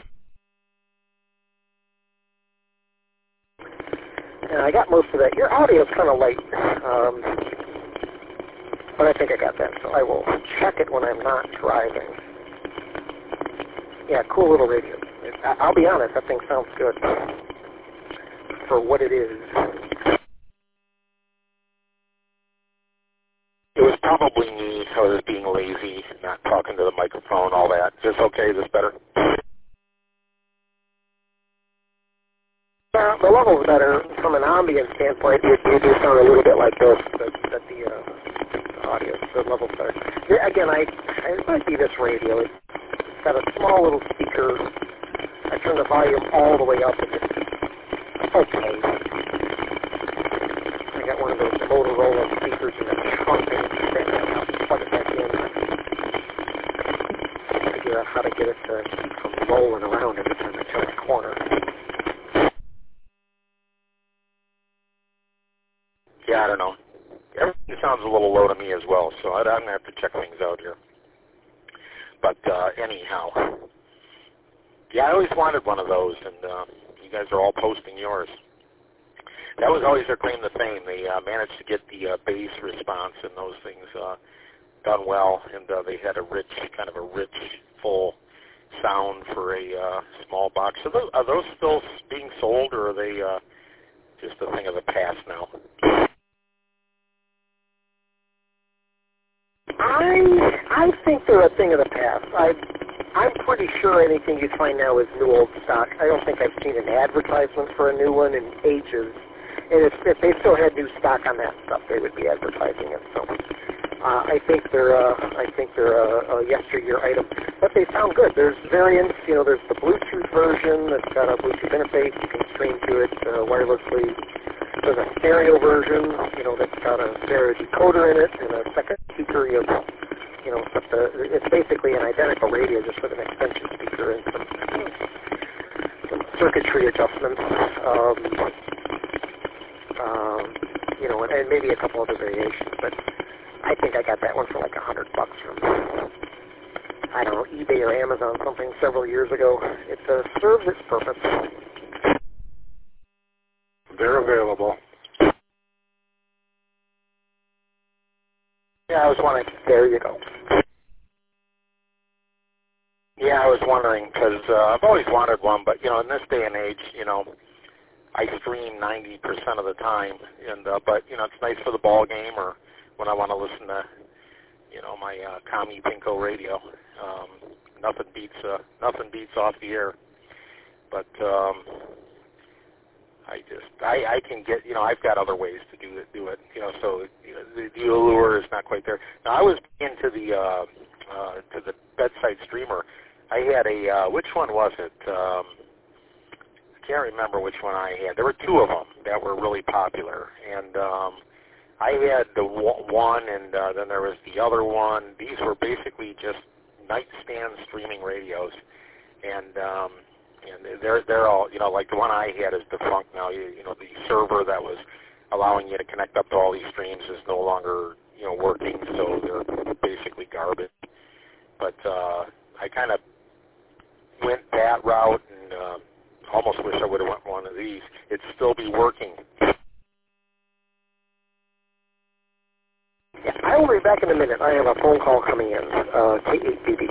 Yeah, I got most of that. Your audio's kind of light, but I think I got that, so I will check it when I'm not driving. Yeah, cool little radio. I'll be honest, that thing sounds good for what it is. It was probably me. I was being lazy, not talking to the microphone, all that. Is this okay? Is this better? Yeah, the level's better from an ambient standpoint. You do sound a little bit like this, but the audio, the level's better. Yeah, again, it might be this radio. It's got a small little speaker. I turn the volume all the way up. It's okay. I got one of those Motorola speakers in the trunk, and I'll plug it back in. Figure out how to get it to keep from rolling around every time I turn a corner. Yeah, I don't know. Everything sounds a little low to me as well, so I'm going to have to check things out here. But anyhow, yeah, I always wanted one of those, and you guys are all posting yours. That was always their claim to fame. They managed to get the bass response and those things done well, and they had a rich, full sound for a small box. So are those still being sold, or are they just a thing of the past now? I think they're a thing of the past. I'm pretty sure anything you find now is new old stock. I don't think I've seen an advertisement for a new one in ages. And if they still had new stock on that stuff, they would be advertising it. So I think they're a yesteryear item, but they sound good. There's variants. You know, there's the Bluetooth version that's got a Bluetooth interface. You can stream to it wirelessly. There's a stereo version, you know, that's got a stereo decoder in it and a second speaker. But it's basically an identical radio just with an extension speaker and some circuitry adjustments. And maybe a couple other variations. But I think I got that one for like $100 from I don't know, eBay or Amazon something several years ago. It serves its purpose. They're available. Yeah, I was wondering. There you go. Yeah, I was wondering because I've always wanted one, but you know, in this day and age, you know, I stream 90% of the time, and but you know, it's nice for the ball game or when I want to listen to, you know, my Commie Pinko radio. Nothing beats off the air. But I can get, you know, I've got other ways to do it. You know, so you know, the allure is not quite there. Now I was into the bedside streamer. I had a which one was it? I can't remember which one I had. There were two of them that were really popular, and I had the one, and then there was the other one. These were basically just nightstand streaming radios, and they're all, you know, like the one I had is defunct now. You know, the server that was allowing you to connect up to all these streams is no longer, you know, working, so they're basically garbage. But I kind of went that route, and almost wish I would have went one of these. It'd still be working. Yeah, I will be back in a minute. I have a phone call coming in. K8BB.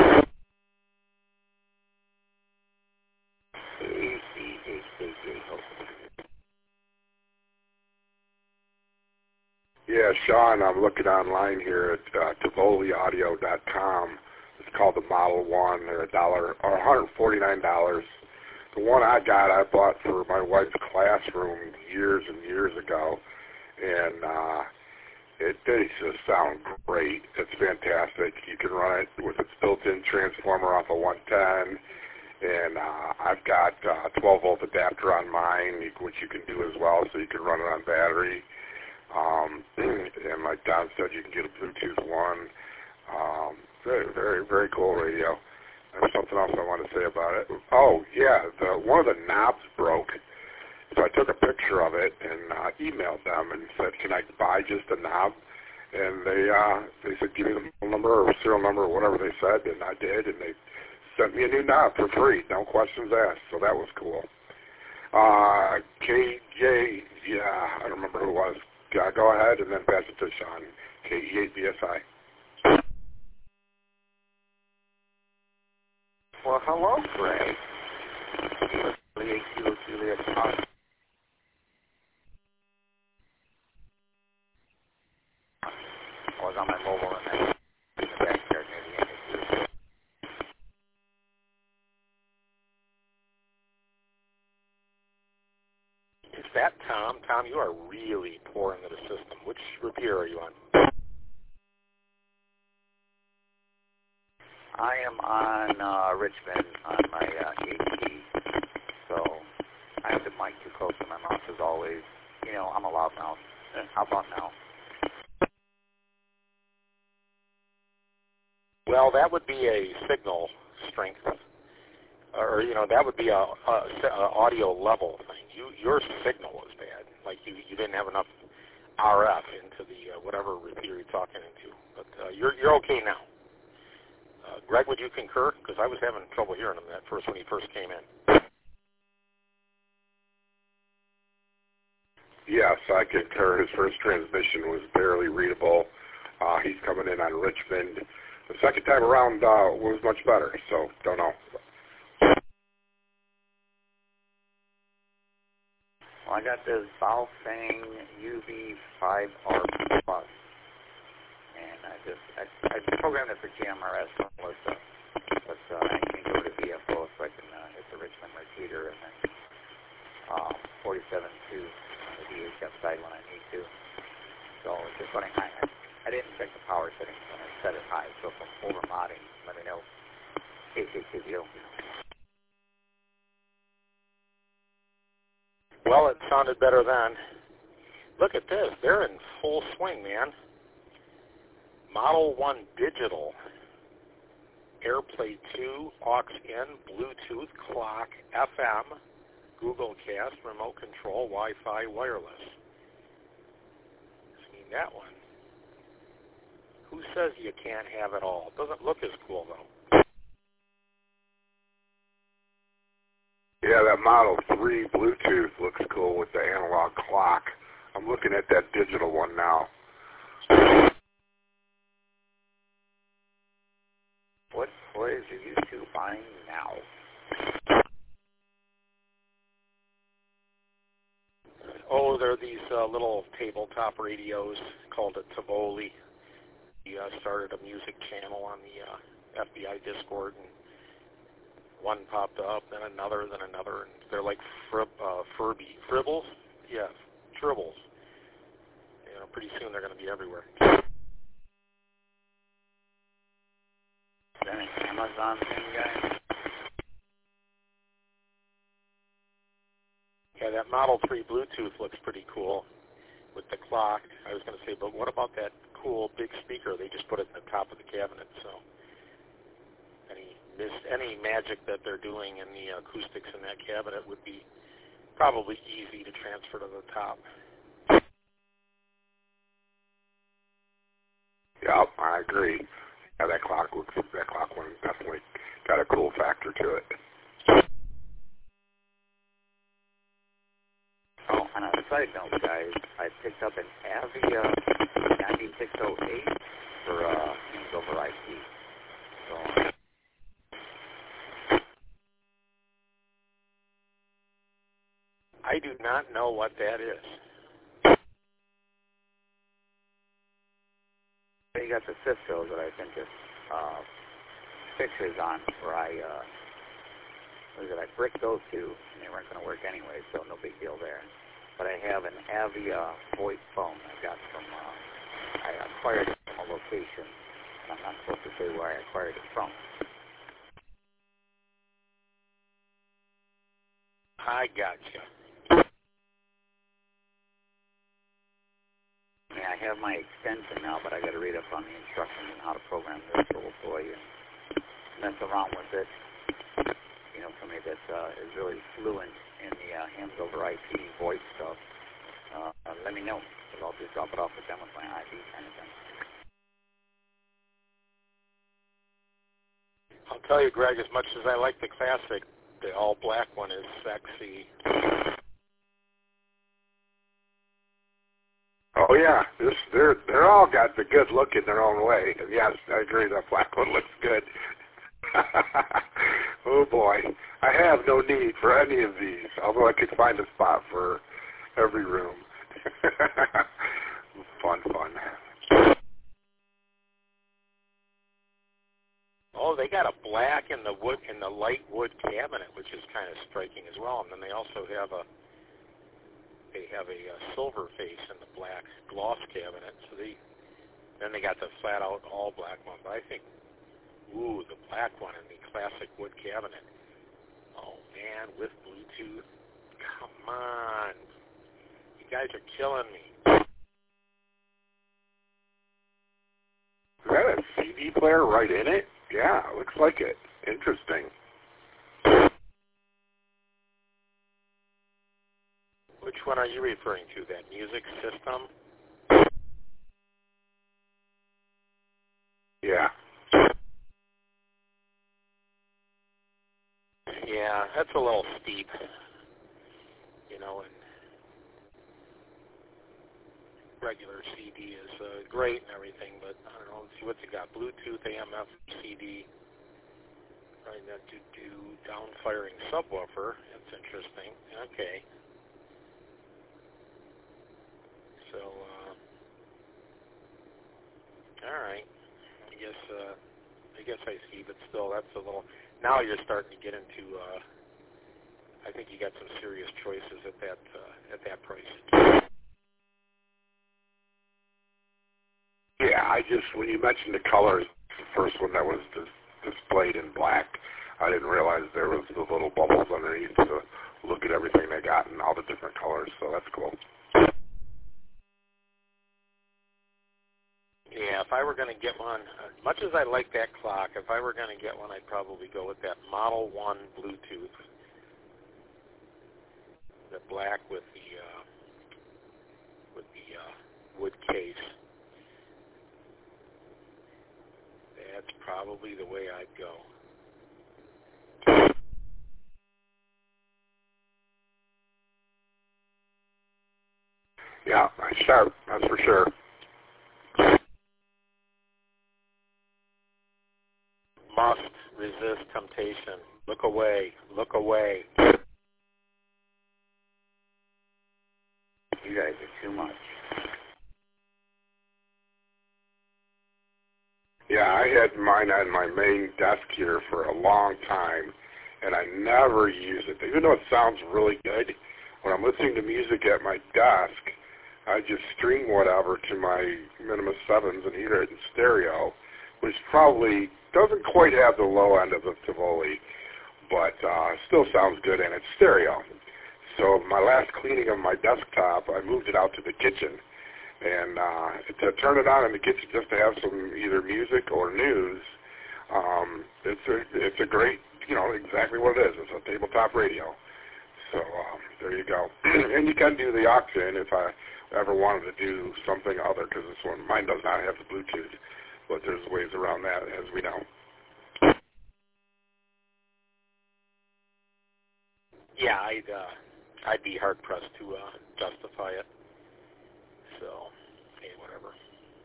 Yeah, Sean, I'm looking online here at TivoliAudio.com. It's called the Model 1. They're $149. The one I got, I bought for my wife's classroom years and years ago, and they just sound great. It's fantastic. You can run it with its built-in transformer off a 110, and I've got a 12-volt adapter on mine, which you can do as well, so you can run it on battery. And like Don said, you can get a Bluetooth one. Very, very, very cool radio. There's something else I want to say about it. Oh, yeah, one of the knobs broke. So I took a picture of it and emailed them and said, can I buy just a knob? And they said, give me the model number or serial number or whatever they said, and I did, and they sent me a new knob for free, no questions asked, so that was cool. KJ, yeah, I don't remember who it was. Go ahead and then pass it to Sean, KE8BSI. Well, hello, Greg. Juliet Thomas. I was on my mobile and then in the backyard near the end. Is that Tom? Tom, you are really poor into the system. Which repeater are you on? I am on Richmond on my AT, so I have the mic too close to my mouth as always. You know, I'm a loudmouth. How about now? Well, that would be a signal strength, or you know, that would be a audio level thing. Your signal was bad. Like you didn't have enough RF into the whatever repeater you're talking into. But you're okay now. Greg, would you concur? Because I was having trouble hearing him when he first came in. Yes, I concur. His first transmission was barely readable. He's coming in on Richmond. The second time around was much better, so don't know. Well, I got this Baofeng UV5R Plus. And I programmed it for GMRS, but I can go to VFO so I can hit the Richmond repeater and then 47.2 on the VHF side when I need to. So it's just running high. I didn't check the power settings when I set it high, so if I'm over modding, let me know. KCTV. Well, it sounded better then. Look at this. They're in full swing, man. Model 1 digital, AirPlay 2, aux-in, Bluetooth, clock, FM, Google Cast, remote control, Wi-Fi, wireless. Seen that one. Who says you can't have it all? It doesn't look as cool, though. Yeah, that Model 3 Bluetooth looks cool with the analog clock. I'm looking at that digital one now. What toys are you two buying now? Oh, they're these little tabletop radios called a Tivoli. He started a music channel on the FBI Discord, and one popped up, then another, and they're like Fribbles? Yeah, Tribbles. You know, pretty soon they're going to be everywhere. Is that an Amazon thing, guys? Yeah, that Model 3 Bluetooth looks pretty cool with the clock. I was going to say, but what about that cool big speaker? They just put it in the top of the cabinet, so any magic that they're doing in the acoustics in that cabinet would be probably easy to transfer to the top. Yeah, I agree. Yeah, that clock one definitely got a cool factor to it. Oh, on a side note, guys, I picked up an Avia 9608 for Hands Over IP. So, I do not know what that is. you got the Cisco that I sent you pictures on where I bricked those two, and they weren't going to work anyway, so no big deal there. But I have an Avia voice phone I got from, I acquired it from a location. I'm not supposed to say where I acquired it from. I gotcha. I mean, I have my extension now, but I got to read up on the instructions on how to program this little boy and mess around with it. You know, somebody that is really fluent in the hands over IP voice stuff, let me know, because I'll just drop it off with them with my ID kind of thing. I'll tell you, Greg, as much as I like the classic, the all-black one is sexy. Oh yeah, they're all got the good look in their own way. And yes, I agree, that black one looks good. Oh boy, I have no need for any of these, although I could find a spot for every room. Fun. Oh, they got a black in the wood, in the light wood cabinet, which is kind of striking as well. And then they also have a silver face in the black gloss cabinet. So then they got the flat out all black one. But I think, ooh, the black one in the classic wood cabinet. Oh man, with Bluetooth. Come on, you guys are killing me. Is that a CD player right in it? Yeah, looks like it. Interesting. Which one are you referring to? That music system? Yeah. Yeah, that's a little steep. You know, and regular CD is great and everything, but I don't know, let's see what's it got. Bluetooth, AMF, CD. Right, that do down-firing subwoofer. That's interesting. Okay. So, all right. I guess I see, but still, that's a little. Now you're starting to get into. I think you got some serious choices at that price. Yeah, when you mentioned the colors, the first one that was displayed in black, I didn't realize there was the little bubbles underneath to look at everything they got in all the different colors, so that's cool. Yeah, if I were going to get one, as much as I like that clock, if I were going to get one, I'd probably go with that Model 1 Bluetooth. The black with the wood case. That's probably the way I'd go. Yeah, sharp, that's for sure. Must resist temptation. Look away. Look away. You guys are too much. Yeah, I had mine on my main desk here for a long time, and I never use it. Even though it sounds really good, when I'm listening to music at my desk, I just stream whatever to my Minimus 7s and hear it in stereo, which probably doesn't quite have the low end of the Tivoli, but still sounds good, and it's stereo. So my last cleaning of my desktop, I moved it out to the kitchen, and to turn it on in the kitchen just to have some either music or news, it's a great, exactly what it is. It's a tabletop radio. So there you go. And you can do the aux in if I ever wanted to do something other, because this one, mine does not have the Bluetooth, but there's ways around that, as we know. Yeah, I'd be hard pressed to justify it. So, hey, whatever.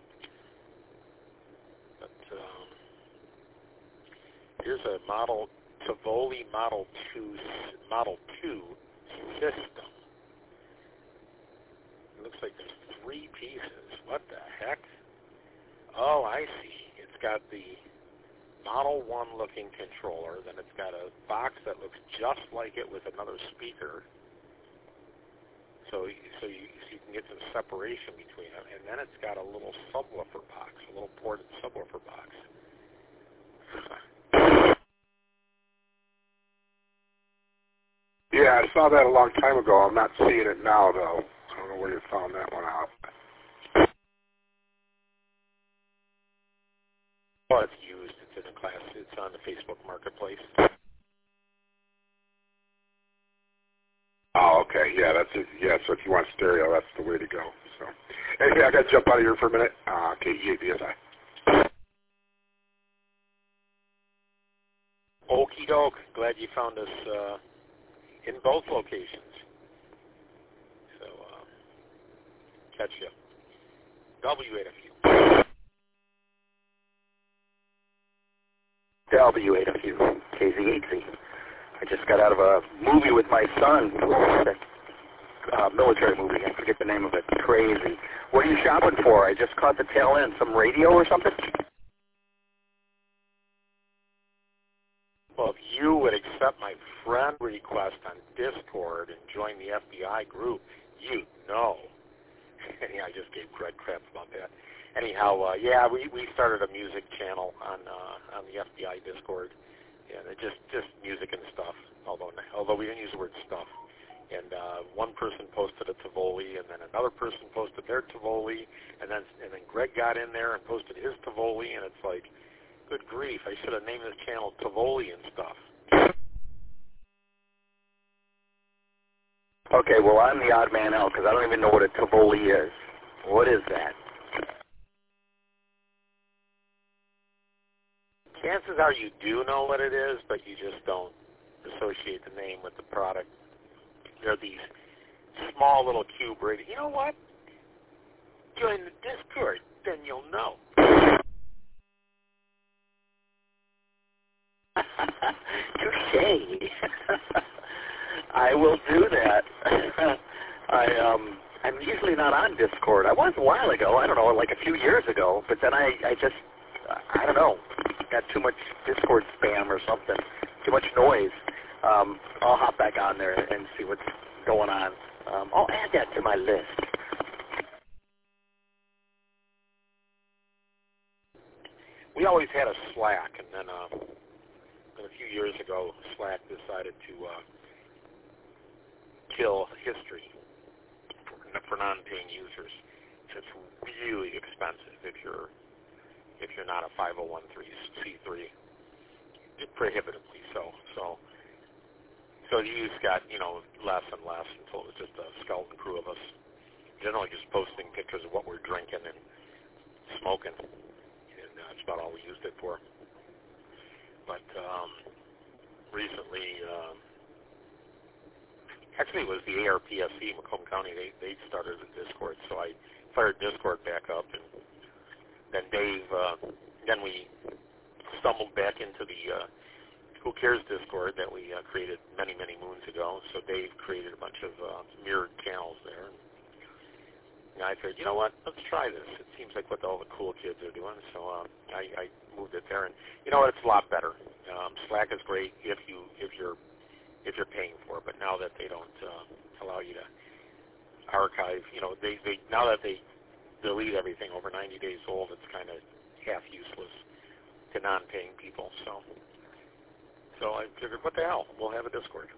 But here's a Tivoli Model 2 system. It looks like there's 3 pieces. What the heck? Oh, I see. It's got the Model 1 looking controller, then it's got a box that looks just like it with another speaker. So you can get some separation between them, and then it's got a little subwoofer box, a little ported subwoofer box. Yeah, I saw that a long time ago. I'm not seeing it now, though. I don't know where you found that one out. Well, it's used. It's in a class. It's on the Facebook Marketplace. Oh, okay. Yeah, that's it. Yeah, so if you want stereo, that's the way to go. So, hey, I got to jump out of here for a minute. KEABSI. Okie doke. Glad you found us in both locations. So, catch you. W8FU. W8FU. KZ8Z. I just got out of a movie with my son, military movie. I forget the name of it. Crazy. What are you shopping for? I just caught the tail end. Some radio or something? Well, if you would accept my friend request on Discord and join the FBI group, you know. Yeah, I just gave Greg crap about that. Anyhow, yeah, we started a music channel on the FBI Discord. Yeah, just music and stuff. Although we didn't use the word stuff. And one person posted a Tivoli, and then another person posted their Tivoli, and then Greg got in there and posted his Tivoli, and it's like, good grief! I should have named this channel Tivoli and stuff. Okay, well, I'm the odd man out because I don't even know what a Tivoli is. What is that? Chances are you do know what it is, but you just don't associate the name with the product. They're these small little cube radio. You know what? Join the Discord, then you'll know. Touché. I will do that. I'm usually not on Discord. I was a while ago. I don't know, like a few years ago. But then I don't know. Got too much Discord spam or something. Too much noise. I'll hop back on there and see what's going on. I'll add that to my list. We always had a Slack, and then a few years ago, Slack decided to kill history for non-paying users. It's really expensive if you're not a 501c3, prohibitively so. So the use got less and less until it was just a skeleton crew of us, generally just posting pictures of what we're drinking and smoking, and that's about all we used it for. But recently, Actually, it was the ARPSC, Macomb County. They started the Discord, so I fired Discord back up, and then Dave. Then we stumbled back into the Who Cares Discord that we created many moons ago. So Dave created a bunch of mirrored channels there. And I figured, you know what? Let's try this. It seems like what all the cool kids are doing. So I moved it there, and you know what? It's a lot better. Slack is great if you're paying for it, but now that they don't allow you to archive, you know, they now that they delete everything over 90 days old, it's kind of half useless to non-paying people. So I figured, what the hell? We'll have a Discord.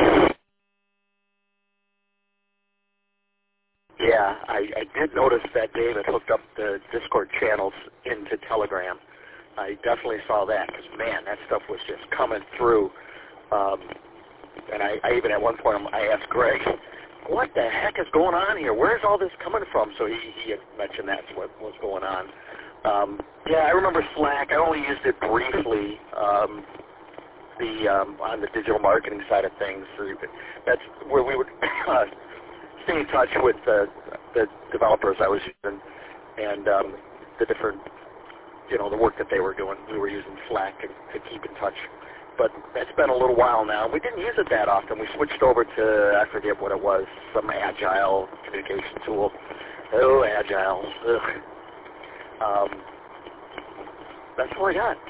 Yeah, I did notice that David hooked up the Discord channels into Telegram. I definitely saw that because, man, that stuff was just coming through. And I even at one point I asked Greg, what the heck is going on here? Where's all this coming from? So he had mentioned that's what was going on. Yeah, I remember Slack. I only used it briefly on the digital marketing side of things. That's where we would stay in touch with the developers I was using and the different, you know, the work that they were doing. We were using Slack to keep in touch. But it's been a little while now. We didn't use it that often. We switched over to, I forget what it was, some Agile communication tool. Oh, Agile. Ugh. That's all I got.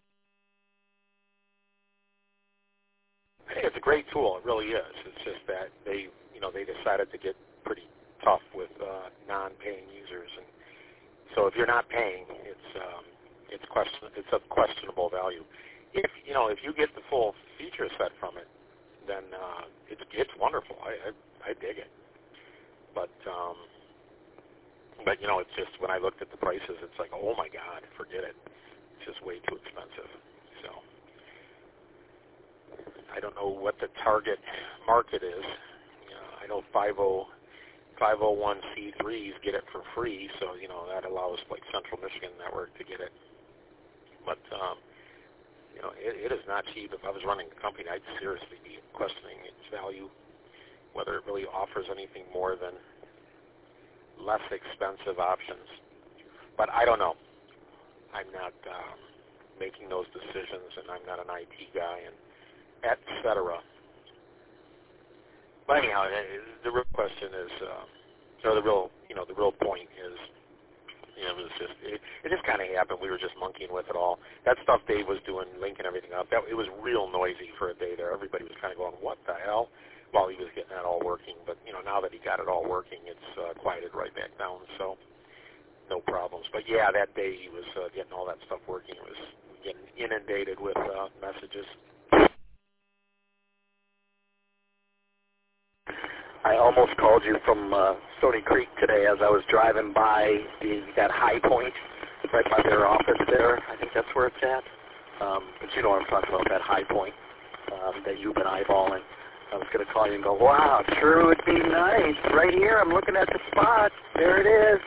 I think it's a great tool. It really is. It's just that they decided to get pretty tough with non-paying users, and so if you're not paying, it's of questionable value. If you get the full feature set from it, then it's wonderful. I dig it. But you know, it's just when I looked at the prices, it's like, oh my God, forget it. It's just way too expensive. So I don't know what the target market is. I know 501c3s get it for free, so you know that allows like Central Michigan Network to get it. But you know, it is not cheap. If I was running the company, I'd seriously be questioning its value, whether it really offers anything more than less expensive options. But I don't know. I'm not making those decisions, and I'm not an IT guy, and et cetera. But anyhow, the real question is, or the real point is, you know, it just kind of happened. We were just monkeying with it all. That stuff Dave was doing, linking everything up, it was real noisy for a day there. Everybody was kind of going, what the hell, while he was getting that all working. But, you know, now that he got it all working, it's quieted right back down, so no problems. But, yeah, that day he was getting all that stuff working. It was getting inundated with messages. I almost called you from Stony Creek today as I was driving by that High Point, right by their office there. I think that's where it's at. But you know what I'm talking about, that High Point that you've been eyeballing. I was going to call you and go, wow, sure would be nice. Right here, I'm looking at the spot. There it is.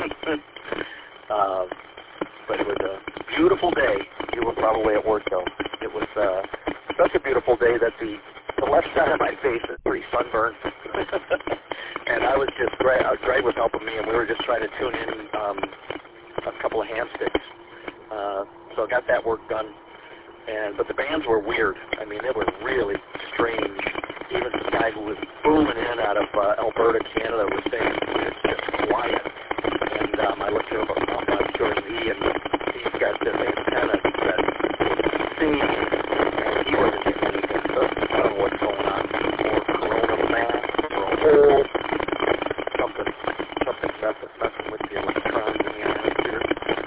But it was a beautiful day. You were probably at work, though. It was such a beautiful day that the left side of my face is pretty sunburned. And Greg was helping me, and we were just trying to tune in a couple of hand sticks. So I got that work done. But the bands were weird. I mean, they were really strange. Even the guy who was booming in out of Alberta, Canada, was saying it's just quiet. And I looked at him on George V, and he's got this antenna that's singing, and he wasn't getting anything. So I don't know what's going on. Or corona mass, or a hole, something messing with the electrons in the atmosphere.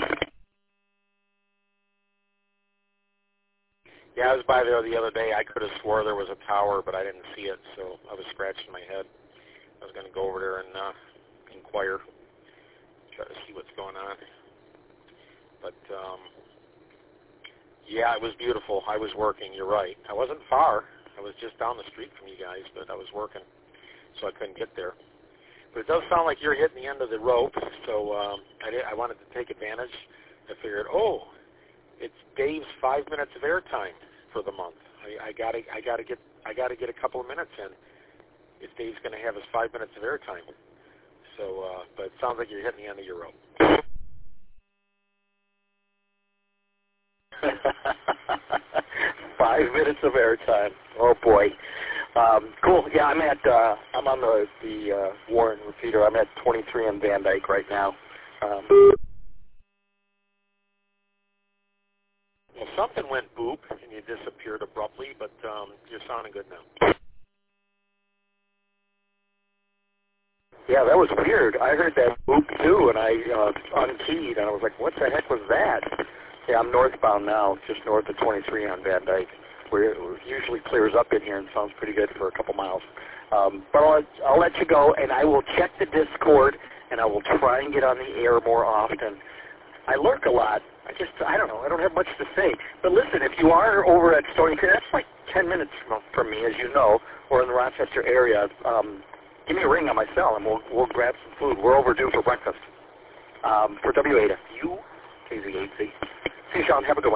Yeah, I was by there the other day. I could have swore there was a tower, but I didn't see it, so I was scratching my head. I was going to go over there and inquire, try to see what's going on. But, yeah, it was beautiful. I was working, you're right. I wasn't far. I was just down the street from you guys, but I was working, so I couldn't get there. But it does sound like you're hitting the end of the rope, so I wanted to take advantage. I figured, it's Dave's 5 minutes of airtime for the month. I gotta get a couple of minutes in. if Dave's going to have his 5 minutes of airtime. So, but it sounds like you're hitting the end of your rope. 5 minutes of airtime. Oh boy. Cool. Yeah, I'm on the Warren repeater. I'm at 23 on Van Dyke right now. Well, something went boop and you disappeared abruptly, but you're sounding good now. Yeah, that was weird. I heard that boop too, and I unkeyed, and I was like, what the heck was that? Yeah, I'm northbound now, just north of 23 on Van Dyke, where it usually clears up in here and sounds pretty good for a couple miles. But I'll let you go, and I will check the Discord, and I will try and get on the air more often. I lurk a lot. I don't know. I don't have much to say. But listen, if you are over at Stony Creek, that's like 10 minutes from me, as you know, or in the Rochester area. Give me a ring on my cell, and we'll grab some food. We're overdue for breakfast. For W8FU, KZ8Z. See you, Sean. Have a good one.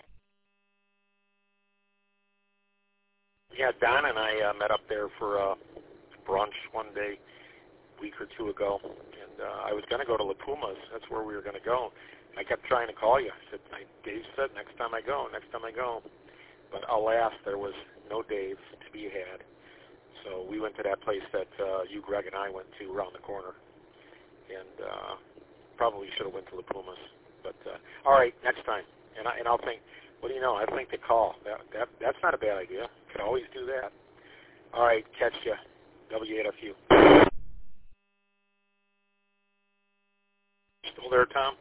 Yeah, Don and I met up there for brunch one day, a week or two ago, and I was going to go to La Pumas. That's where we were going to go. I kept trying to call you. Dave said, next time I go. But alas, there was no Dave to be had. So we went to that place that you, Greg, and I went to around the corner. And probably should have went to La Pumas. But, all right, next time. And I'll think, what do you know? I think the call. That's not a bad idea. Could always do that. All right, catch ya. W8FU. Still there, Tom?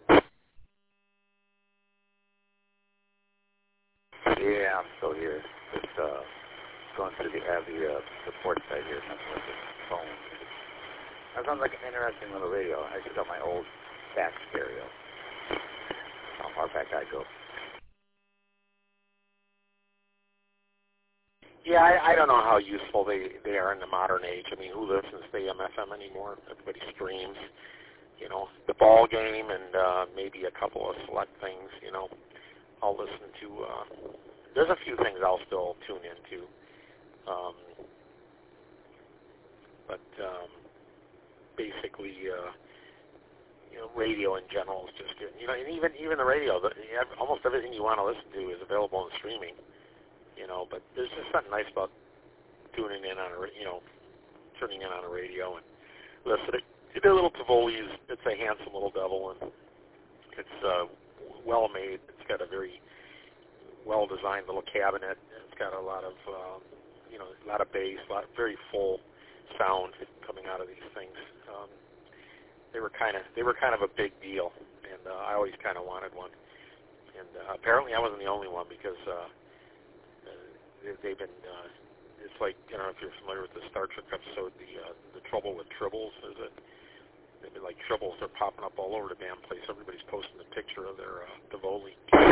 Yeah, I'm still here. Just going through the Avia support site here. Nothing with the phone. That sounds like an interesting little video. I should got my old back stereo. How far back I go. Yeah, I don't know how useful they are in the modern age. I mean, who listens to AM/FM anymore? Everybody streams. You know, the ball game and maybe a couple of select things, you know. I'll listen to, there's a few things I'll still tune into. But basically, you know, radio in general is just good. You know, and even the radio, almost everything you want to listen to is available in streaming. You know, but there's just something nice about tuning in on turning in on a radio and listening. The little Tivoli it's a handsome little devil, and it's well made. It's got a very well designed little cabinet. It's got a lot of a lot of bass, very full sound coming out of these things. They were kind of a big deal, and I always kind of wanted one. And apparently I wasn't the only one because they've been. It's like, I don't know if you're familiar with the Star Trek episode, the Trouble with Tribbles, is it? They've been like tribbles. They're popping up all over the damn place. Everybody's posting a picture of their Tivoli.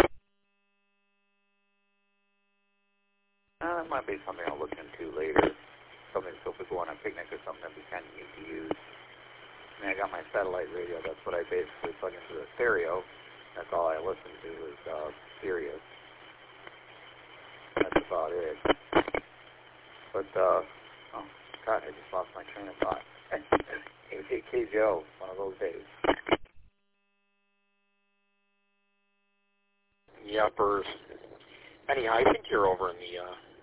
That might be something I'll look into later. Something so if we go on a picnic or something that we kind of need to use. I mean, I got my satellite radio. That's what I basically plug into the stereo. That's all I listen to is Sirius. That's about it. But, oh, God, I just lost my train of thought. KZO, one of those days. Yuppers. Anyhow, I think you're over in the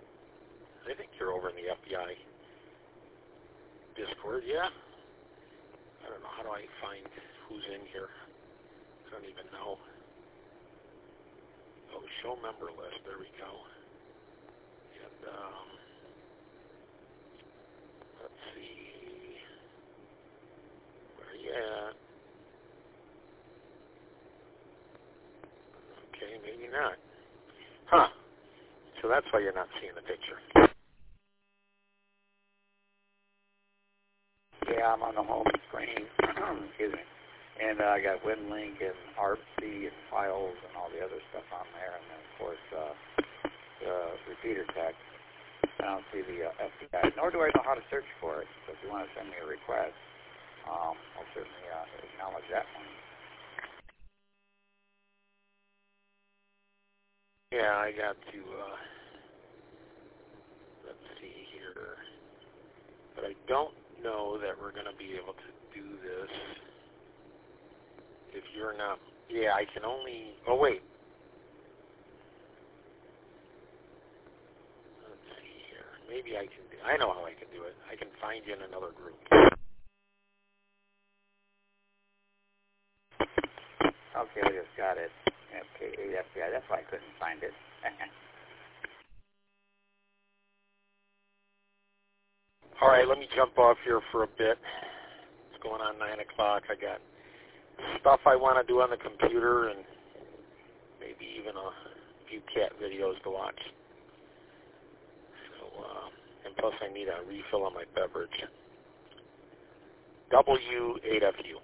FBI Discord. Yeah. I don't know. How do I find who's in here? I don't even know. Oh, show member list. There we go. And let's see. Where are you at? Okay, maybe not. Huh. So that's why you're not seeing the picture. Yeah, I'm on the home screen. Excuse me. And I got WinLink and ARPC and files and all the other stuff on there. And then, of course, the repeater text. I don't see the FBI, nor do I know how to search for it. So if you want to send me a request, I'll certainly acknowledge that one. Yeah, I got to, let's see here. But I don't know that we're going to be able to do this if you're not. Yeah, I can only. Oh wait. Let's see here. Maybe I can do. I know how I can do it. I can find you in another group. Okay, I just got it. FK8FBI. That's why I couldn't find it. All right, let me jump off here for a bit. It's going on 9 o'clock. I got stuff I want to do on the computer and maybe even a few cat videos to watch. So, and plus I need a refill on my beverage. W8FU.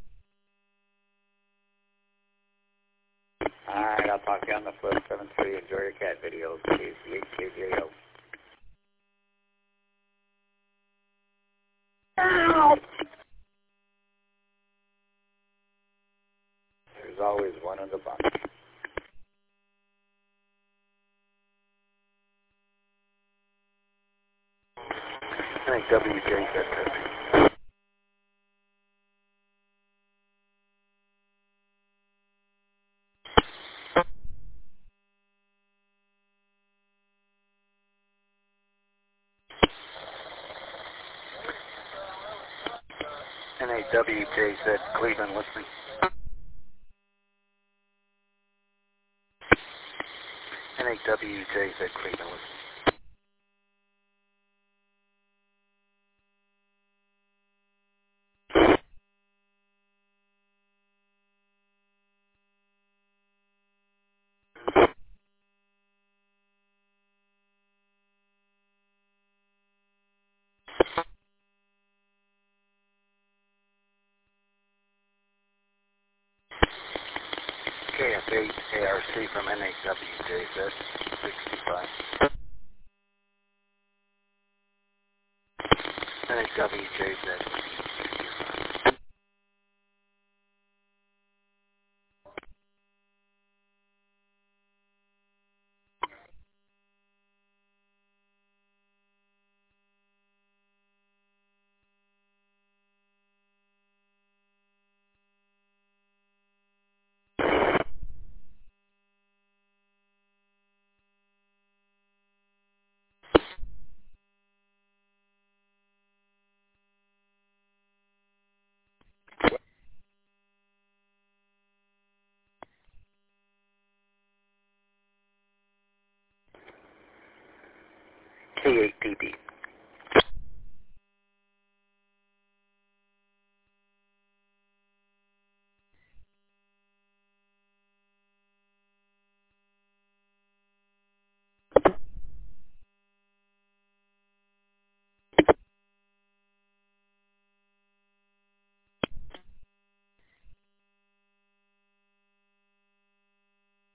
All right, I'll talk to you on the flip. 7-3. Enjoy your cat videos. KCHKJO. There's always one in the bunch. I think WJ said that. NAWJ said Cleveland listening. NAWJ said Cleveland listening. KF8 ARC from NAWJ said 65. NAWJ said 65. K8DB.